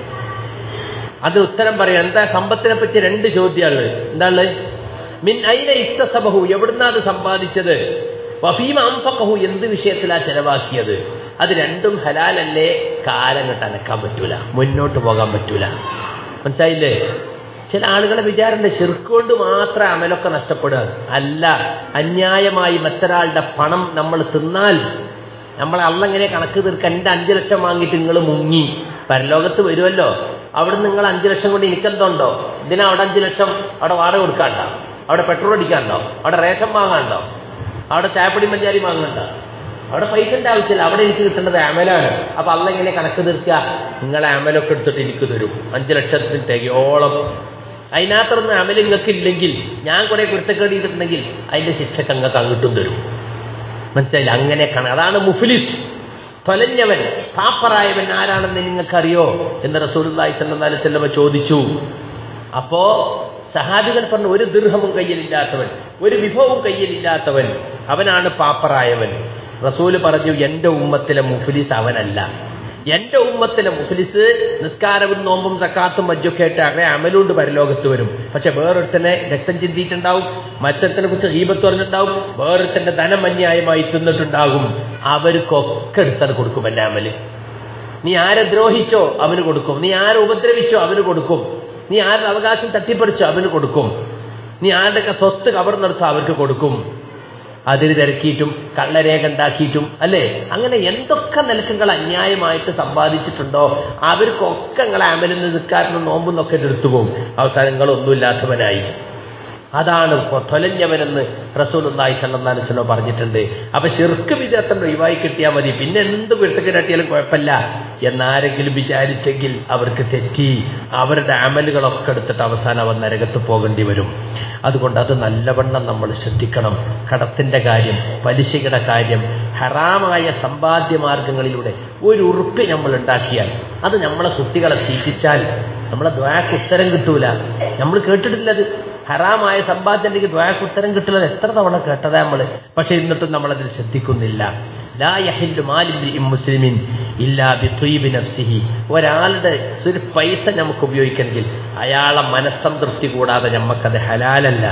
അത് ഉത്തരം പറയാം. എന്താ സമ്പത്തിനെ പറ്റി? രണ്ട് ചോദ്യമാണ്. എന്താണ്? മിൻ ഐന ഇക്തസബഹു, എവിടുന്നാ അത് സമ്പാദിച്ചത്? വഫീമ അൻഫഖഹു, എന്ത് വിഷയത്തിലാ ചെലവാക്കിയത്? അത് രണ്ടും ഹലാലല്ലേ? കാലം കെട്ട് അനക്കാൻ പറ്റൂല, മുന്നോട്ട് പോകാൻ പറ്റൂല. മനസ്സിലായില്ലേ? ചില ആളുകളെ വിചാരമുണ്ട് ശിർക്ക് കൊണ്ട് മാത്രം അമലൊക്കെ നഷ്ടപ്പെടുക. അല്ല, അന്യായമായി മറ്റൊരാളുടെ പണം നമ്മൾ തിന്നാൽ നമ്മൾ അള്ളെങ്ങനെ കണക്ക് തീർക്കാൻ? എൻ്റെ അഞ്ചു ലക്ഷം വാങ്ങിയിട്ട് നിങ്ങൾ മുങ്ങി പരലോകത്ത് വരുമല്ലോ, അവിടെ നിങ്ങൾ അഞ്ചു ലക്ഷം കൊണ്ട് എനിക്കെന്തുണ്ടോ? ഇതിനാ അവിടെ അഞ്ചു ലക്ഷം അവിടെ വാടക കൊടുക്കാണ്ടോ? അവിടെ പെട്രോൾ അടിക്കാണ്ടോ? അവിടെ റേഷൻ വാങ്ങാണ്ടോ? അവിടെ ചായപ്പൊടി മഞ്ചാരി വാങ്ങണ്ട? അവിടെ പൈസന്റെ ആവശ്യമില്ല. അവിടെ എനിക്ക് കിട്ടേണ്ടത് അമലാണ്. അപ്പൊ അള്ളെങ്ങനെ കണക്ക് തീർക്കുക? നിങ്ങളെ അമലൊക്കെ എടുത്തിട്ട് എനിക്ക് തരും അഞ്ചു ലക്ഷത്തിന് തികയോളം. അതിനകത്തൊന്നും അമൽ നിങ്ങൾക്ക് ഇല്ലെങ്കിൽ, ഞാൻ കുറെ കുരുത്തക്കേട് ചെയ്തിട്ടുണ്ടെങ്കിൽ അതിന്റെ ശിക്ഷക്ക് അങ്ങക്ക് അങ്ങോട്ടും തരും. മനസ്സിലായില്ല? അങ്ങനെ കാണാം. അതാണ് മുഫ്ലിസ്, തൊലഞ്ഞവൻ, പാപ്പറായവൻ ആരാണെന്ന് നിങ്ങൾക്കറിയോ എന്ന് റസൂലുള്ളാഹി സ്വല്ലല്ലാഹു അലൈഹി വസല്ലം ചോദിച്ചു. അപ്പോ സഹാബികൾ പറഞ്ഞു, ഒരു ദിർഹമും കയ്യിലില്ലാത്തവൻ, ഒരു വിഭവവും കയ്യിലില്ലാത്തവൻ, അവനാണ് പാപ്പറായവൻ. റസൂല് പറഞ്ഞു, എന്റെ ഉമ്മത്തിലെ മുഫ്ലിസ് അവനല്ല. എന്റെ ഉമ്മത്തിലെ മുഫ്ലിസ് നിസ്കാരവും നോമ്പും സക്കാത്തും മജ്ജൊക്കെ ആയിട്ട് അങ്ങനെ അമലുകൊണ്ട് പരലോകത്ത് വരും. പക്ഷെ വേറൊരുത്തനെ രക്തം ചിന്തിയിട്ടുണ്ടാവും, മറ്റൊരുത്തനെ കുറിച്ച് ഗീബത്ത് പറഞ്ഞിട്ടുണ്ടാവും, വേറൊരുത്തന്റെ ധനം അന്യായമായി തിന്നിട്ടുണ്ടാകും. അവർക്കൊക്കെ എടുത്തത് കൊടുക്കും എന്റെ അമല്. നീ ആരെ ദ്രോഹിച്ചോ അവന് കൊടുക്കും, നീ ആരെ ഉപദ്രവിച്ചോ അവന് കൊടുക്കും, നീ ആരുടെ അവകാശം തട്ടിപ്പറിച്ചോ അവന് കൊടുക്കും, നീ ആരുടെയൊക്കെ സ്വത്ത് കവർന്നെടുത്തോ അവർക്ക് കൊടുക്കും. അതിന് തിരക്കിയിട്ടും കള്ളരേഖ ഉണ്ടാക്കിയിട്ടും അല്ലേ, അങ്ങനെ എന്തൊക്കെ നിലക്കുകൾ അന്യായമായിട്ട് സമ്പാദിച്ചിട്ടുണ്ടോ അവർക്കൊക്കെ നിങ്ങളെ അമലിൽ നിന്ന് നിൽക്കാനും നോമ്പും ഒക്കെ എടുത്തു പോകും. അവസാനങ്ങളൊന്നുമില്ലാത്തവനായി. അതാണ് തൊലഞ്ഞവനെന്ന് റസൂലുള്ളാഹി സ്വല്ലല്ലാഹു അലൈഹി വസല്ലം പറഞ്ഞിട്ടുണ്ട്. അപ്പൊ ശിർക്ക് വിദഗ്ധൻ ഒഴിവായി കിട്ടിയാൽ മതി, പിന്നെ എന്ത് പിടുത്തക്കിട്ടാട്ടിയാലും കുഴപ്പമില്ല എന്നാരെങ്കിലും വിചാരിച്ചെങ്കിൽ അവർക്ക് തെറ്റി, അവരുടെ അമലുകളൊക്കെ എടുത്തിട്ട് അവസാനം അവൻ നരകത്ത് പോകേണ്ടി വരും. അതുകൊണ്ട് അത് നല്ലവണ്ണം നമ്മൾ ശ്രദ്ധിക്കണം. കടത്തിന്റെ കാര്യം, പലിശയുടെ കാര്യം, ഹറാമായ സമ്പാദ്യ മാർഗങ്ങളിലൂടെ ഒരു ഉറുപ്പ് നമ്മൾ ഉണ്ടാക്കിയാൽ, അത് നമ്മളെ കുട്ടികളെ തീറ്റിച്ചാൽ നമ്മളെ ദ്വാക്ക് ഉത്തരം കിട്ടൂല. നമ്മൾ കേട്ടിട്ടില്ലത്. ഹറാമായ സമ്പാദ്യത്തിലേക്ക് ദ്വാക്ക് ഉത്തരം കിട്ടുന്നത് എത്ര തവണ കേട്ടതാ നമ്മള്. പക്ഷെ എന്നിട്ടും നമ്മളതിൽ ശ്രദ്ധിക്കുന്നില്ല. ലാ യഹില്ലു മാലിമ്രിഇൻ മുസ്ലിമിൻ ഇല്ലാ ബിത്വീബി നഫ്സിഹി. ഒരാളുടെ ഒരു പൈസ നമുക്ക് ഉപയോഗിക്കണമെങ്കിൽ അയാളെ മനസ്സംതൃപ്തി കൂടാതെ നമുക്കത് ഹലാലല്ല.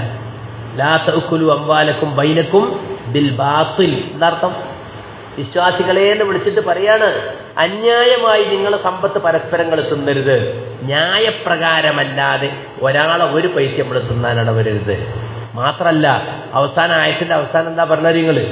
ലാ തഅകുലു അംവാലക്കും ബൈനക്കും ബിൽ ബാത്തിൽ. എന്താർത്ഥം? വിശ്വാസികളെ എന്ന് വിളിച്ചിട്ട് പറയാണ്, അന്യായമായി നിങ്ങളെ സമ്പത്ത് പരസ്പരങ്ങൾ തിന്നരുത്. ന്യായപ്രകാരമല്ലാതെ ഒരാളെ ഒരു പൈസ നമ്മൾ തിന്നാനാണ് വരരുത്. മാത്രല്ല അവസാന ആയത്തിന്റെ അവസാനം എന്താ പറഞ്ഞത്? നിങ്ങള്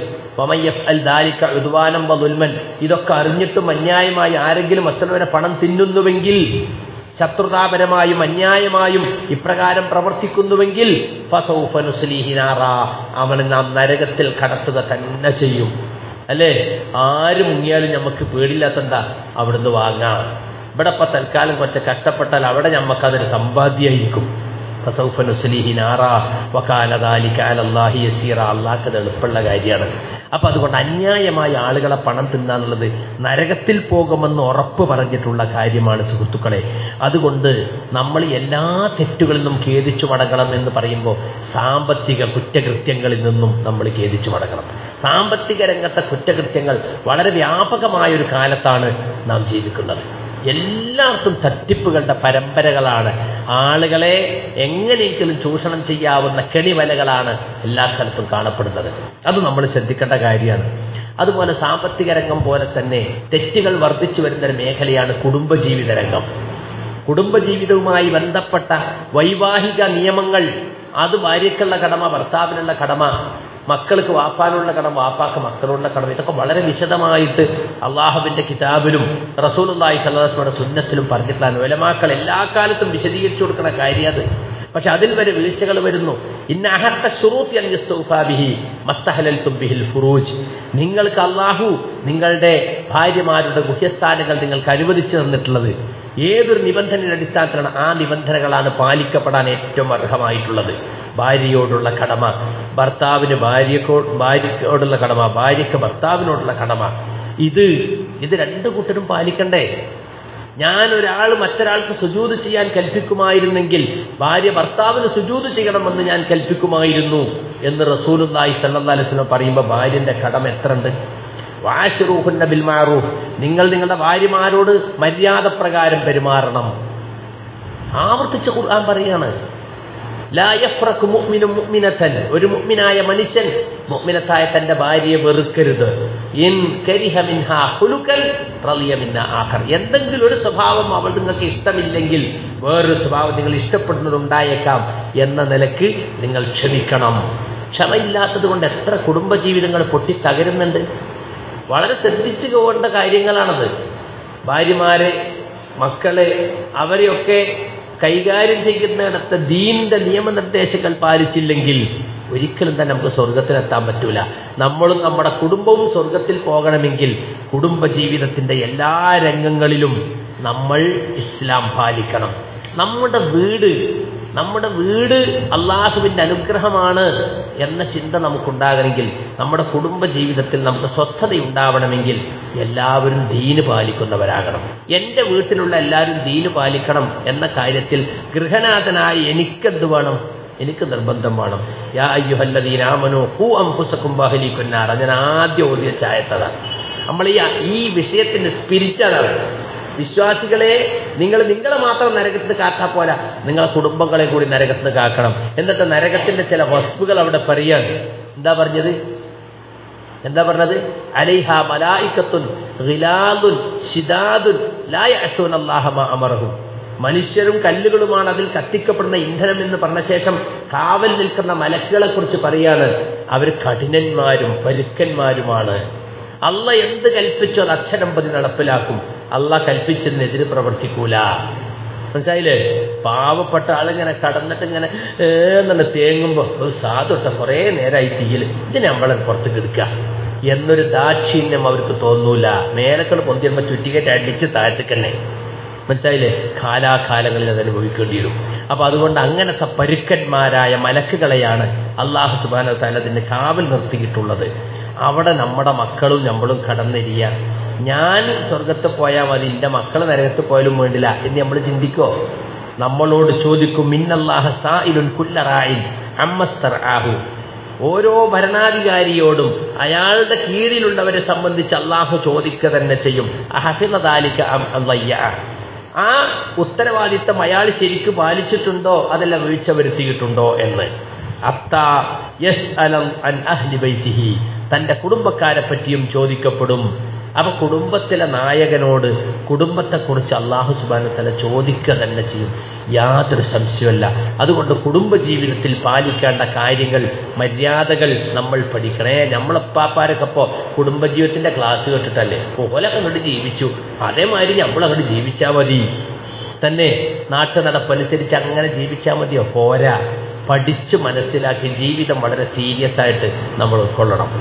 ഇതൊക്കെ അറിഞ്ഞിട്ടും അന്യായമായി ആരെങ്കിലും മറ്റുള്ളവരെ പണം തിന്നുന്നുവെങ്കിൽ, ശത്രുതാപരമായും അന്യായമായും ഇപ്രകാരം പ്രവർത്തിക്കുന്നുവെങ്കിൽ അവനെ നാം നരകത്തിൽ കടത്തുക തന്നെ ചെയ്യും. അല്ലേ? ആര് മുങ്ങിയാലും നമുക്ക് പേടില്ലാത്തെന്താ? അവിടുന്ന് വാങ്ങാം. ഇവിടെ ഇപ്പം തൽക്കാലം കുറച്ച് കഷ്ടപ്പെട്ടാൽ അവിടെ നമുക്കതൊരു സമ്പാദ്യമായിരിക്കും. അള്ളാഹ്ക്കത് എളുപ്പമുള്ള കാര്യമാണ്. അപ്പൊ അതുകൊണ്ട് അന്യായമായ ആളുകളെ പണം തിന്നാന്നുള്ളത് നരകത്തിൽ പോകുമെന്ന് ഉറപ്പ് പറഞ്ഞിട്ടുള്ള കാര്യമാണ് സുഹൃത്തുക്കളെ. അതുകൊണ്ട് നമ്മൾ എല്ലാ തെറ്റുകളിൽ നിന്നും ഖേദിച്ചു മടങ്ങണം എന്ന് പറയുമ്പോൾ സാമ്പത്തിക കുറ്റകൃത്യങ്ങളിൽ നിന്നും നമ്മൾ ഖേദിച്ചു മടങ്ങണം. സാമ്പത്തിക രംഗത്തെ കുറ്റകൃത്യങ്ങൾ വളരെ വ്യാപകമായൊരു കാലത്താണ് നാം ജീവിക്കുന്നത്. എല്ലാവർക്കും തട്ടിപ്പുകളുടെ പരമ്പരകളാണ്. ആളുകളെ എങ്ങനെയെങ്കിലും ചൂഷണം ചെയ്യാവുന്ന കെണിവലകളാണ് എല്ലാ സ്ഥലത്തും കാണപ്പെടുന്നത്. അത് നമ്മൾ ശ്രദ്ധിക്കേണ്ട കാര്യമാണ്. അതുപോലെ സാമ്പത്തിക രംഗം പോലെ തന്നെ തെറ്റുകൾ വർദ്ധിച്ചു വരുന്നൊരു മേഖലയാണ് കുടുംബജീവിത രംഗം. കുടുംബജീവിതവുമായി ബന്ധപ്പെട്ട വൈവാഹിക നിയമങ്ങൾ, അത് ഭാര്യയ്ക്കുള്ള കടമ, ഭർത്താവിനുള്ള കടമ, മക്കൾക്ക് വാപ്പാനുള്ള കടമ, വാപ്പാക്ക് മക്കളുള്ള കടമ, ഇതൊക്കെ വളരെ വിശദമായിട്ട് അള്ളാഹുവിന്റെ കിതാബിലും റസൂലുള്ളാഹി സ്വല്ലല്ലാഹു അലൈഹി വസല്ലം സുന്നത്തിലും പറഞ്ഞിട്ടുള്ള ഉലമാക്കൾ എല്ലാ കാലത്തും വിശദീകരിച്ചു കൊടുക്കുന്ന കാര്യം അത്. പക്ഷെ അതിൽ വരെ വീഴ്ചകൾ വരുന്നു. ഇന്ന അഹത്ത ശുറൂത്തി അൻ യസ്തൗഫാ ബിഹി മസ്തഹലൽതും ബിഹിൽ ഫുറൂജ്. നിങ്ങൾക്ക് അള്ളാഹു നിങ്ങളുടെ ഭാര്യമാരുടെ ഗുഹ്യസ്ഥാനങ്ങൾ നിങ്ങൾക്ക് അനുവദിച്ചു തന്നിട്ടുള്ളത് ഏതൊരു നിബന്ധനയുടെ അടിസ്ഥാനത്തിലാണ്, ആ നിബന്ധനകളാണ് പാലിക്കപ്പെടാൻ ഏറ്റവും അർഹമായിട്ടുള്ളത്. ഭാര്യയോടുള്ള കടമ, ഭർത്താവിന് ഭാര്യക്കോ ഭാര്യയോടുള്ള കടമ, ഭാര്യയ്ക്ക് ഭർത്താവിനോടുള്ള കടമ, ഇത് ഇത് രണ്ടു കൂട്ടരും പാലിക്കണ്ടേ? ഞാൻ ഒരാൾ മറ്റൊരാൾക്ക് സുജൂദ് ചെയ്യാൻ കൽപ്പിക്കുമായിരുന്നെങ്കിൽ ഭാര്യ ഭർത്താവിന് സുജൂദ് ചെയ്യണമെന്ന് ഞാൻ കൽപ്പിക്കുമായിരുന്നു എന്ന് റസൂലുള്ളാഹി സ്വല്ലല്ലാഹു അലൈഹി വസല്ലം പറയുമ്പോൾ ഭാര്യന്റെ കടമ എത്ര ഉണ്ട്? വാശിറൂഹുന്ന ബിൽ മഅറൂഫ്. നിങ്ങൾ നിങ്ങളുടെ ഭാര്യമാരോട് മര്യാദ പ്രകാരം പെരുമാറണം. ആവർത്തിച്ച് ഖുർആൻ പറയാണ്, ലാ യഫ്റഖു മുഅ്മിനും മുഅ്മിനതൻ. ഒരു മുഅ്മിനായ മനുഷ്യൻ മുഅ്മിനത്തായ തന്റെ ഭാര്യയെ വെറുക്കരുത്. ഇൻ കരിഹ മിൻഹാ ഖുലുഖൻ റളിയ മിൻഹാ ആഖർ. എന്തെങ്കിലും ഒരു സ്വഭാവം അവൾ നിങ്ങൾക്ക് ഇഷ്ടമില്ലെങ്കിൽ വേറൊരു സ്വഭാവം നിങ്ങൾ ഇഷ്ടപ്പെടുന്നതുണ്ടായേക്കാം എന്ന നിലക്ക് നിങ്ങൾ ക്ഷമിക്കണം. ക്ഷമയില്ലാത്തത് കൊണ്ട് എത്ര കുടുംബജീവിതങ്ങൾ പൊട്ടി തകരുന്നുണ്ട്. വളരെ ശ്രദ്ധിച്ചു പോകേണ്ട കാര്യങ്ങളാണത്. ഭാര്യമാരെ, മക്കളെ, അവരെയൊക്കെ കൈകാര്യം ചെയ്യുന്നിടത്ത് ദീനിന്റെ നിയമനിർദ്ദേശങ്ങൾ പാലിച്ചില്ലെങ്കിൽ ഒരിക്കലും തന്നെ നമുക്ക് സ്വർഗത്തിലെത്താൻ പറ്റൂല. നമ്മളും നമ്മുടെ കുടുംബവും സ്വർഗത്തിൽ പോകണമെങ്കിൽ കുടുംബജീവിതത്തിന്റെ എല്ലാ രംഗങ്ങളിലും നമ്മൾ ഇസ്ലാം പാലിക്കണം. നമ്മുടെ വീട് നമ്മുടെ വീട് അള്ളാഹുവിന്റെ അനുഗ്രഹമാണ് എന്ന ചിന്ത നമുക്കുണ്ടാകണമെങ്കിൽ, നമ്മുടെ കുടുംബ ജീവിതത്തിൽ നമുക്ക് സ്വസ്ഥത ഉണ്ടാവണമെങ്കിൽ എല്ലാവരും ദീന് പാലിക്കുന്നവരാകണം. എൻ്റെ വീട്ടിലുള്ള എല്ലാവരും ദീന് പാലിക്കണം എന്ന കാര്യത്തിൽ ഗൃഹനാഥനായി എനിക്കെന്ത് വേണം? എനിക്ക് നിർബന്ധം വേണം. യാ അയ്യുഹല്ലദീന ആമനൂ ഖൂ അൻഫുസകും വഅഹ്ലീകും നാറ. ഞാൻ ആദ്യം ഓതിയ ചായത്തതാണ്. നമ്മൾ ഈ ഈ വിഷയത്തിന്റെ സ്പിരിറ്റ് അതാണ്. വിശ്വാസികളെ, നിങ്ങൾ നിങ്ങളെ മാത്രം നരകത്തിന് കാക്കാൻ പോരാ, നിങ്ങളെ കുടുംബങ്ങളെ കൂടി നരകത്തിന് കാക്കണം. എന്നിട്ട് നരകത്തിന്റെ ചില വസ്തുക്കൾ അവിടെ പറയാണ്. എന്താ പറഞ്ഞത്? എന്താ പറഞ്ഞത്? അലൈഹാ മലായികത്തുൻ ഗിലാദുൻ ശിദാദുൻ ലാ യഅസൂനല്ലാഹ മാ അമറഹും. മനുഷ്യരും കല്ലുകളുമാണ് അതിൽ കത്തിക്കപ്പെടുന്ന ഇന്ധനം എന്ന് പറഞ്ഞ ശേഷം കാവൽ നിൽക്കുന്ന മലക്കുകളെ കുറിച്ച് പറയാണ്, അവർ കഠിനന്മാരും പരുക്കന്മാരുമാണ്. അള്ള എന്ത് കൽപ്പിച്ചോ അത് അക്ഷരം പതി നടപ്പിലാക്കും. അള്ള കൽപ്പിച്ചതിനെതിരെ പ്രവർത്തിക്കൂല. മനസ്സിലായില്ലേ? പാവപ്പെട്ട ആളിങ്ങനെ കടന്നിട്ട് ഇങ്ങനെ ഏന്നെ തേങ്ങുമ്പോ ഒരു സാധുട്ട കുറേ നേരമായി തീയിൽ ഇതിനെ നമ്മളെ പുറത്ത് കിടക്കുക എന്നൊരു ദാക്ഷിണ്യം അവർക്ക് തോന്നൂല. മേലക്കൾ പൊന്തിയുമ്പോ ചുറ്റികേറ്റ് അടിച്ച് താഴ്ത്തിക്കന്നെ. മനസ്സിലായില്ലേ? കാലാകാലങ്ങളിൽ അത് അനുഭവിക്കേണ്ടി വരും. അപ്പൊ അതുകൊണ്ട് അങ്ങനത്തെ പരുക്കന്മാരായ മലക്കുകളെയാണ് അള്ളാഹു സുബ്ഹാനഹു വ തആല അതിന് കാവൽ നിർത്തിയിട്ടുള്ളത്. അവിടെ നമ്മുടെ മക്കളും നമ്മളും കടന്നിരിക്കുക. ഞാൻ സ്വർഗത്ത് പോയാൽ മതി, എൻ്റെ മക്കൾ നരകത്ത് പോയാലും വേണ്ടില്ല എന്ന് നമ്മൾ ചിന്തിക്കോ? നമ്മളോട് ചോദിക്കും, മിന്നല്ലാഹ സായിലുൻ കുല്ല റായിൻ അമ്മസ്തർആഹു. ഓരോ ഭരണാധികാരിയോടും അയാളുടെ കീഴിലുള്ളവരെ സംബന്ധിച്ച് അള്ളാഹു ചോദിക്കുക തന്നെ ചെയ്യും. അഹഫിള ദാലിക അം അളയ്യ. ആ ഉത്തരവാദിത്തം അയാൾ ശരിക്കും പാലിച്ചിട്ടുണ്ടോ അതല്ല വീഴ്ച വരുത്തിയിട്ടുണ്ടോ എന്ന്. അത്താ യസ്അലൻ അൻ അഹ്ലി ബൈതിഹി. തന്റെ കുടുംബക്കാരെ പറ്റിയും ചോദിക്കപ്പെടും. അപ്പൊ കുടുംബത്തിലെ നായകനോട് കുടുംബത്തെക്കുറിച്ച് അള്ളാഹു സുബ്ഹാനഹു വ തആല ചോദിക്കുക തന്നെ ചെയ്യും, യാതൊരു സംശയമല്ല. അതുകൊണ്ട് കുടുംബജീവിതത്തിൽ പാലിക്കേണ്ട കാര്യങ്ങൾ, മര്യാദകൾ നമ്മൾ പഠിക്കണേ. നമ്മളപ്പാപ്പാരൊക്കെ ഇപ്പോൾ കുടുംബജീവിതത്തിന്റെ ക്ലാസ് കേട്ടിട്ടല്ലേ ഓലൊക്കെ അങ്ങോട്ട് ജീവിച്ചു, അതേമാതിരി നമ്മളങ്ങോട്ട് ജീവിച്ചാൽ മതി. തന്നെ നാട്ടു നടപ്പനുസരിച്ച് അങ്ങനെ ജീവിച്ചാൽ മതിയോ? പോരാ. പഠിച്ച് മനസ്സിലാക്കി ജീവിതം വളരെ സീരിയസ് ആയിട്ട് നമ്മൾ ഉൾക്കൊള്ളണം.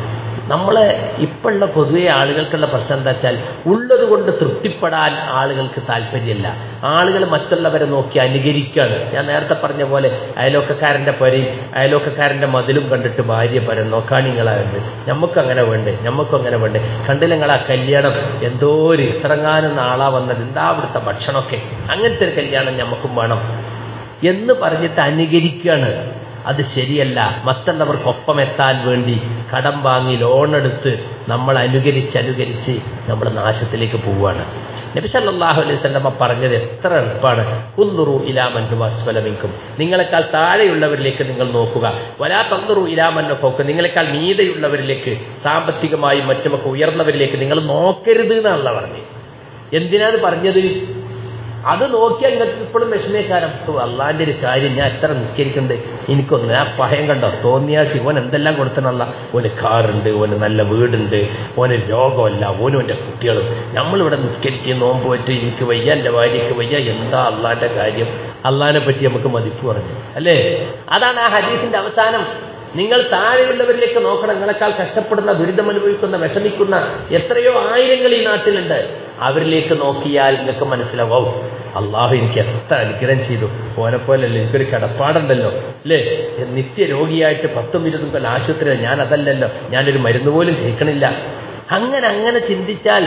നമ്മളെ ഇപ്പോഴുള്ള പൊതുവെ ആളുകൾക്കുള്ള പ്രശ്നം എന്താ വെച്ചാൽ ഉള്ളത് കൊണ്ട് തൃപ്തിപ്പെടാൻ ആളുകൾക്ക് താല്പര്യമില്ല. ആളുകൾ മറ്റുള്ളവരെ നോക്കി അനുകരിക്കുകയാണ്. ഞാൻ നേരത്തെ പറഞ്ഞ പോലെ അയലോക്കക്കാരൻ്റെ പൊരയും അയലോക്കക്കാരൻ്റെ മതിലും കണ്ടിട്ട് ഭാര്യ പരം നോക്കാണിങ്ങളായുണ്ട്, ഞമ്മക്കും അങ്ങനെ വേണ്ടേ, ഞമ്മക്കും അങ്ങനെ വേണ്ടേ, കണ്ടില്ല നിങ്ങൾ ആ കല്യാണം എന്തോ ഒരു ഇത്രങ്ങാനും നാളാ വന്നത്, എന്താ അവിടുത്തെ ഭക്ഷണമൊക്കെ, അങ്ങനത്തെ ഒരു കല്യാണം ഞമ്മക്കും വേണം എന്ന് പറഞ്ഞിട്ട് അനുകരിക്കുകയാണ്. അത് ശരിയല്ല. മറ്റുള്ളവർക്കൊപ്പം എത്താൻ വേണ്ടി കടം വാങ്ങി ലോണെടുത്ത് നമ്മൾ അനുകരിച്ച് അനുകരിച്ച് നമ്മൾ നാശത്തിലേക്ക് പോവുകയാണ്. നബി സല്ലല്ലാഹു അലൈഹി വസല്ലം പറഞ്ഞത് എത്ര എളുപ്പമാണ്. ഉൻദുറു ഇലാ മൻ ഹുവ അസ്ഫല മിൻകും, നിങ്ങളെക്കാൾ താഴെയുള്ളവരിലേക്ക് നിങ്ങൾ നോക്കുക. വലാ തൻദുറു ഇലാ മൻ ഫൗക, നിങ്ങളെക്കാൾ മീതെയുള്ളവരിലേക്ക്, സാമ്പത്തികമായും മറ്റുമൊക്കെ ഉയർന്നവരിലേക്ക് നിങ്ങൾ നോക്കരുത് എന്നാണല്ലോ പറഞ്ഞത്. എന്തിനാണ് പറഞ്ഞത്? അത് നോക്കിയാൽ നിങ്ങൾക്ക് ഇപ്പോഴും വിഷമേക്കാരം. അള്ളാന്റെ ഒരു കാര്യം, ഞാൻ എത്ര നിസ്കരിക്കുന്നുണ്ട്, എനിക്കൊന്നും ആ ഭയം കണ്ടോ തോന്നിയാൽ ഓൻ എന്തെല്ലാം കൊടുത്തനല്ല, ഓന് കാറുണ്ട്, ഓന് നല്ല വീടുണ്ട്, ഓന് രോഗമല്ല, ഓനും എൻ്റെ കുട്ടികളും, നമ്മളിവിടെ നിസ്കരിച്ച് നോമ്പ് പറ്റും, എനിക്ക് വയ്യ, എൻ്റെ ഭാര്യയ്ക്ക് വയ്യ, എന്താ അള്ളാന്റെ കാര്യം, അള്ളാഹിനെ പറ്റി നമുക്ക് മതിപ്പ് പറഞ്ഞു അല്ലേ? അതാണ് ആ ഹദീസിന്റെ അവസാനം. നിങ്ങൾ താഴെയുള്ളവരിലേക്ക് നോക്കണം. നിങ്ങളെക്കാൾ കഷ്ടപ്പെടുന്ന, ദുരിതമനുഭവിക്കുന്ന, വിഷമിക്കുന്ന എത്രയോ ആയിരങ്ങൾ ഈ നാട്ടിലുണ്ട്. അവരിലേക്ക് നോക്കിയാൽ നിങ്ങൾക്ക് മനസ്സിലാവും, അള്ളാഹു എനിക്ക് എത്ര അനുഗ്രഹം ചെയ്തു, ഓനെപ്പോലല്ലേ, എനിക്കൊരു കിടപ്പാടുണ്ടല്ലോ അല്ലേ, നിത്യരോഗിയായിട്ട് പത്തും ഇരുപതും കൊല്ലം ആശുപത്രിയിൽ ഞാൻ അതല്ലല്ലോ, ഞാനൊരു മരുന്ന് പോലും കഴിക്കണില്ല. അങ്ങനെ അങ്ങനെ ചിന്തിച്ചാൽ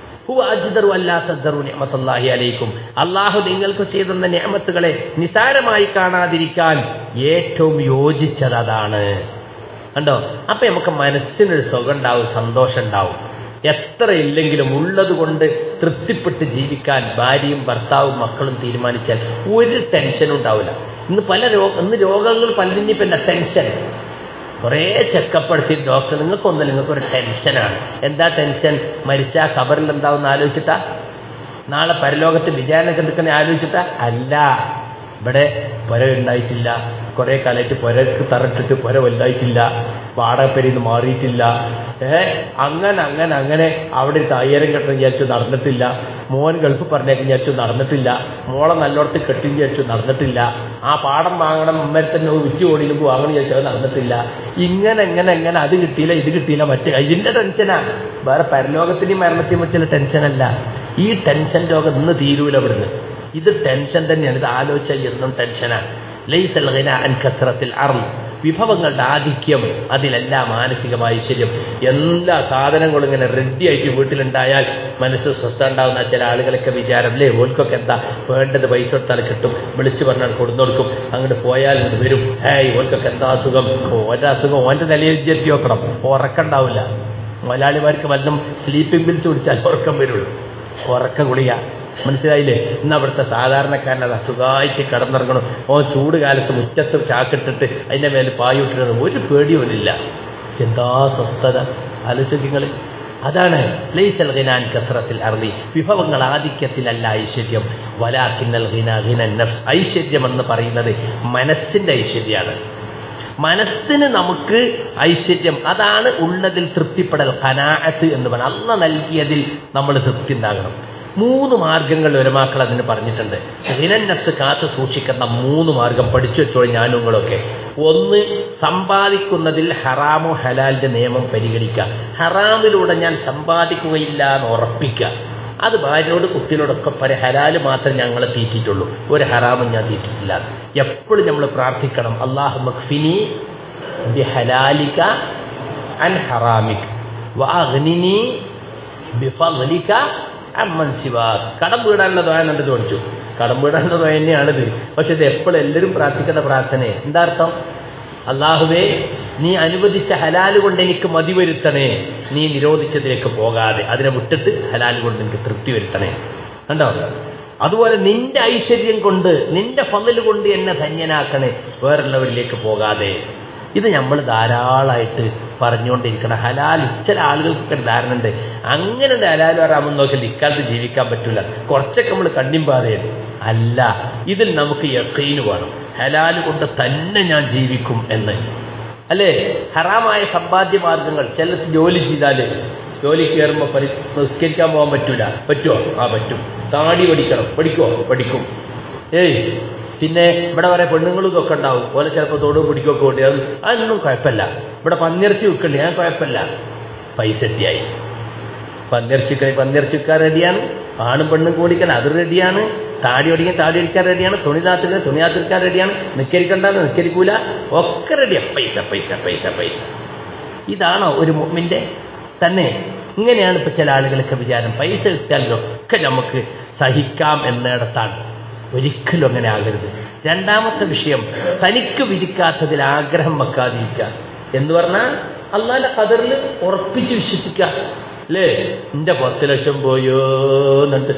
അള്ളാഹു നിങ്ങൾക്ക് ചെയ്തെന്ന നിഅമത്തുകളെ നിസാരമായി കാണാതിരിക്കാൻ ഏറ്റവും യോജിച്ചത് അതാണ്. കണ്ടോ? അപ്പൊ നമുക്ക് മനസ്സിനൊരു സുഖം ഉണ്ടാവും, സന്തോഷം ഉണ്ടാവും. എത്ര ഇല്ലെങ്കിലും ഉള്ളത് കൊണ്ട് തൃപ്തിപ്പെട്ട് ജീവിക്കാൻ ഭാര്യയും ഭർത്താവും മക്കളും തീരുമാനിച്ചാൽ ഒരു ടെൻഷനും ഉണ്ടാവില്ല. ഇന്ന് പല രോഗ ഇന്ന് രോഗങ്ങൾ പലതിനും പിന്നെ ടെൻഷൻ, കുറേ ചെക്കപ്പ് എടുത്തി ഡോക്ടർ, നിങ്ങൾക്കൊന്നല്ല, നിങ്ങൾക്കൊരു ടെൻഷനാണ്. എന്താ ടെൻഷൻ? മരിച്ചാൽ ഖബറിൽ എന്താവുന്ന ആലോചിച്ചിട്ടാ? നാളെ പരലോകത്ത് വിചാരണ കണ്ടിക്കുന്ന ആലോചിച്ചിട്ടാ? അല്ല, ഇവിടെ പുര ഉണ്ടായിട്ടില്ല, കുറെ കാലമായിട്ട് പുരക്ക് തറട്ടിട്ട് പുര വലുതായിട്ടില്ല, വാടകപ്പേരിന്ന് മാറിയിട്ടില്ല, ഏഹ് അങ്ങനെ അങ്ങനെ അങ്ങനെ അവിടെ തയ്യാരം കെട്ടം വിചാരിച്ചു നടന്നിട്ടില്ല, മോൻ ഗൾഫ് പറഞ്ഞേക്കും വിചാരിച്ചു നടന്നിട്ടില്ല, മോളെ നല്ലോടത്ത് കെട്ടി വിചാരിച്ചു നടന്നിട്ടില്ല, ആ പാടം വാങ്ങണം അമ്മ തന്നെ വിറ്റ് ഓടിയിലും വാങ്ങണം വിചാരിച്ചത് നടന്നിട്ടില്ല. ഇങ്ങനെ എങ്ങനെ എങ്ങനെ അത് കിട്ടിയില്ല, ഇത് കിട്ടിയില്ല, മറ്റേ ഇതിന്റെ ടെൻഷനാ. വേറെ പരലോകത്തിനെയും മരണത്തെയും പറ്റിയുള്ള ടെൻഷനല്ല. ഈ ടെൻഷൻ രോഗം ഇന്ന് തീരൂല ഇവിടുന്ന്. ഇത് ടെൻഷൻ തന്നെയാണ്. ഇത് ആലോചിച്ചാൽ എന്നും ടെൻഷനാണ്. ലൈസൽ ഗിന അൻ കസ്റത്തിൽ അർള്, വിഭവങ്ങളുടെ ആധിക്യം, അതിലെല്ലാം മാനസികമായ ഐശ്വര്യം. എല്ലാ സാധനങ്ങളും ഇങ്ങനെ റെഡി ആയിട്ട് വീട്ടിലുണ്ടായാൽ മനസ്സ് സ്വസ്ഥ ഉണ്ടാവുന്ന ചില ആളുകളൊക്കെ വിചാരം അല്ലേ, ഓൽക്കൊക്കെ എന്താ വേണ്ടത്, പൈസ കൊടുത്താൽ കിട്ടും, വിളിച്ചു പറഞ്ഞാൽ കൊടുന്നു കൊടുക്കും, അങ്ങോട്ട് പോയാൽ ഇങ്ങോട്ട് വരും. ഏയ് ഓൽക്കൊക്കെ എന്താ അസുഖം, ഓൻ്റെ അസുഖം ഓൻ്റെ നിലയിൽ വിചാരിച്ച് നോക്കണം, ഉറക്കം ഉണ്ടാവില്ല. മലയാളിമാർക്ക് വല്ലതും സ്ലീപ്പിംഗ് പിൽസ് കുടിച്ചാൽ ഉറക്കം വരുള്ളൂ, ഉറക്കം ഗുളിക. മനസ്സിലായില്ലേ? ഇന്ന് അവിടുത്തെ സാധാരണക്കാരൻ അത് അസുഖമായിട്ട് കിടന്നിറങ്ങണം. ഓ ചൂട് കാലത്ത് മുറ്റത്ത് ചാക്കിട്ടിട്ട് അതിൻ്റെ മേലെ പായിട്ടിട്ട് ഒരു പേടിയോനില്ല. എന്താ സ്വസ്ഥത ആലോചിങ്ങൾ. അതാണ് ലൈസൽ ഗിനാൻ കസ്റത്തിൽ അർളി, വിഭവങ്ങൾ ആധിക്യത്തിലല്ല ഐശ്വര്യം. വലാകിന്നൽ ഗിനാ ഗിനൻ നഫ്സ്, ഐശ്വര്യം എന്ന് പറയുന്നത് മനസ്സിന്റെ ഐശ്വര്യമാണ്. മനസ്സിന് നമുക്ക് ഐശ്വര്യം, അതാണ് ഉള്ളതിൽ തൃപ്തിപ്പെടൽ, ഖനാഅത്ത് എന്ന് പറഞ്ഞാൽ അല്ലാഹ് നൽകിയതിൽ നമ്മൾ തൃപ്തി ഉണ്ടാകണം. മൂന്ന് മാർഗങ്ങൾ ഉലമാക്കൾ അതിന് പറഞ്ഞിട്ടുണ്ട്. ഹിനന്നത്ത് കാത്തു സൂക്ഷിക്കുന്ന മൂന്ന് മാർഗം പഠിച്ചു വെച്ചോളൂ ഞാനും നിങ്ങളൊക്കെ. ഒന്ന്, സമ്പാദിക്കുന്നതിൽ ഹറാമോ ഹലാലിന്റെ നിയമം പരിഗണിക്കുക. ഹറാമിലൂടെ ഞാൻ സമ്പാദിക്കുകയില്ല എന്ന് ഉറപ്പിക്കുക. അത് ഭാര്യയോട് കുട്ടികളോടൊക്കെ പറ, ഹലാല് മാത്രമേ ഞങ്ങളെ തീറ്റിട്ടുള്ളൂ, ഒരു ഹറാമും ഞാൻ തീറ്റിട്ടില്ല. എപ്പോഴും നമ്മൾ പ്രാർത്ഥിക്കണം, അല്ലാഹുമ്മ ക്ഫിനി ബിഹലാലിക അൻ ഹറാമിക വഅഗ്നിനി ബിഫദ്ലിക അമ്മൻ സിവാക്. കടം വീടാനുള്ള ദ്വാ എന്നു ചോദിച്ചു. കടം വീടാനുള്ള ദ്വാ തന്നെയാണിത്. പക്ഷെ ഇത് എപ്പോഴും എല്ലാവരും പ്രാർത്ഥിക്കുന്ന പ്രാർത്ഥനയെ. എന്താ അർത്ഥം? അല്ലാഹുവേ, നീ അനുവദിച്ച ഹലാല് കൊണ്ട് എനിക്ക് മതി വരുത്തണേ, നീ നിരോധിച്ചതിലേക്ക് പോകാതെ അതിനെ വിട്ടിട്ട് ഹലാല് കൊണ്ട് എനിക്ക് തൃപ്തി വരുത്തണേ. കണ്ടോ? അതുപോലെ നിന്റെ ഐശ്വര്യം കൊണ്ട്, നിന്റെ ഫളല് കൊണ്ട് എന്നെ ധന്യനാക്കണേ, വേറുള്ളവരിലേക്ക് പോകാതെ. ഇത് നമ്മൾ ധാരാളമായിട്ട് പറഞ്ഞുകൊണ്ടിരിക്കണം. ഹലാൽ ചില ആളുകൾക്കൊക്കെ ധാരണ ഉണ്ട്, അങ്ങനെ ഹലാൽ വരാമെന്ന് നോക്കിയാൽ ഇക്കാലത്ത് ജീവിക്കാൻ പറ്റില്ല, കുറച്ചൊക്കെ നമ്മൾ കണ്ണിമ്പാതയാണ്. അല്ല, ഇതിൽ നമുക്ക് യഖീന് വേണം, ഹലാൽ കൊണ്ട് തന്നെ ഞാൻ ജീവിക്കും എന്ന്. അല്ലേ? ഹറാമായ സമ്പാദ്യ മാർഗങ്ങൾ, ചില ജോലി ചെയ്താൽ ജോലി കയറുമ്പോൾ പരി നിസ്കരിക്കാൻ പോകാൻ പറ്റൂല. പറ്റുമോ? ആ പറ്റും. താടി പഠിക്കണം. പഠിക്കുമോ? പഠിക്കും. ഏയ് പിന്നെ ഇവിടെ വരെ പെണ്ണുങ്ങളും ഇതൊക്കെ ഉണ്ടാവും, ഓലെ ചിലപ്പോൾ തോടും പിടിക്കൊക്കെ കൂട്ടി, അത് അതൊന്നും കുഴപ്പമില്ല. ഇവിടെ പന്നിയിറച്ചി വെക്കണ്ടേ, ഞാൻ കുഴപ്പമില്ല. പൈസ എത്തിയായി. പന്നിറച്ചിക്ക പന്നിറച്ചിക്കാൻ റെഡിയാണ്, ആണും പെണ്ണും കൂടിക്കാൻ അത് റെഡിയാണ്, താടി ഒടിക്കാൻ താടി അടിക്കാൻ റെഡിയാണ്, തുണി താത്തിക്കാൻ തുണി താത്തിക്കാൻ റെഡിയാണ്, നിസ്കരിക്കണ്ടെന്ന് നിസ്കരിക്കൂല, ഒക്കെ റെഡിയാണ്. പൈസ പൈസ പൈസ പൈസ. ഇതാണോ ഒരു മുഅ്മിന്റെ തന്നെ? ഇങ്ങനെയാണ് ഇപ്പൊ ചില ആളുകളൊക്കെ വിചാരം, പൈസ കിട്ടിയാലൊക്കെ നമുക്ക് സഹിക്കാം എന്നിടത്താണ്. ഒരിക്കലും അങ്ങനെ ആകരുത്. രണ്ടാമത്തെ വിഷയം, തനിക്ക് വിധിക്കാത്തതിൽ ആഗ്രഹം വെക്കാതിരിക്കുക എന്ന് പറഞ്ഞാൽ അള്ളാന്റെ ഖദറിൽ ഉറപ്പിച്ച് വിശ്വസിക്കുക. അല്ലേ, എന്റെ പത്ത് ലക്ഷം പോയോ എന്നിട്ട്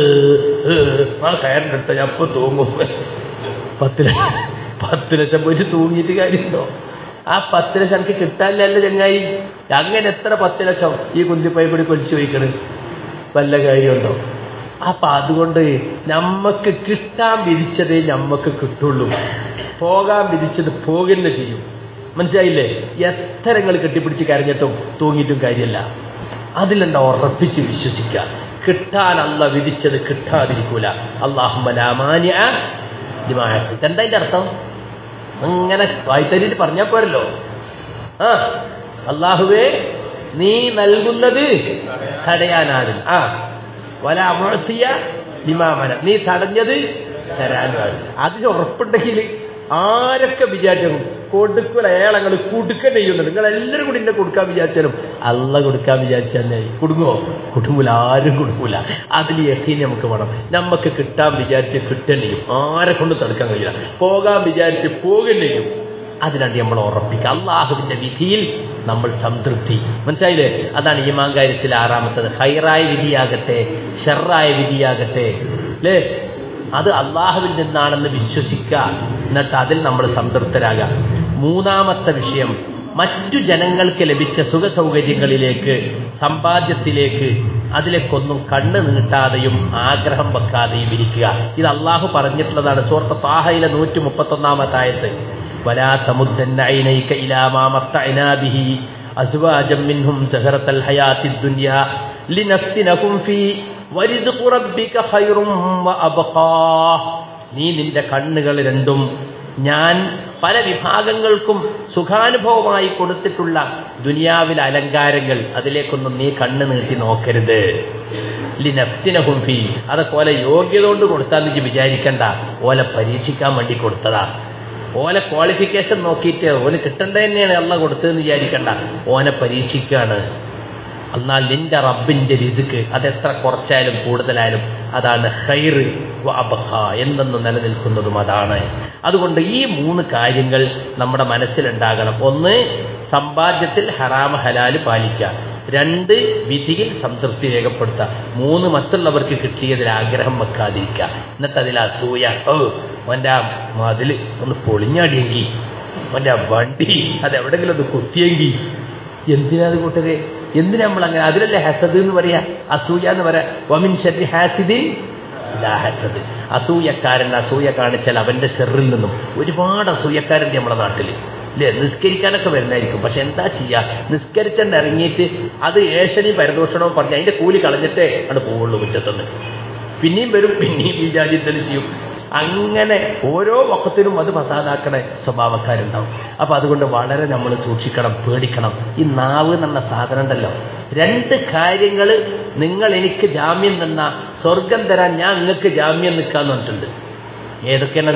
ആ കയറിൻ്റെ അടുത്ത ഞാൻ ഇപ്പൊ തൂങ്ങും. പത്ത് ലക്ഷം പത്ത് ലക്ഷം പോയിട്ട് തൂങ്ങിയിട്ട് കാര്യമുണ്ടോ? ആ പത്ത് ലക്ഷം എനിക്ക് കിട്ടാനില്ലല്ലോ ചങ്ങായി. അങ്ങനെ എത്ര പത്ത് ലക്ഷം ഈ കുന്തിപ്പൈ കൂടി കൊലിച്ചു വയ്ക്കണ്, വല്ല കാര്യമുണ്ടോ? അപ്പൊ അതുകൊണ്ട് നമ്മക്ക് കിട്ടാൻ വിധിച്ചതേ നമ്മക്ക് കിട്ടുള്ളൂ, പോകാൻ വിധിച്ചത് പോകുന്ന ചെയ്യും. മനസ്സിലായില്ലേ? എത്ര നിങ്ങൾ കെട്ടിപ്പിടിച്ച് കരഞ്ഞിട്ടും തൂങ്ങിയിട്ടും കാര്യമല്ല. അതിലെന്താ ഉറപ്പിച്ച് വിശ്വസിക്കുക. കിട്ടാൻ അല്ലാഹ് വിധിച്ചത് കിട്ടാതിരിക്കൂല. അല്ലാഹുമ്മ ലാ മാനിഅ ലിമാ അഅ്തൈത. എന്താ അതിന്റെ അർത്ഥം? അങ്ങനെ വായിത്തരിട്ട് പറഞ്ഞാൽ പോരല്ലോ. ആ അല്ലാഹുവേ, നീ നൽകുന്നത് തടയാനാണ്. ആ വലാ മുഅ്തിയ ലിമാ മന, നീ തടഞ്ഞത് തരാനാണ്. അതിന് ഉറപ്പുണ്ടെങ്കിൽ ആരൊക്കെ വിചാരിച്ചു കൊടുക്കൂല, ഏളങ്ങൾ കൊടുക്കാൻ ചെയ്യുന്നുണ്ട്. നിങ്ങൾ എല്ലാവരും കൂടി എന്നെ കൊടുക്കാൻ വിചാരിച്ചാലും അള്ള കൊടുക്കാൻ വിചാരിച്ചാൽ കൊടുങ്ങുമോ? കുടുങ്ങൂല, ആരും കൊടുക്കൂല. അതിൽ യഖീൻ നമുക്ക് വേണം. നമുക്ക് കിട്ടാൻ വിചാരിച്ച് കിട്ടേണ്ടിയും ആരെ കൊണ്ട് തടുക്കാൻ കഴിയില്ല. പോകാൻ വിചാരിച്ച് പോകേണ്ടിയും അതിനാണ് നമ്മൾ ഉറപ്പിക്കുക. അള്ളാഹുവിന്റെ വിധിയിൽ നമ്മൾ സംതൃപ്തി. മനസ്സിലായില്ലേ? അതാണ് ഈമാൻ കാര്യത്തിൽ ആറാമത്തത്. ഹൈറായ വിധിയാകട്ടെ ഷർറായ വിധിയാകട്ടെ, അല്ലേ, അത് അള്ളാഹുവിൽ നിന്നാണെന്ന് വിശ്വസിക്കുക. എന്നിട്ട് അതിൽ നമ്മൾ സംതൃപ്തരാകാം. മൂന്നാമത്തെ വിഷയം, മറ്റു ജനങ്ങൾക്ക് ലഭിച്ച സുഖ സൗകര്യങ്ങളിലേക്ക്, സമ്പാദ്യത്തിലേക്ക്, അതിലേക്കൊന്നും കണ്ണ് നീട്ടാതെയും ആഗ്രഹം വെക്കാതെയും ഇരിക്കുക. ഇത് അള്ളാഹു പറഞ്ഞിട്ടുള്ളതാണ്. സൂറത്ത് ത്വാഹയിലെ നൂറ്റി മുപ്പത്തൊന്നാമത്തെ ആയത്ത്. വലാ തമുദ്ദന്ന ഐനൈക ഇലാ മാ മത്തഅനാ ബിഹി അസ്വാജം മിൻഹും സഹറത്തൽ ഹയാത്തിദ് ദുനിയാ ലിനഫ്തിനഹും ഫീ വരിസ്ഖു റബ്ബിക ഖൈറും വഅബ്ഖാ. നീ നിന്റെ കണ്ണുകൾ രണ്ടും ഞാൻ പല വിഭാഗങ്ങൾക്കും സുഖാനുഭവമായി കൊടുത്തിട്ടുള്ള ദുനിയാവിലെ അലങ്കാരങ്ങൾ, അതിലേക്കൊന്നും നീ കണ്ണ് നീട്ടി നോക്കരുത്. ലിനഫ്തിനഹും ഫീ, അതൊക്കെ ഓലെ യോഗ്യത കൊണ്ട് കൊടുത്താന്ന് വിചാരിക്കണ്ട. ഓലെ പരീക്ഷിക്കാൻ വേണ്ടി കൊടുത്തതാ. ഓലെ ക്വാളിഫിക്കേഷൻ നോക്കിയിട്ട് ഓന് കിട്ടേണ്ടത് തന്നെയാണ് അള്ളാഹ് കൊടുത്തതെന്ന് വിചാരിക്കണ്ട. ഓനെ പരീക്ഷിക്കാണ്. എന്നാൽ നിന്റെ റബ്ബിന്റെ റിസ്ക് അതെത്ര കുറച്ചായാലും കൂടുതലായാലും അതാണ് ഖൈർ വ അബ്ഖാ, എന്നെന്ന് നിലനിൽക്കുന്നതും അതാണ്. അതുകൊണ്ട് ഈ മൂന്ന് കാര്യങ്ങൾ നമ്മുടെ മനസ്സിലുണ്ടാകണം. ഒന്ന്, സമ്പാദ്യത്തിൽ ഹറാമ ഹലാല് പാലിക്കുക. രണ്ട്, വിധിയിൽ സംതൃപ്തി രേഖപ്പെടുത്തുക. മൂന്ന്, മറ്റുള്ളവർക്ക് കിട്ടിയതിൽ ആഗ്രഹം വെക്കാതിരിക്കുക. എന്നിട്ട് അതിൽ അസൂയ, ഓ അവൻ്റെ ആ മതില് ഒന്ന് പൊളിഞ്ഞാടിയെങ്കിൽ, അവൻ്റെ ആ വണ്ടി അതെവിടെങ്കിലും ഒന്ന് കുത്തിയെങ്കിൽ, എന്തിനാ അത് കൂട്ടരെ? എന്തിനാ നമ്മൾ അങ്ങനെ? അതിലല്ലേ ഹസദ് എന്ന് പറയാ, അസൂയ എന്ന് പറയാ. വമിൻ ശർരി ഹാസിദിൻ ഇദാ ഹസദ്. അസൂയക്കാരൻ അസൂയ കാണിച്ചാൽ അവന്റെ ഷെറിൽ നിന്നും ഒരുപാട് അസൂയക്കാരുണ്ട് നമ്മുടെ നാട്ടിൽ, അല്ലേ? നിസ്കരിക്കാനൊക്കെ വരുന്നതായിരിക്കും. പക്ഷെ എന്താ ചെയ്യാ, നിസ്കരിച്ചെന്ന് ഇറങ്ങിയിട്ട് അത് ഏഷണി പരദൂഷണവും പറഞ്ഞ് അതിന്റെ കൂലി കളഞ്ഞിട്ടേ അത് പോവുള്ളൂ മുറ്റത്തുനിന്ന്. പിന്നെയും വരും, പിന്നെയും ഈ ജാതി തന്നെ ചെയ്യും. അങ്ങനെ ഓരോ വക്കത്തിനും അത് ഫസാദാക്കണ സ്വഭാവക്കാരുണ്ടാവും. അപ്പൊ അതുകൊണ്ട് വളരെ നമ്മൾ സൂക്ഷിക്കണം, പേടിക്കണം. ഈ നാവ് എന്നുള്ള സാധനം ഉണ്ടല്ലോ, രണ്ട് കാര്യങ്ങൾ നിങ്ങൾ എനിക്ക് ജാമ്യം തന്ന സ്വർഗം തരാൻ ഞാൻ നിങ്ങൾക്ക് ജാമ്യം നിൽക്കാന്ന് പറഞ്ഞിട്ടുണ്ട്. ഏതൊക്കെയാണത്?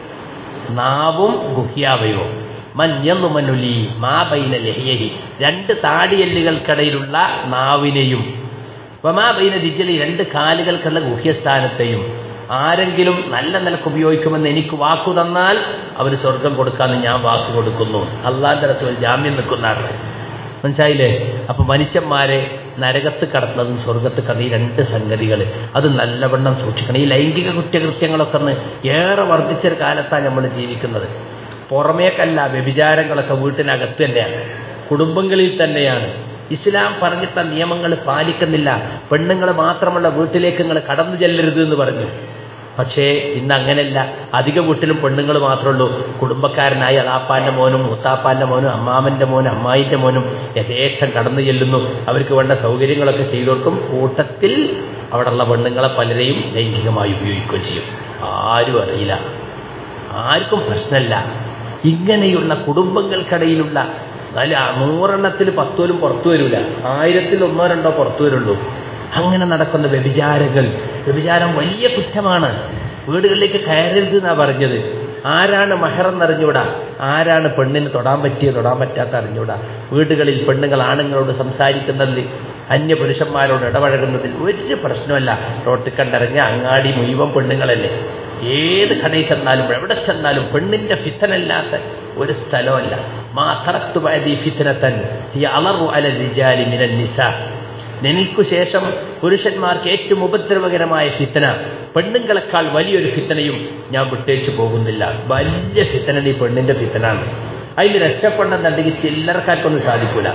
നാവും ഗുഹ്യാവയവും. മഞ്ഞുമനുലി മാ ബൈന ലഹ്യഹി, രണ്ട് താടിയല്ലുകൾക്കിടയിലുള്ള നാവിനെയും, വമാ ബൈന ദിജ്ലി, രണ്ട് കാലുകൾക്കുള്ള ഗുഹ്യസ്ഥാനത്തെയും ആരെങ്കിലും നല്ല നിലക്ക് ഉപയോഗിക്കുമെന്ന് എനിക്ക് വാക്കു തന്നാൽ അവർ സ്വർഗം കൊടുക്കാമെന്ന് ഞാൻ വാക്ക് കൊടുക്കുന്നു. അള്ളാന്റെ റസൂൽ ജാമ്യം നിൽക്കുന്നതാണ്. മനസ്സിലായില്ലേ? അപ്പൊ മനുഷ്യന്മാരെ നരകത്ത് കടത്തുന്നതും സ്വർഗത്ത് കടന്ന ഈ രണ്ട് സംഗതികൾ അത് നല്ലവണ്ണം സൂക്ഷിക്കണം. ഈ ലൈംഗിക കുറ്റകൃത്യങ്ങളൊക്കെ ഒന്ന് ഏറെ വർദ്ധിച്ചൊരു കാലത്താണ് നമ്മൾ ജീവിക്കുന്നത്. പുറമേക്കല്ല, വ്യഭിചാരങ്ങളൊക്കെ വീട്ടിനകത്ത് തന്നെയാണ്, കുടുംബങ്ങളിൽ തന്നെയാണ്. ഇസ്ലാം പറഞ്ഞിട്ട നിയമങ്ങൾ പാലിക്കുന്നില്ല. പെണ്ണുങ്ങൾ മാത്രമുള്ള വീട്ടിലേക്ക് നിങ്ങൾ കടന്നു ചെല്ലരുത് എന്ന് പറഞ്ഞു. പക്ഷേ ഇന്ന് അങ്ങനെയല്ല. അധിക വീട്ടിലും പെണ്ണുങ്ങൾ മാത്രമേ ഉള്ളൂ. കുടുംബക്കാരനായി അളാപ്പാന്റെ മോനും മുത്താപ്പാന്റെ മോനും അമ്മാമന്റെ മോനും അമ്മായിന്റെ മോനും യഥേഷ്ടം കടന്നു ചെല്ലുന്നു. അവർക്ക് വേണ്ട സൗകര്യങ്ങളൊക്കെ ചെയ്തു കൊടുക്കും. കൂട്ടത്തിൽ അവിടെയുള്ള പെണ്ണുങ്ങളെ പലരെയും ലൈംഗികമായി ഉപയോഗിക്കുകയും ചെയ്യും. ആരും അറിയില്ല, ആർക്കും പ്രശ്നമില്ല. ഇങ്ങനെയുള്ള കുടുംബങ്ങൾക്കിടയിലുള്ള അതിൽ നൂറെണ്ണത്തിൽ പത്തോലും പുറത്തു വരില്ല, ആയിരത്തിൽ ഒന്നോ രണ്ടോ പുറത്തു വരുള്ളൂ. അങ്ങനെ നടക്കുന്ന വ്യഭിചാരങ്ങൾ, വ്യഭിചാരം വലിയ കുറ്റമാണ്. വീടുകളിലേക്ക് കയറരുത് എന്നാണ് പറഞ്ഞത്. ആരാണ് മഹറെന്ന് അറിഞ്ഞൂടാ, ആരാണ് പെണ്ണിന് തൊടാൻ പറ്റിയ തൊടാൻ പറ്റാത്ത അറിഞ്ഞൂടാ. വീടുകളിൽ പെണ്ണുങ്ങൾ ആണുങ്ങളോട് സംസാരിക്കുന്നതിൽ, അന്യ പുരുഷന്മാരോട് ഇടപഴകുന്നതിൽ ഒരു പ്രശ്നമല്ല. റോട്ടിൽ കണ്ടിറങ്ങിയ അങ്ങാടി മുഴുവൻ പെണ്ണുങ്ങളല്ലേ. ഏത് കടയിൽ ചെന്നാലും എവിടെ ചെന്നാലും പെണ്ണിന്റെ ഫിത്തനല്ലാത്ത ഒരു സ്ഥലമല്ല. മാ തറക്തു ബഅദി ഫിത്നതൻ ഹിയ അളറു അല റിജാലി മിനൻ നിസാ. എനിക്കു ശേഷം പുരുഷന്മാർക്ക് ഏറ്റവും ഉപദ്രവകരമായ ഫിത്തന, പെണ്ണുങ്ങളെക്കാൾ വലിയൊരു ഫിത്തനയും ഞാൻ വിട്ടേച്ചു പോകുന്നില്ല. വലിയ ഫിത്തന ഈ പെണ്ണിന്റെ ഫിത്തനാണ്. അതിൽ രക്ഷപ്പെടണമെന്നുണ്ടെങ്കിൽ ചില്ലറക്കാർക്കൊന്നും സാധിക്കൂല.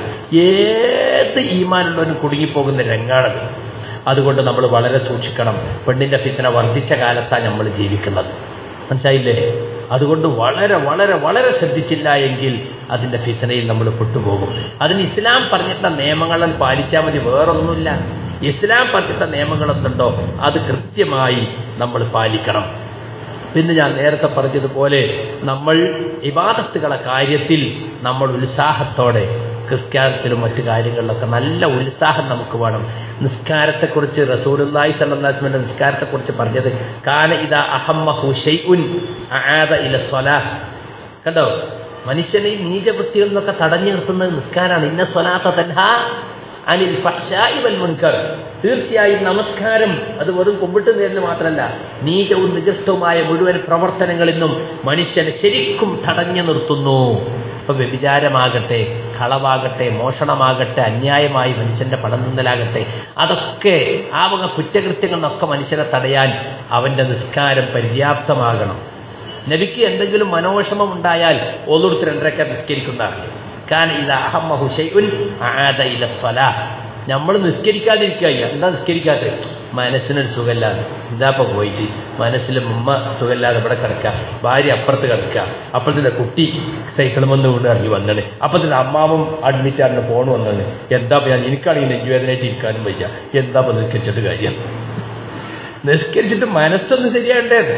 ഏത് ഈമാനുള്ളവനും കുടുങ്ങിപ്പോകുന്ന രംഗാണത്. അതുകൊണ്ട് നമ്മൾ വളരെ സൂക്ഷിക്കണം. പെണ്ണിന്റെ ഫിത്തന വർദ്ധിച്ച കാലത്താണ് നമ്മൾ ജീവിക്കുന്നത്, മനസ്സിലായില്ലേ? അതുകൊണ്ട് വളരെ വളരെ വളരെ ശ്രദ്ധിച്ചില്ല എങ്കിൽ അതിന്റെ ഫിത്തനയിൽ നമ്മൾ പെട്ടുപോകും. അതിന് ഇസ്ലാം പറഞ്ഞിട്ടുള്ള നിയമങ്ങളും പാലിച്ചാൽ മതി, വേറൊന്നുമില്ല. ഇസ്ലാം പറഞ്ഞിട്ടുള്ള നിയമങ്ങളെന്നുണ്ടോ അത് കൃത്യമായി നമ്മൾ പാലിക്കണം. പിന്നെ ഞാൻ നേരത്തെ പറഞ്ഞതുപോലെ നമ്മൾ ഇബാദത്തുകളെ കാര്യത്തിൽ നമ്മൾ ഉത്സാഹത്തോടെ, നിസ്കാരത്തിലും മറ്റു കാര്യങ്ങളിലൊക്കെ നല്ല ഉത്സാഹം നമുക്ക് വേണം. നിസ്കാരത്തെക്കുറിച്ച് റസൂലുള്ളാഹി സ്വല്ലല്ലാഹു അലൈഹി വസല്ലം നിസ്കാരത്തെക്കുറിച്ച് പറഞ്ഞത് കാന ഇദാ അഹമ്മഹു ശൈഉൻ അആദ ഇല സ്വലാഹ്. കണ്ടോ, മനുഷ്യനെ നീചവൃത്തികളിൽ നിന്നൊക്കെ തടഞ്ഞു നിർത്തുന്നത് നിസ്കാരമാണ്. ഇന്ന സ്വലാത്ത തൻഹാ അനിൽ ഫഹ്ശാഇ വൽ മുൻകർ. തീർച്ചയായും നമസ്കാരം അത് വെറും കുമ്പിട്ട് നേരിന് മാത്രമല്ല, നീചവും നികൃഷ്ടവുമായ മുഴുവൻ പ്രവർത്തനങ്ങളിൽ നിന്നും മനുഷ്യനെ ശരിക്കും തടഞ്ഞു നിർത്തുന്നു. ഇപ്പൊ വ്യഭിചാരമാകട്ടെ, കളവാകട്ടെ, മോഷണമാകട്ടെ, അന്യായമായി മനുഷ്യന്റെ പണം തിന്നലാകട്ടെ, അതൊക്കെ ആ വക കുറ്റകൃത്യങ്ങളിലൊക്കെ മനുഷ്യനെ തടയാൻ അവന്റെ നിസ്കാരം പര്യാപ്തമാകണം. നബിക്ക് എന്തെങ്കിലും മനോവിഷമം ഉണ്ടായാൽ ഓളെടുത്ത് രണ്ടരക്കാർ നിസ്കരിക്കുന്നതാണ്. കാരണം ഇതാ അഹമ്മഹു ശൈഉൻ അആദ ഇല സ്വലാഹ്. നമ്മൾ നിസ്കരിക്കാതിരിക്കുക. എന്താ നിസ്കരിക്കാത്ത? മനസ്സിനൊരു സുഖമില്ലാതെ, ഇതാപ്പം പോയിട്ട് മനസ്സിൽ ഉമ്മ സുഖമില്ലാതെ ഇവിടെ കിടക്കുക, ഭാര്യ അപ്പുറത്ത് കിടക്കുക, അപ്പുറത്തിന്റെ കുട്ടി സൈക്കിളും വന്ന് വീണ് ഇറങ്ങി വന്നത്, അപ്പത്തിന്റെ അമ്മാവും അഡ്മിറ്റാറിന് ഫോൺ വന്നത്. എന്താ ഞാൻ എനിക്കാണെങ്കിൽ നെഞ്ചുവേദനയായിട്ട് ഇരിക്കാനും വയ്യ, എന്താ നിസ്കരിച്ചിട്ട് കാര്യം? നിസ്കരിച്ചിട്ട് മനസ്സൊന്നും ശരിയാണ്ടേത്.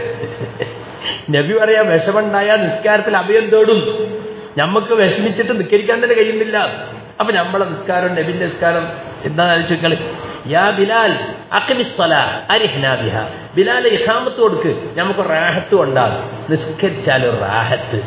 നബി പറയാ വിഷമുണ്ടായാൽ നിസ്കാരത്തിൽ അഭയം തേടും. നമുക്ക് വിഷമിച്ചിട്ട് നിസ്കരിക്കാൻ തന്നെ കഴിയുന്നില്ല. അപ്പൊ നമ്മളെ നിസ്കാരം, നബിന്റെ നിസ്കാരം എന്താണെന്ന് ചോദിച്ചാൽ, യാ ബിലാൽ അഖിമിസ്സലാ അരിഹ്നാ ബിഹാ. ബിലാലെ ഇഖാമത്ത് കൊടുക്ക്, നമുക്ക് റാഹത്ത് ഉണ്ടാകും. നിസ്കരിച്ചാലും റാഹത്ത്.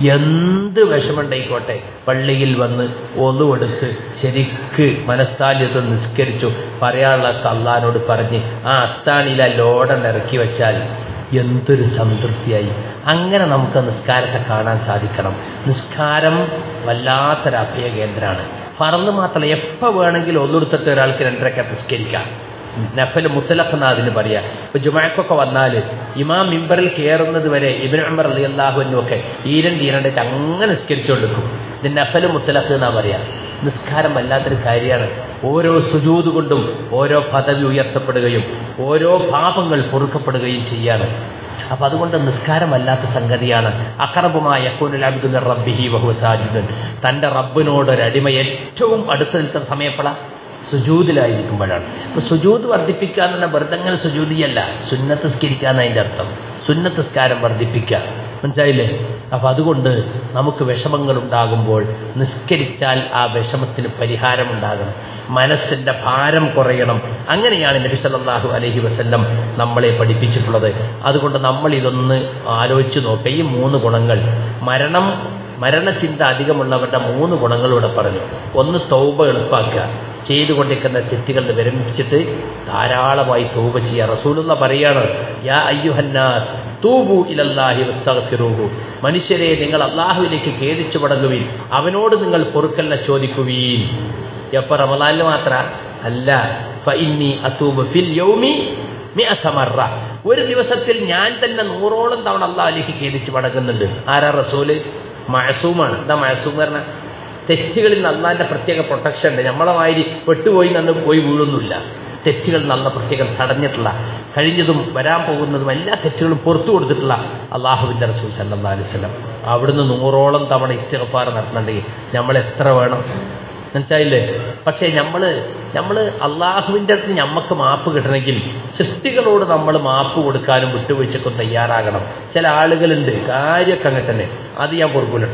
എന്ത് വിഷമുണ്ടായിക്കോട്ടെ പള്ളിയിൽ വന്ന് ഒന്നു കൊടുത്ത് ശരിക്ക് മനസ്സാലിയത്ത് നിസ്കരിച്ചു പറയാനുള്ള അള്ളാഹിനോട് പറഞ്ഞ് ആ അത്താണിയിലെ ലോഡൻ ഇറക്കി വെച്ചാൽ എന്തൊരു സംതൃപ്തിയായി. അങ്ങനെ നമുക്ക് നിസ്കാരത്തെ കാണാൻ സാധിക്കണം. നിസ്കാരം വല്ലാത്തൊരു അഭയ കേന്ദ്രമാണ്. ഫർള് മാത്രമല്ല, എപ്പോൾ വേണമെങ്കിലും ഒന്നെടുത്തിട്ട് ഒരാൾക്ക് രണ്ടരക്ക നിസ്കരിക്കാം. നഫൽ മുത്തലഖ് എന്നാ അതിന് പറയാ. ഇപ്പൊ ജുമഅക്കൊക്കെ വന്നാൽ ഇമാം മിമ്പറിൽ കയറുന്നത് വരെ ഇബ്നു ഉമർ റളിയല്ലാഹു അൻഹു ഒക്കെ ഈരണ്ട് ഈരണ്ടായിട്ട് അങ്ങനെ നിസ്കരിച്ചുകൊണ്ടിരിക്കും. ഇത് നഫൽ മുത്തലഖ് എന്നാ പറയാ. നിസ്കാരം വല്ലാത്തൊരു കാര്യമാണ്. ഓരോ സുജൂദ് കൊണ്ടും ഓരോ പദവി ഉയർത്തപ്പെടുകയും ഓരോ പാപങ്ങൾ പൊറുക്കപ്പെടുകയും ചെയ്യാണ്. അപ്പൊ അതുകൊണ്ട് നിസ്കാരം വല്ലാത്ത സംഗതിയാണ്. അഖറബുമായ യഖൂനുൽ അബ്ദു മിർ റബ്ബിഹി വഹുവ സാജിദുൻ. തന്റെ റബ്ബിനോട് ഒരു അടിമ ഏറ്റവും അടുത്ത് നിൽക്കുന്ന സമയപ്പെടാം സുജൂദിലായിരിക്കുമ്പോഴാണ്. ഇപ്പൊ സുജൂദ് വർദ്ധിപ്പിക്കുക എന്നുള്ള വെറുതെങ്ങനെ സുജൂദിയല്ല, സുന്നത്ത് നിസ്കരിക്കുക എന്നതിൻ്റെ അർത്ഥം. സുന്നത്ത് നിസ്കാരം വർദ്ധിപ്പിക്കുക, മനസ്സിലായില്ലേ? അപ്പൊ അതുകൊണ്ട് നമുക്ക് വിഷമങ്ങൾ ഉണ്ടാകുമ്പോൾ നിസ്കരിച്ചാൽ ആ വിഷമത്തിന് പരിഹാരമുണ്ടാകണം, മനസ്സിന്റെ ഭാരം കുറയണം. അങ്ങനെയാണ് നബി സല്ലല്ലാഹു അലൈഹി വസല്ലം നമ്മളെ പഠിപ്പിച്ചിട്ടുള്ളത്. അതുകൊണ്ട് നമ്മൾ ഇതൊന്ന് ആലോചിച്ച് നോക്കുക. ഈ മൂന്ന് ഗുണങ്ങൾ, മരണം മരണചിന്ത അധികമുള്ളവരുടെ മൂന്ന് ഗുണങ്ങൾ ഇവിടെ പറഞ്ഞു. ഒന്ന് തൗബ എളുപ്പാക്കുക, ചെയ്തുകൊണ്ടിരിക്കുന്ന തെറ്റുകളിൽ വിരമിച്ചിട്ട് ധാരാളമായി തൗബ ചെയ്യുക. റസൂലുള്ള പറയാണ്, യാ അയ്യുഹന്നാസ് തൂബു ഇലല്ലാഹി വസ്തഗ്ഫിറൂഹു. മനുഷ്യരെ, നിങ്ങൾ അല്ലാഹുവിലേക്ക് ഖേദിച്ചു മടങ്ങുവിൻ, അവനോട് നിങ്ങൾ പൊറുക്കലിനെ ചോദിക്കുവീൻ. എപ്പോൾ? റമളാനിൽ മാത്ര അല്ല. ഫഇന്നി അതൂബു ഫിൽ യൗമി മിഅത മറ. ഒരു ദിവസത്തിൽ ഞാൻ തന്നെ നൂറോളം തവണ അല്ലാഹുവിലേക്ക് ഖേദിച്ചു മടങ്ങുന്നുണ്ട്. ആരാ? റസൂല്. മഅസൂമാണ്. എന്താ മഅസൂം പറഞ്ഞാൽ? തെറ്റുകളിൽ നിന്ന് അള്ളാഹിന്റെ പ്രത്യേക പ്രൊട്ടക്ഷൻ ഉണ്ട്. നമ്മളെ മാതിരി പെട്ടുപോയി നിന്ന് പോയി വീഴൊന്നുമില്ല. തെറ്റുകൾ നല്ല പ്രത്യേകം തടഞ്ഞിട്ടുള്ള, കഴിഞ്ഞതും വരാൻ പോകുന്നതും എല്ലാ തെറ്റുകളും പുറത്തു കൊടുത്തിട്ടുള്ള അള്ളാഹുവിന്റെ റസൂൽ സല്ലല്ലാഹു അലൈഹി വസല്ലം. അവിടുന്ന് നൂറോളം തവണ ഇസ്തിഗ്ഫാർ നടത്തുന്നുണ്ടെങ്കിൽ നമ്മൾ എത്ര വേണം? മനസ്സിലായില്ലേ? പക്ഷേ നമ്മള് നമ്മള് അള്ളാഹുവിൻ്റെ അടുത്ത് നമ്മക്ക് മാപ്പ് കിട്ടണമെങ്കിൽ സൃഷ്ടികളോട് നമ്മൾ മാപ്പ് കൊടുക്കാനും വിട്ടുവീഴ്ചക്കും തയ്യാറാകണം. ചില ആളുകളുണ്ട് കാര്യമൊക്കെ അങ്ങനെ തന്നെ, അത് ഞാൻ പൊറുക്കൂല കേട്ടോ,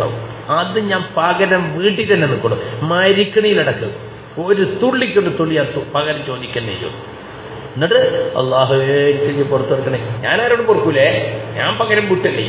അത് ഞാൻ പകരം വീട്ടിൽ തന്നെ നിൽക്കണം, മരിക്കണിയിലടക്ക് ഒരു തുള്ളിക്കൊരു തുള്ളി പകരം ചോദിക്കുന്നേ. എന്നിട്ട് അള്ളാഹുവേ എനിക്ക് പുറത്തെടുക്കണേ, ഞാൻ ആരോട് പൊറുക്കൂലേ, ഞാൻ പകരം വീട്ടല്ലേ.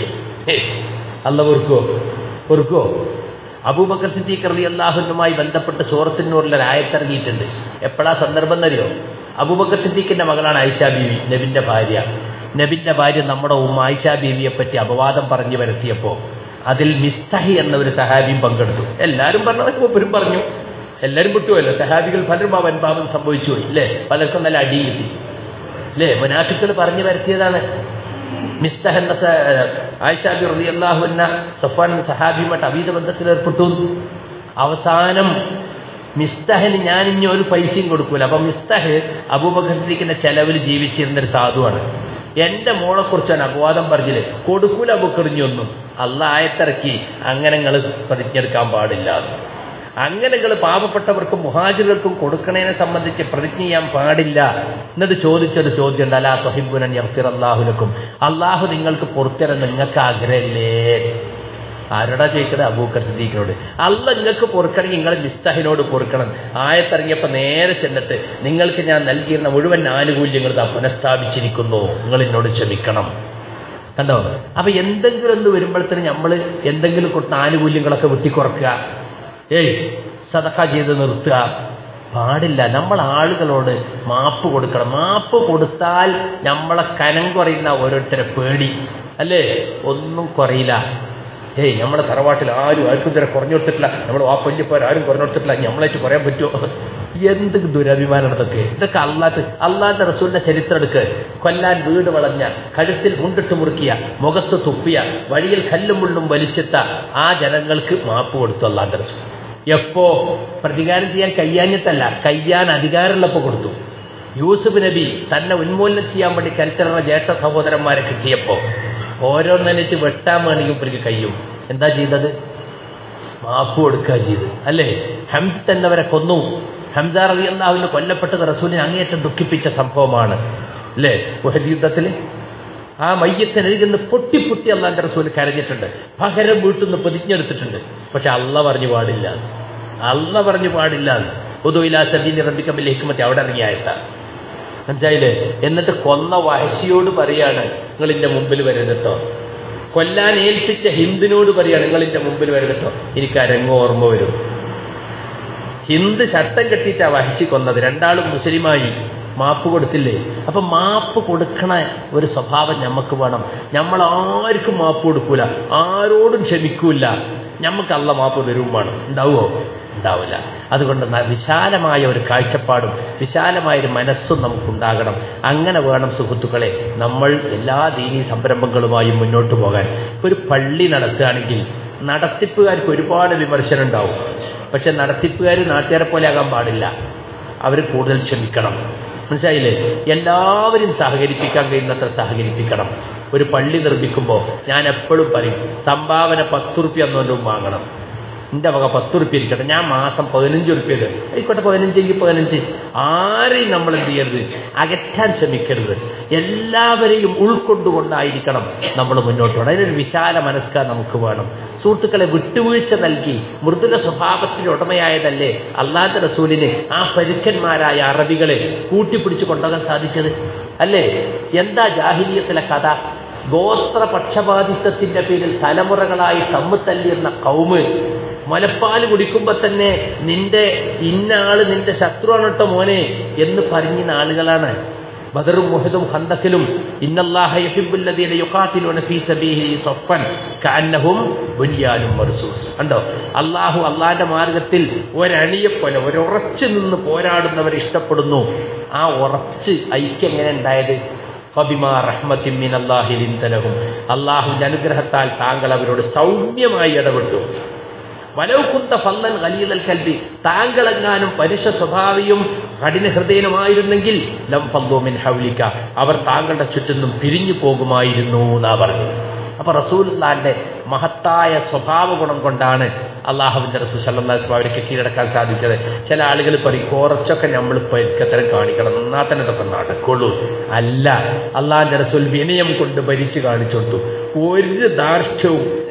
അല്ല പൊറുക്കോ പൊറുക്കോ അബൂബക്കർ സിദ്ദീഖ് റളിയല്ലാഹുവിനുമായി ബന്ധപ്പെട്ട് സൂറത്തുൻ നൂറിൽ ഒരു ആയത്ത് ഇറങ്ങിയിട്ടുണ്ട്. എപ്പോഴാ സന്ദർഭം എന്നറിയോ? അബൂബക്കർ സിദ്ദീഖിന്റെ മകളാണ് ആയിഷ ബീവി, നബിന്റെ ഭാര്യ. നബിന്റെ ഭാര്യ നമ്മുടെ ഉമ്മ ആയിഷ ബീവിയെ പറ്റി അപവാദം പറഞ്ഞു വരുത്തിയപ്പോൾ അതിൽ മിസ്തഹി എന്ന ഒരു സഹാബിയും പങ്കെടുത്തു. എല്ലാവരും പറഞ്ഞവർക്ക് മൂപ്പരും പറഞ്ഞു, എല്ലാവരും വിട്ടുപോയല്ലോ. സഹാബികൾ പലരും ആ വൻപാപം സംഭവിച്ചു പോയി അല്ലേ, പലർക്കും നല്ല അടി കിട്ടി അല്ലേ. മുനാഫിക്കുകൾ പറഞ്ഞു വരുത്തിയതാണ്. മിസ്തഹ് എന്ന ആയിഷ ബി റളിയല്ലാഹു അൻഹ സഫ്വാൻ സഹാബിയുമായിട്ട് അബീദ ബന്ധത്തിൽ ഏർപ്പെട്ടു. അവസാനം മിസ്തഹിന് ഞാൻ ഇനി ഒരു പൈസയും കൊടുക്കൂല. അപ്പൊ മിസ്തഹ് അബൂബക്കർ സിദ്ദീഖിന്റെ ചെലവിൽ ജീവിച്ചിരുന്നൊരു സാധുവാണ്. എന്റെ മോളെ കുറിച്ചാണ് അപവാദം പറഞ്ഞില്ലേ, കൊടുക്കൂല അബൂബക്കറിഞ്ഞൊന്നും. അള്ളാഹ് ആയത്തിറക്കി അങ്ങനെ നിങ്ങൾ പ്രതിജ്ഞെടുക്കാൻ പാടില്ല, അങ്ങനെ നിങ്ങൾ പാവപ്പെട്ടവർക്കും മുഹാജിറുകൾക്കും കൊടുക്കണതിനെ സംബന്ധിച്ച് പ്രതിജ്ഞ ചെയ്യാൻ പാടില്ല. എന്നിട്ട് ചോദിച്ചൊരു ചോദ്യം ഉണ്ട്, അലാ തുഹിബ്ബൂന യഗ്ഫിറല്ലാഹു ലക്കും, അള്ളാഹു നിങ്ങൾക്ക് പുറത്തിറങ്ങി നിങ്ങൾക്ക് ആഗ്രഹമില്ലേ? ആരോടാ ചോദിച്ചത്? അബൂബക്കർ സിദ്ദീഖിനോട്. അള്ളാഹ് നിങ്ങൾക്ക് പൊറുക്കണമെങ്കിൽ നിങ്ങൾ മിസ്തഹിനോട് പൊറുക്കണം. ആയത്തിറങ്ങിയപ്പോൾ നേരെ ചെന്നിട്ട് നിങ്ങൾക്ക് ഞാൻ നൽകിയിരുന്ന മുഴുവൻ ആനുകൂല്യങ്ങൾ പുനഃസ്ഥാപിച്ചിരിക്കുന്നു, നിങ്ങൾ എന്നോട് ക്ഷമിക്കണം. കണ്ടോ? അപ്പൊ എന്തെങ്കിലും ഒന്ന് വരുമ്പോഴത്തേന് നമ്മൾ എന്തെങ്കിലും കൊടുത്ത ആനുകൂല്യങ്ങളൊക്കെ വെട്ടിക്കുറക്കുക, ഏയ് സദഖ ചെയ്ത് നിർത്തുക പാടില്ല. നമ്മൾ ആളുകളോട് മാപ്പ് കൊടുക്കണം. മാപ്പ് കൊടുത്താൽ നമ്മളെ കനം കുറയുന്ന ഓരോരുത്തരെ പേടി അല്ലേ, ഒന്നും കുറയില്ല. ഏയ് നമ്മളെ തറവാട്ടിൽ ആരും ആർക്കും ഇതുവരെ കുറഞ്ഞു കൊടുത്തിട്ടില്ല, നമ്മൾ ആ കൊല്ലിപ്പോർ ആരും കുറഞ്ഞു കൊടുത്തിട്ടില്ല, നമ്മളായിട്ട് പറയാൻ പറ്റുമോ? എന്ത് ദുരഭിമാനം ഇതൊക്കെ. ഇതൊക്കെ അള്ളാഹ് അള്ളാന്റെ റസൂലിന്റെ ചരിത്രം എടുക്ക്. കൊല്ലാൻ വീട് വളഞ്ഞ, കഴുത്തിൽ മുണ്ടിട്ട് മുറുക്കിയ, മുഖത്ത് തുപ്പിയ, വഴിയിൽ കല്ലും മുള്ളും വലിച്ചെത്ത ആ ജനങ്ങൾക്ക് മാപ്പ് കൊടുത്തു അള്ളാന്റെ റസൂൽ. എപ്പോ? പ്രതികാരം ചെയ്യാൻ കയ്യാഞ്ഞിട്ടല്ല, കയ്യാൻ അധികാരമുള്ളപ്പോൾ കൊടുത്തു. യൂസുഫ് നബി തന്നെ ഉന്മൂലനം ചെയ്യാൻ വേണ്ടി കരുത്തറുള്ള ജ്യേഷ്ഠ സഹോദരന്മാരെ കിട്ടിയപ്പോ ഓരോന്നനിച്ച് വെട്ടാൻ വേണമെങ്കിൽ ഇവർക്ക് കഴിയും. എന്താ ചെയ്തത്? മാപ്പ് കൊടുക്കുക ചെയ്ത് അല്ലേ. ഹംസ എന്നവരെ കൊന്നു. ഹംസ റളിയല്ലാഹു കൊല്ലപ്പെട്ടത് റസൂലിനെ അങ്ങേയറ്റം ദുഃഖിപ്പിച്ച സംഭവമാണ് അല്ലേ. ഉഹദ് യുദ്ധത്തിൽ ആ മയ്യത്തിനെഴുകുന്ന പൊട്ടി പൊട്ടി അള്ളാന്റെ റസൂൽ കരഞ്ഞിട്ടുണ്ട്, പകരം വീട്ടുന്ന പ്രതിജ്ഞെടുത്തിട്ടുണ്ട്. പക്ഷെ അള്ള പറഞ്ഞു പാടില്ല, അള്ള പറഞ്ഞു പാടില്ല. ഉദു ഇലാ സബീലി റബ്ബിക ബിൽ ഹിക്മത്തി അവിടെ ഇറങ്ങിയായിട്ടാ മനസ്സിലായില്ലേ. എന്നിട്ട് കൊന്ന വഹശിയോട് പറയാണ് നിങ്ങൾ എന്റെ മുമ്പിൽ വരരുതട്ടോ. കൊല്ലാൻ ഏൽപ്പിച്ച ഹിന്ദിനോട് പറയാണ് നിങ്ങൾ എന്റെ മുമ്പിൽ വരരുതട്ടോ. എനിക്ക് അരങ്ങ് ഓർമ്മ വരും. ഹിന്ദ് ചട്ടം കെട്ടിയിട്ടാ വഹശി കൊന്നത്. രണ്ടാളും മുസ്ലിമായി, മാപ്പ് കൊടുത്തില്ലേ. അപ്പൊ മാപ്പ് കൊടുക്കണ ഒരു സ്വഭാവം നമുക്ക് വേണം. നമ്മൾ ആർക്കും മാപ്പ് കൊടുക്കൂല, ആരോടും ക്ഷമിക്കൂല. നമുക്ക് അള്ള മാപ്പ് തരും വേണം. ഉണ്ടാവുമോ? ഉണ്ടാവില്ല. അതുകൊണ്ട് വിശാലമായ ഒരു കാഴ്ചപ്പാടും വിശാലമായൊരു മനസ്സും നമുക്കുണ്ടാകണം. അങ്ങനെ വേണം സുഹൃത്തുക്കളെ നമ്മൾ എല്ലാ ദീനീ സംരംഭങ്ങളുമായും മുന്നോട്ട് പോകാൻ. ഒരു പള്ളി നടത്തുകയാണെങ്കിൽ നടത്തിപ്പുകാർക്ക് ഒരുപാട് വിമർശനം ഉണ്ടാവും. പക്ഷെ നടത്തിപ്പുകാർ നാട്ടുകാരെ പോലെ ആകാൻ പാടില്ല, അവർ കൂടുതൽ ക്ഷമിക്കണം. മനസ്സിലായില്ലേ? എല്ലാവരും സഹകരിപ്പിക്കാൻ കഴിയുന്നത്ര സഹകരിപ്പിക്കണം. ഒരു പള്ളി നിർമ്മിക്കുമ്പോൾ ഞാൻ എപ്പോഴും പറയും, സംഭാവന പത്ത് റുപ്യ എന്നൊന്നും വാങ്ങണം. എൻ്റെ വക പത്ത് റുപ്യ ഇരിക്കട്ടെ, ഞാൻ മാസം പതിനഞ്ച് റുപ്യ ആയിക്കോട്ടെ, പതിനഞ്ചെങ്കിൽ പതിനഞ്ച്. ആരെയും നമ്മൾ എന്ത് ചെയ്യരുത്, അകറ്റാൻ ശ്രമിക്കരുത്. എല്ലാവരെയും ഉൾക്കൊണ്ടുകൊണ്ടായിരിക്കണം നമ്മൾ മുന്നോട്ട് പോകണം. അതിനൊരു വിശാല മനസ്ക നമുക്ക് വേണം. സുഹൃത്തുക്കളെ, വിട്ടുവീഴ്ച നൽകി മൃദുല സ്വഭാവത്തിന് ഉടമയായതല്ലേ അള്ളാഹുവിന്റെ റസൂലിന് ആ പരുക്കന്മാരായ അറബികളെ കൂട്ടിപ്പിടിച്ചു കൊണ്ടുപോകാൻ സാധിച്ചത് അല്ലേ? എന്താ ജാഹിലിയത്തിലെ കഥ? ഗോത്ര പക്ഷപാതിത്വത്തിന്റെ പേരിൽ തലമുറകളായി തമ്മു തല്ലിയിരുന്ന കൗമ് മുലപ്പാല് കുടിക്കുമ്പോ തന്നെ നിന്റെ ഇന്ന ആള് നിന്റെ ശത്രുവാണ് കേട്ടോ മോനെ എന്ന് പറഞ്ഞ ആളുകളാണ്. ബദറും മുഹദും ഖന്തഖിലും ഇന്നല്ലാഹ യുഹിബ്ബുൽ ലദീന യുഖാതിലൂന ഫീ സബീലിഹി സഫൻ കഅന്നഹും ബുനിയാനും മർസൂസ്. കണ്ടോ? അല്ലാഹു അല്ലാഹുവിന്റെ മാർഗത്തിൽ ഒരണിയെപ്പോലെ ഒരുറച്ചു നിന്ന് പോരാടുന്നവരെ ഇഷ്ടപ്പെടുന്നു. ആ ഉറച്ച് ഐക്യം എങ്ങനെ ഉണ്ടായത്? ഫബിമാ റഹ്മത്തിൻ മിനല്ലാഹി ലിൻത ലഹും, അല്ലാഹുവിന്റെ അനുഗ്രഹത്താൽ താങ്കൾ അവരോട് സൗമ്യമായി ഇടപെട്ടു. വലൗ കുന്ത ഫല്ലൻ ഖലീലൽ കൽബി, താങ്കളെങ്ങാനും പരുഷ സ്വഭാവിയും കഠിന ഹൃദയനുമായിരുന്നെങ്കിൽ ലം ഫല്ലു മിൻ ഹൗലിക, അവർ താങ്കളുടെ ചുറ്റും പിരിഞ്ഞു പോകുമായിരുന്നു എന്നാ പറഞ്ഞു. അപ്പൊ റസൂലുള്ളാഹിന്റെ മഹത്തായ സ്വഭാവ ഗുണം കൊണ്ടാണ് അള്ളാഹുവിന്റെ റസൂൽ സല്ലല്ലാഹു അലൈഹി വസല്ലം അവർക്ക് കീഴടക്കാൻ സാധിച്ചത്. ചില ആളുകൾ പറയും കുറച്ചൊക്കെ നമ്മൾ പരിക്കത്തരം കാണിക്കണം, എന്നാൽ തന്നെ ഇതൊക്കെ നടക്കുള്ളൂ. അല്ല, അള്ളാഹുവിന്റെ റസൂൽ വിനയം കൊണ്ട് ഭരിച്ചു കാണിച്ചു കൊടുത്തു. ഒരു ദാർഷ്ട്യവും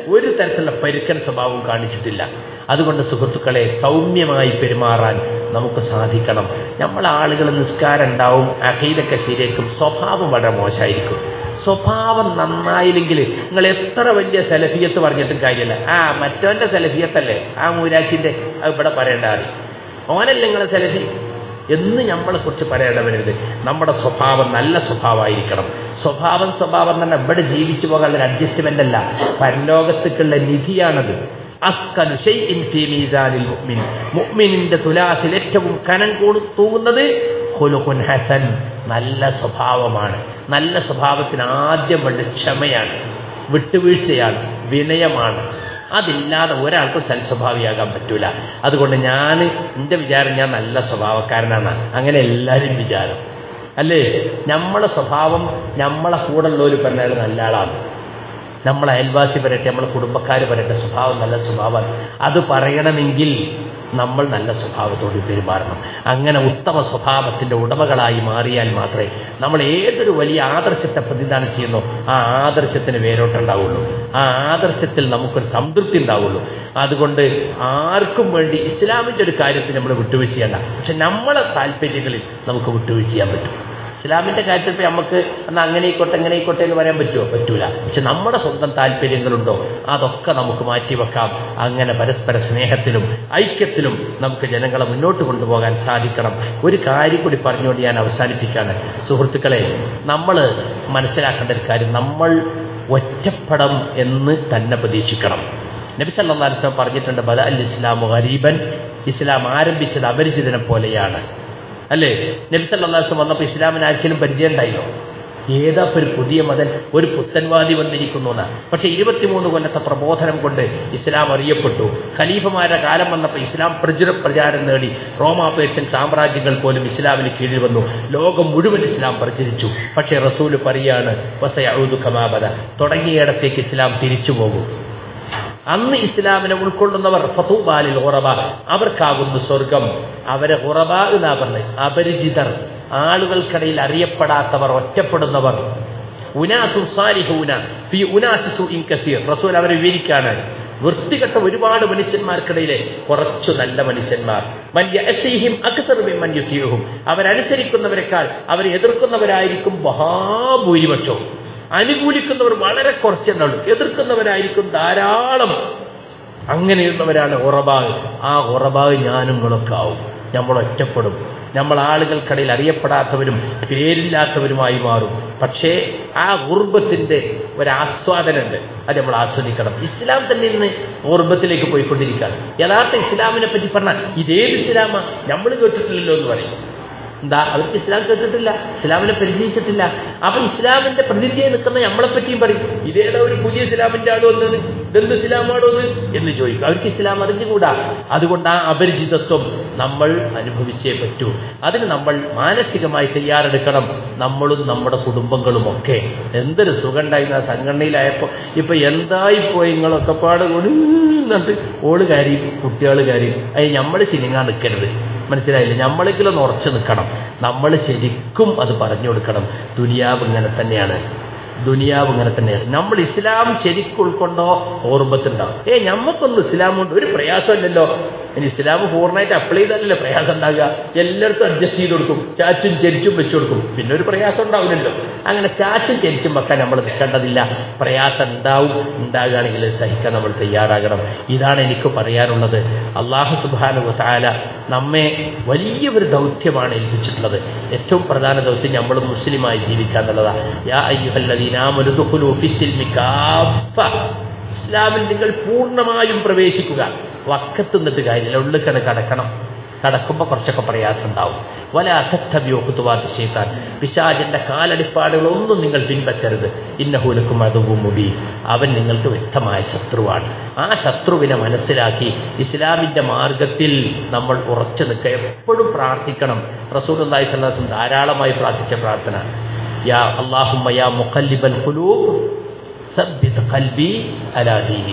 ഒരു തരത്തിലുള്ള പരുക്കൻ സ്വഭാവവും കാണിച്ചിട്ടില്ല. അതുകൊണ്ട് സുഹൃത്തുക്കളെ, സൗമ്യമായി പെരുമാറാൻ നമുക്ക് സാധിക്കണം. നമ്മളെ ആളുകൾ നിസ്കാരം ഉണ്ടാവും, അഖീദൊക്കെ ശരിയായിരിക്കും, സ്വഭാവം വളരെ മോശമായിരിക്കും. സ്വഭാവം നന്നായില്ലെങ്കിൽ നിങ്ങൾ എത്ര വലിയ സെലഫിയത്ത് പറഞ്ഞിട്ടും കാര്യമില്ല. ആ മറ്റവന്റെ സെലഫിയത്തല്ലേ, ആ മൂരാച്ചിന്റെ ഇവിടെ പറയേണ്ട ആദ്യം ഓനല്ല നിങ്ങളെ സെലഫി എന്ന് നമ്മളെ കുറിച്ച് പറയേണ്ടവരുത്. നമ്മുടെ സ്വഭാവം നല്ല സ്വഭാവമായിരിക്കണം. സ്വഭാവം സ്വഭാവം തന്നെ ഇവിടെ ജീവിച്ചു പോകാനുള്ള അഡ്ജസ്റ്റ്മെന്റ് അല്ല, പരലോകത്തേക്കുള്ള നിധിയാണത്. അസ്കനു ശൈഇൻ ഫീ മീസാനിൽ മുഅ്മിൻ, മുഅ്മിനിന്റെ തുലാസിൽ ഏറ്റവും കനം കൂടി തൂങ്ങുന്നത് ഖുലുഖുൻ ഹസൻ, നല്ല സ്വഭാവമാണ്. നല്ല സ്വഭാവത്തിന് ആദ്യം വേണ്ട ക്ഷമയാണ്, വിട്ടുവീഴ്ചയാണ്, വിനയമാണ്. അതില്ലാതെ ഒരാൾക്കും സൽസ്വഭാവിയാകാൻ പറ്റൂല. അതുകൊണ്ട് ഞാൻ എൻ്റെ വിചാരം ഞാൻ നല്ല സ്വഭാവക്കാരനാണ്, അങ്ങനെ എല്ലാവരും വിചാരം അല്ലേ. നമ്മളെ സ്വഭാവം നമ്മളെ കൂടെ ഉള്ളവർ പറഞ്ഞാൽ നല്ല ആളാണ്, നമ്മളെ അയൽവാസി പറയട്ടെ, നമ്മളെ കുടുംബക്കാർ പറയട്ടെ, സ്വഭാവം നല്ല സ്വഭാവമാണ്. അത് പറയണമെങ്കിൽ നമ്മൾ നല്ല സ്വഭാവത്തോട് പെരുമാറണം. അങ്ങനെ ഉത്തമ സ്വഭാവത്തിൻ്റെ ഉടമകളായി മാറിയാൽ മാത്രമേ നമ്മൾ ഏതൊരു വലിയ ആദർശത്തെ പ്രതിദാനം ചെയ്യുന്നു ആ ആദർശത്തിന് വേരോട്ടുണ്ടാവുള്ളൂ, ആ ആദർശത്തിൽ നമുക്കൊരു സംതൃപ്തി ഉണ്ടാവുള്ളൂ. അതുകൊണ്ട് ആർക്കും വേണ്ടി ഇസ്ലാമിൻ്റെ ഒരു കാര്യത്തിൽ നമ്മൾ വിട്ടുവീഴ്ച ചെയ്യണ്ട, പക്ഷെ നമ്മളെ താല്പര്യങ്ങളിൽ നമുക്ക് വിട്ടുവീഴ്ച ചെയ്യാൻ പറ്റും. ഇസ്ലാമിൻ്റെ കാര്യത്തിൽ ഇപ്പോൾ നമുക്ക് എന്നാൽ അങ്ങനെ ആയിക്കോട്ടെ എങ്ങനെ ആയിക്കോട്ടെ എന്ന് പറയാൻ പറ്റുമോ? പറ്റൂല. പക്ഷെ നമ്മുടെ സ്വന്തം താല്പര്യങ്ങളുണ്ടോ അതൊക്കെ നമുക്ക് മാറ്റിവെക്കാം. അങ്ങനെ പരസ്പര സ്നേഹത്തിലും ഐക്യത്തിലും നമുക്ക് ജനങ്ങളെ മുന്നോട്ട് കൊണ്ടുപോകാൻ സാധിക്കണം. ഒരു കാര്യം കൂടി പറഞ്ഞുകൊണ്ട് ഞാൻ അവസാനിപ്പിക്കുകയാണ്. സുഹൃത്തുക്കളെ, നമ്മൾ മനസ്സിലാക്കേണ്ട ഒരു കാര്യം, നമ്മൾ ഒറ്റപ്പെടം എന്ന് തന്നെ പ്രതീക്ഷിക്കണം. നബി സല്ലല്ലാഹു അലൈഹി വസല്ലം പറഞ്ഞിട്ടുണ്ട്, ബദ അൽ ഇസ്ലാമു ഗരീബൻ, ഇസ്ലാം ആരംഭിച്ചത് അപരിചിതനെ പോലെയാണ്. അല്ലേ? നബി സല്ലല്ലാഹു അലൈഹി വസല്ലം വന്നപ്പോൾ ഇസ്ലാമിന് ആർക്കെങ്കിലും പരിചയം ഉണ്ടായില്ലോ? ഏതാ ഒരു പുതിയ മതൻ, ഒരു പുത്തൻവാദി വന്നിരിക്കുന്നു എന്നാണ്. പക്ഷെ ഇരുപത്തിമൂന്ന് കൊല്ലത്തെ പ്രബോധനം കൊണ്ട് ഇസ്ലാം അറിയപ്പെട്ടു. ഖലീഫമാരുടെ കാലം വന്നപ്പോൾ ഇസ്ലാം പ്രചുര പ്രചാരം നേടി. റോമാ പേർഷ്യൻ സാമ്രാജ്യങ്ങൾ പോലും ഇസ്ലാമിന് കീഴിൽ വന്നു. ലോകം മുഴുവൻ ഇസ്ലാം പ്രചരിച്ചു. പക്ഷേ റസൂല് പറയാണ്, വസയഊദു കമാ ബദ, തുടങ്ങിയിടത്തേക്ക് ഇസ്ലാം തിരിച്ചു പോകും. അന്ന് ഇസ്ലാമിനെ ഉൾക്കൊള്ളുന്നവർ ഫതൂബാലിൽ ഖുറബ, അവർക്കാകുന്നു സ്വർഗം. അവരെ ഖുറബ എന്നാ പറഞ്ഞത്, അപരിചിതർ, ആളുകൾക്കിടയിൽ അറിയപ്പെടാത്തവർ, ഒറ്റപ്പെടുന്നവർ. ഉനാസു സാലിഹൂന ഫീ ഉനാസി സൂഇൻ കസീർ, റസൂൽ അവരെ വിവരിക്കാണ്. വൃത്തികെട്ട ഒരുപാട് മനുഷ്യന്മാർക്കിടയിലെ കുറച്ചു നല്ല മനുഷ്യന്മാർ. മൻ യഅസിഹിം അക്സറു മിമ്മൻ യുതീഉഹും, അവരനുസരിക്കുന്നവരെക്കാൾ അവരെ എതിർക്കുന്നവരായിരിക്കും മഹാഭൂരിപക്ഷവും. അനുകൂലിക്കുന്നവർ വളരെ കുറച്ചെന്നുള്ളൂ, എതിർക്കുന്നവരായിരിക്കും ധാരാളം. അങ്ങനെയുള്ളവരാണ് ഖുറബാവ്. ആ ഖുറബാവ് ഞാനും നിങ്ങളൊക്കെ ആവും. നമ്മൾ ഒറ്റപ്പെടും, നമ്മൾ ആളുകൾക്കിടയിൽ അറിയപ്പെടാത്തവരും പേരില്ലാത്തവരുമായി മാറും. പക്ഷേ ആ ഗുർബത്തിന്റെ ഒരാസ്വാദനമുണ്ട്, അത് നമ്മൾ ആസ്വദിക്കണം. ഇസ്ലാം തന്നെ ഇന്ന് ഗുർബത്തിലേക്ക് പോയിക്കൊണ്ടിരിക്കുകയാണ്. യഥാർത്ഥ ഇസ്ലാമിനെ പറ്റി പറഞ്ഞാൽ ഇതേത് ഇസ്ലാമാ നമ്മൾ കേട്ടിട്ടില്ലല്ലോ എന്ന് പറയും. എന്താ, അവർക്ക് ഇസ്ലാം കേട്ടിട്ടില്ല, ഇസ്ലാമിനെ പരിചയിച്ചിട്ടില്ല. അപ്പൊ ഇസ്ലാമിന്റെ പ്രതിനിധിയെ നിൽക്കുന്ന നമ്മളെപ്പറ്റിയും പറയും, ഇതേതാ ഒരു പുതിയ ഇസ്ലാമിന്റെ ആളോ എന്നത്, ഇതെന്ത് ഇസ്ലാമാണോ എന്ന് ചോദിക്കും. അവർക്ക് ഇസ്ലാം അറിഞ്ഞുകൂടാ. അതുകൊണ്ട് ആ അപരിചിതത്വം നമ്മൾ അനുഭവിച്ചേ പറ്റൂ. അതിന് നമ്മൾ മാനസികമായി തയ്യാറെടുക്കണം, നമ്മളും നമ്മുടെ കുടുംബങ്ങളും ഒക്കെ. എന്തൊരു സുഖം ഉണ്ടായിരുന്ന സംഘടനയിലായപ്പോൾ ഇപ്പൊ എന്തായിപ്പോയി നിങ്ങളൊക്കെ പാട് കൊടുന്നിട്ട് ഓള് കാര്യം കുട്ടികൾ കാര്യം അത് നമ്മൾ ചിനിങ്ങാൻ നിൽക്കരുത്. മനസ്സിലായില്ല? നമ്മളെങ്കിലും ഒന്ന് ഉറച്ചു നിൽക്കണം. നമ്മൾ ശരിക്കും അത് പറഞ്ഞു കൊടുക്കണം. ദുനിയാവ് ഇങ്ങനെ തന്നെയാണ്, ദുനിയാവ് ഇങ്ങനെ തന്നെയാണ്. നമ്മൾ ഇസ്ലാം ശരിക്കും ഉൾക്കൊണ്ടോ ഓർമ്മത്തുണ്ടാവും. ഏ ഞമ്മക്കൊന്നും ഇസ്ലാം കൊണ്ട് ഒരു പ്രയാസമില്ലല്ലോ. ഇനി ഇസ്ലാം പൂർണ്ണമായിട്ട് അപ്ലൈ ചെയ്താലല്ലേ പ്രയാസം ഉണ്ടാകുക. എല്ലായിടത്തും അഡ്ജസ്റ്റ് ചെയ്ത് കൊടുക്കും, ചാച്ചും ചെരിച്ചും വെച്ചു കൊടുക്കും, പിന്നെ ഒരു പ്രയാസം ഉണ്ടാവില്ലല്ലോ. അങ്ങനെ ചാച്ചും ചെരിച്ചും വെക്കാൻ നമ്മൾ നിൽക്കേണ്ടതില്ല. പ്രയാസം ഉണ്ടാവും, ഉണ്ടാകുകയാണെങ്കിൽ സഹിക്കാൻ നമ്മൾ തയ്യാറാകണം. ഇതാണ് എനിക്ക് പറയാനുള്ളത്. അല്ലാഹു സുബ്ഹാനഹു വ തആല നമ്മെ വലിയൊരു ദൗത്യമാണ് ഏൽപ്പിച്ചിട്ടുള്ളത്. ഏറ്റവും പ്രധാന ദൗത്യം നമ്മൾ മുസ്ലിമായി ജീവിക്കുക എന്നുള്ളതാണ്. യാ അയ്യുഹല്ലദീന ആമനൂ ദുഖുലൂ ഫിസ്സിൽമി കാഫ, ഇസ്ലാമിൽ നിങ്ങൾ പൂർണ്ണമായും പ്രവേശിക്കുക. വക്കത്ത് നിന്നിട്ട് കാര്യമില്ല, ഉള്ളിക്കണ് കടക്കണം. കടക്കുമ്പോൾ കുറച്ചൊക്കെ പ്രയാസം ഉണ്ടാവും. വലാ തത്തബിഉ ഖുതുവാത്തി ശൈത്താൻ, പിശാചിന്റെ കാലടിപ്പാടുകളൊന്നും നിങ്ങൾ പിൻപറ്റരുത്. ഇന്നഹു ലക്കും അദുവ്വുൻ മുബീൻ, അവൻ നിങ്ങൾക്ക് വ്യക്തമായ ശത്രുവാണ്. ആ ശത്രുവിനെ മനസ്സിലാക്കി ഇസ്ലാമിന്റെ മാർഗത്തിൽ നമ്മൾ ഉറച്ചു നിൽക്കുക. എപ്പോഴും പ്രാർത്ഥിക്കണം. റസൂലുള്ളാഹി സ്വല്ലല്ലാഹു അലൈഹി വസല്ലം ധാരാളമായി പ്രാർത്ഥിച്ച പ്രാർത്ഥന, യാ അല്ലാഹുമ്മ യാ മുഖല്ലിബൽ ഖുലൂബ് സബ്ബിത് ഖൽബി അലാ ദീനിക്.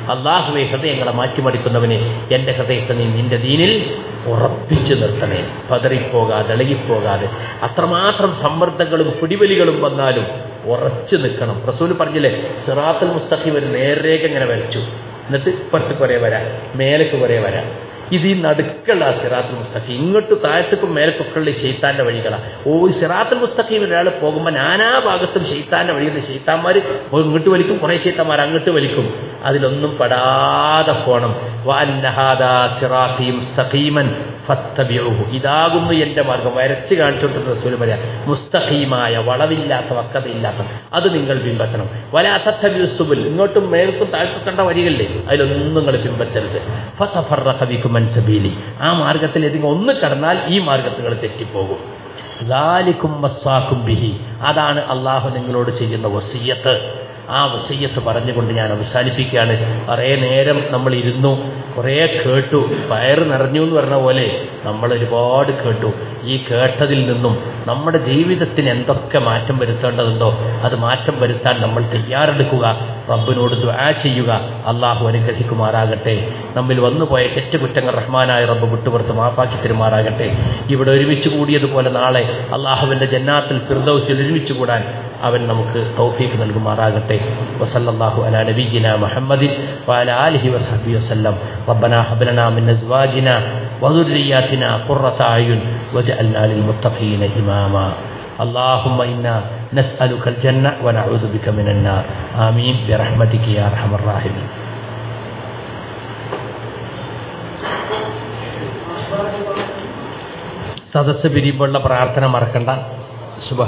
അള്ളാഹുവെ ഹൃദയങ്ങളെ മാറ്റിമറിക്കുന്നവനെ എൻ്റെ ഹൃദയത്തെ നീ നിന്റെ ദീനിൽ ഉറപ്പിച്ചു നിർത്തണേ, പതറിപ്പോകാതെ ഇളകിപ്പോകാതെ. അത്രമാത്രം സമ്മർദ്ദങ്ങളും പിടിവലികളും വന്നാലും ഉറച്ചു നിൽക്കണം. റസൂൽ പറഞ്ഞില്ലേ, സിറാത്തുൽ മുസ്തഖീം ഒരു നേർരേഖ ഇങ്ങനെ വരച്ചു, എന്നിട്ട് ഇപ്പുറത്ത് കുറേ വരാം, മേലേക്ക് കുറേ വരാം. ഇത് ഈ നടുക്കുള്ള സിറാത്തുൽ മുസ്തഖീം, ഇങ്ങോട്ട് താഴത്തേക്കും മേലക്കൊക്കെയുള്ള ശൈത്താന്റെ വഴികളാണ്. ഓ സിറാത്തുൽ മുസ്തഖീം ഒരാൾ പോകുമ്പോൾ നാനാ ഭാഗത്തും ശൈത്താന്റെ വഴികൾ, ശൈത്താന്മാർ ഇങ്ങോട്ട് വലിക്കും, കുറേ ശൈത്താന്മാർ അങ്ങോട്ട് വലിക്കും. അതിലൊന്നും പെടാതെ പോണം. വഅന്നഹാദാ സിറാത്തീ മുസ്തഖീമൻ ഫത്തബിഊഹു, ഇതാകുന്നു എൻ്റെ മാർഗം. വരച്ച് കാണിച്ചുകൊണ്ടിരുന്ന റസൂൽ പറയാം, മുസ്തഖീമായ വളവില്ലാത്ത വക്കതയില്ലാത്ത അത് നിങ്ങൾ പിൻപറ്റണം. വലാ തത്തബിഉ സുബുൽ, ഇങ്ങോട്ടും മേൽക്കും താഴ്ത്തും കണ്ട വഴികളില്ലേ, അതിലൊന്നും നിങ്ങൾ പിൻപറ്റരുത്. ഫതഫറഖ ബികും അൻ സബീലി, ആ മാർഗത്തിൽ ഏതെങ്കിലും ഒന്ന് കടന്നാൽ ഈ മാർഗത്തുകൾ തെറ്റിപ്പോകും. ദാലികും വസ്സാകും ബിഹി, അതാണ് അള്ളാഹു നിങ്ങളോട് ചെയ്യുന്ന വസിയ്യത്ത്. ആ വസിയ്യത്ത് പറഞ്ഞുകൊണ്ട് ഞാൻ അവസാനിപ്പിക്കുകയാണ്. കുറേ നേരം നമ്മൾ ഇരുന്നു, കുറേ കേട്ടു, വയറ് നിറഞ്ഞു എന്ന് പറഞ്ഞ പോലെ നമ്മൾ ഒരുപാട് കേട്ടു. ഈ കേട്ടതിൽ നിന്നും നമ്മുടെ ജീവിതത്തിന് എന്തൊക്കെ മാറ്റം വരുത്തേണ്ടതുണ്ടോ അത് മാറ്റം വരുത്താൻ നമ്മൾ തയ്യാറെടുക്കുക, റബ്ബിനോട് ദുആ ചെയ്യുക. അള്ളാഹു അനുഗ്രഹിക്കുമാറാകട്ടെ. നമ്മിൽ വന്നുപോയ തെറ്റുകുറ്റങ്ങൾ റഹ്മാനായ റബ്ബ് വിട്ടുപുറത്ത് മാപ്പാക്കി തരുമാറാകട്ടെ. ഇവിടെ ഒരുമിച്ച് കൂടിയതുപോലെ നാളെ അള്ളാഹുവിൻ്റെ ജന്നാത്തിൽ ഫിർദൗസിൽ ഒരുമിച്ച് കൂടാൻ അവൻ നമുക്ക് തൗഫീഖ് നൽകുമാറാകട്ടെ. വസല്ലല്ലാഹു അലാ നബിയ്യിനാ മുഹമ്മദിൻ വഅലാ ആലിഹി വസഹ്ബിഹി വസല്ലം. റബ്ബനാ ഹബ് ലനാ മിൻ അസ്വാജിനാ വദുർരിയ്യാതിനാ ഖുർറത അയുൻ വജഅൽനാ ലിൽമുത്തഖീന ഇമാമാ. اللهم إنا نسألك الجنة ونعوذ بك من النار. آمين برحمتك يا أرحم الراحمين. സദസ്സ് പിരിയുമ്പോഴുള്ള പ്രാർത്ഥന മറക്കണ്ട.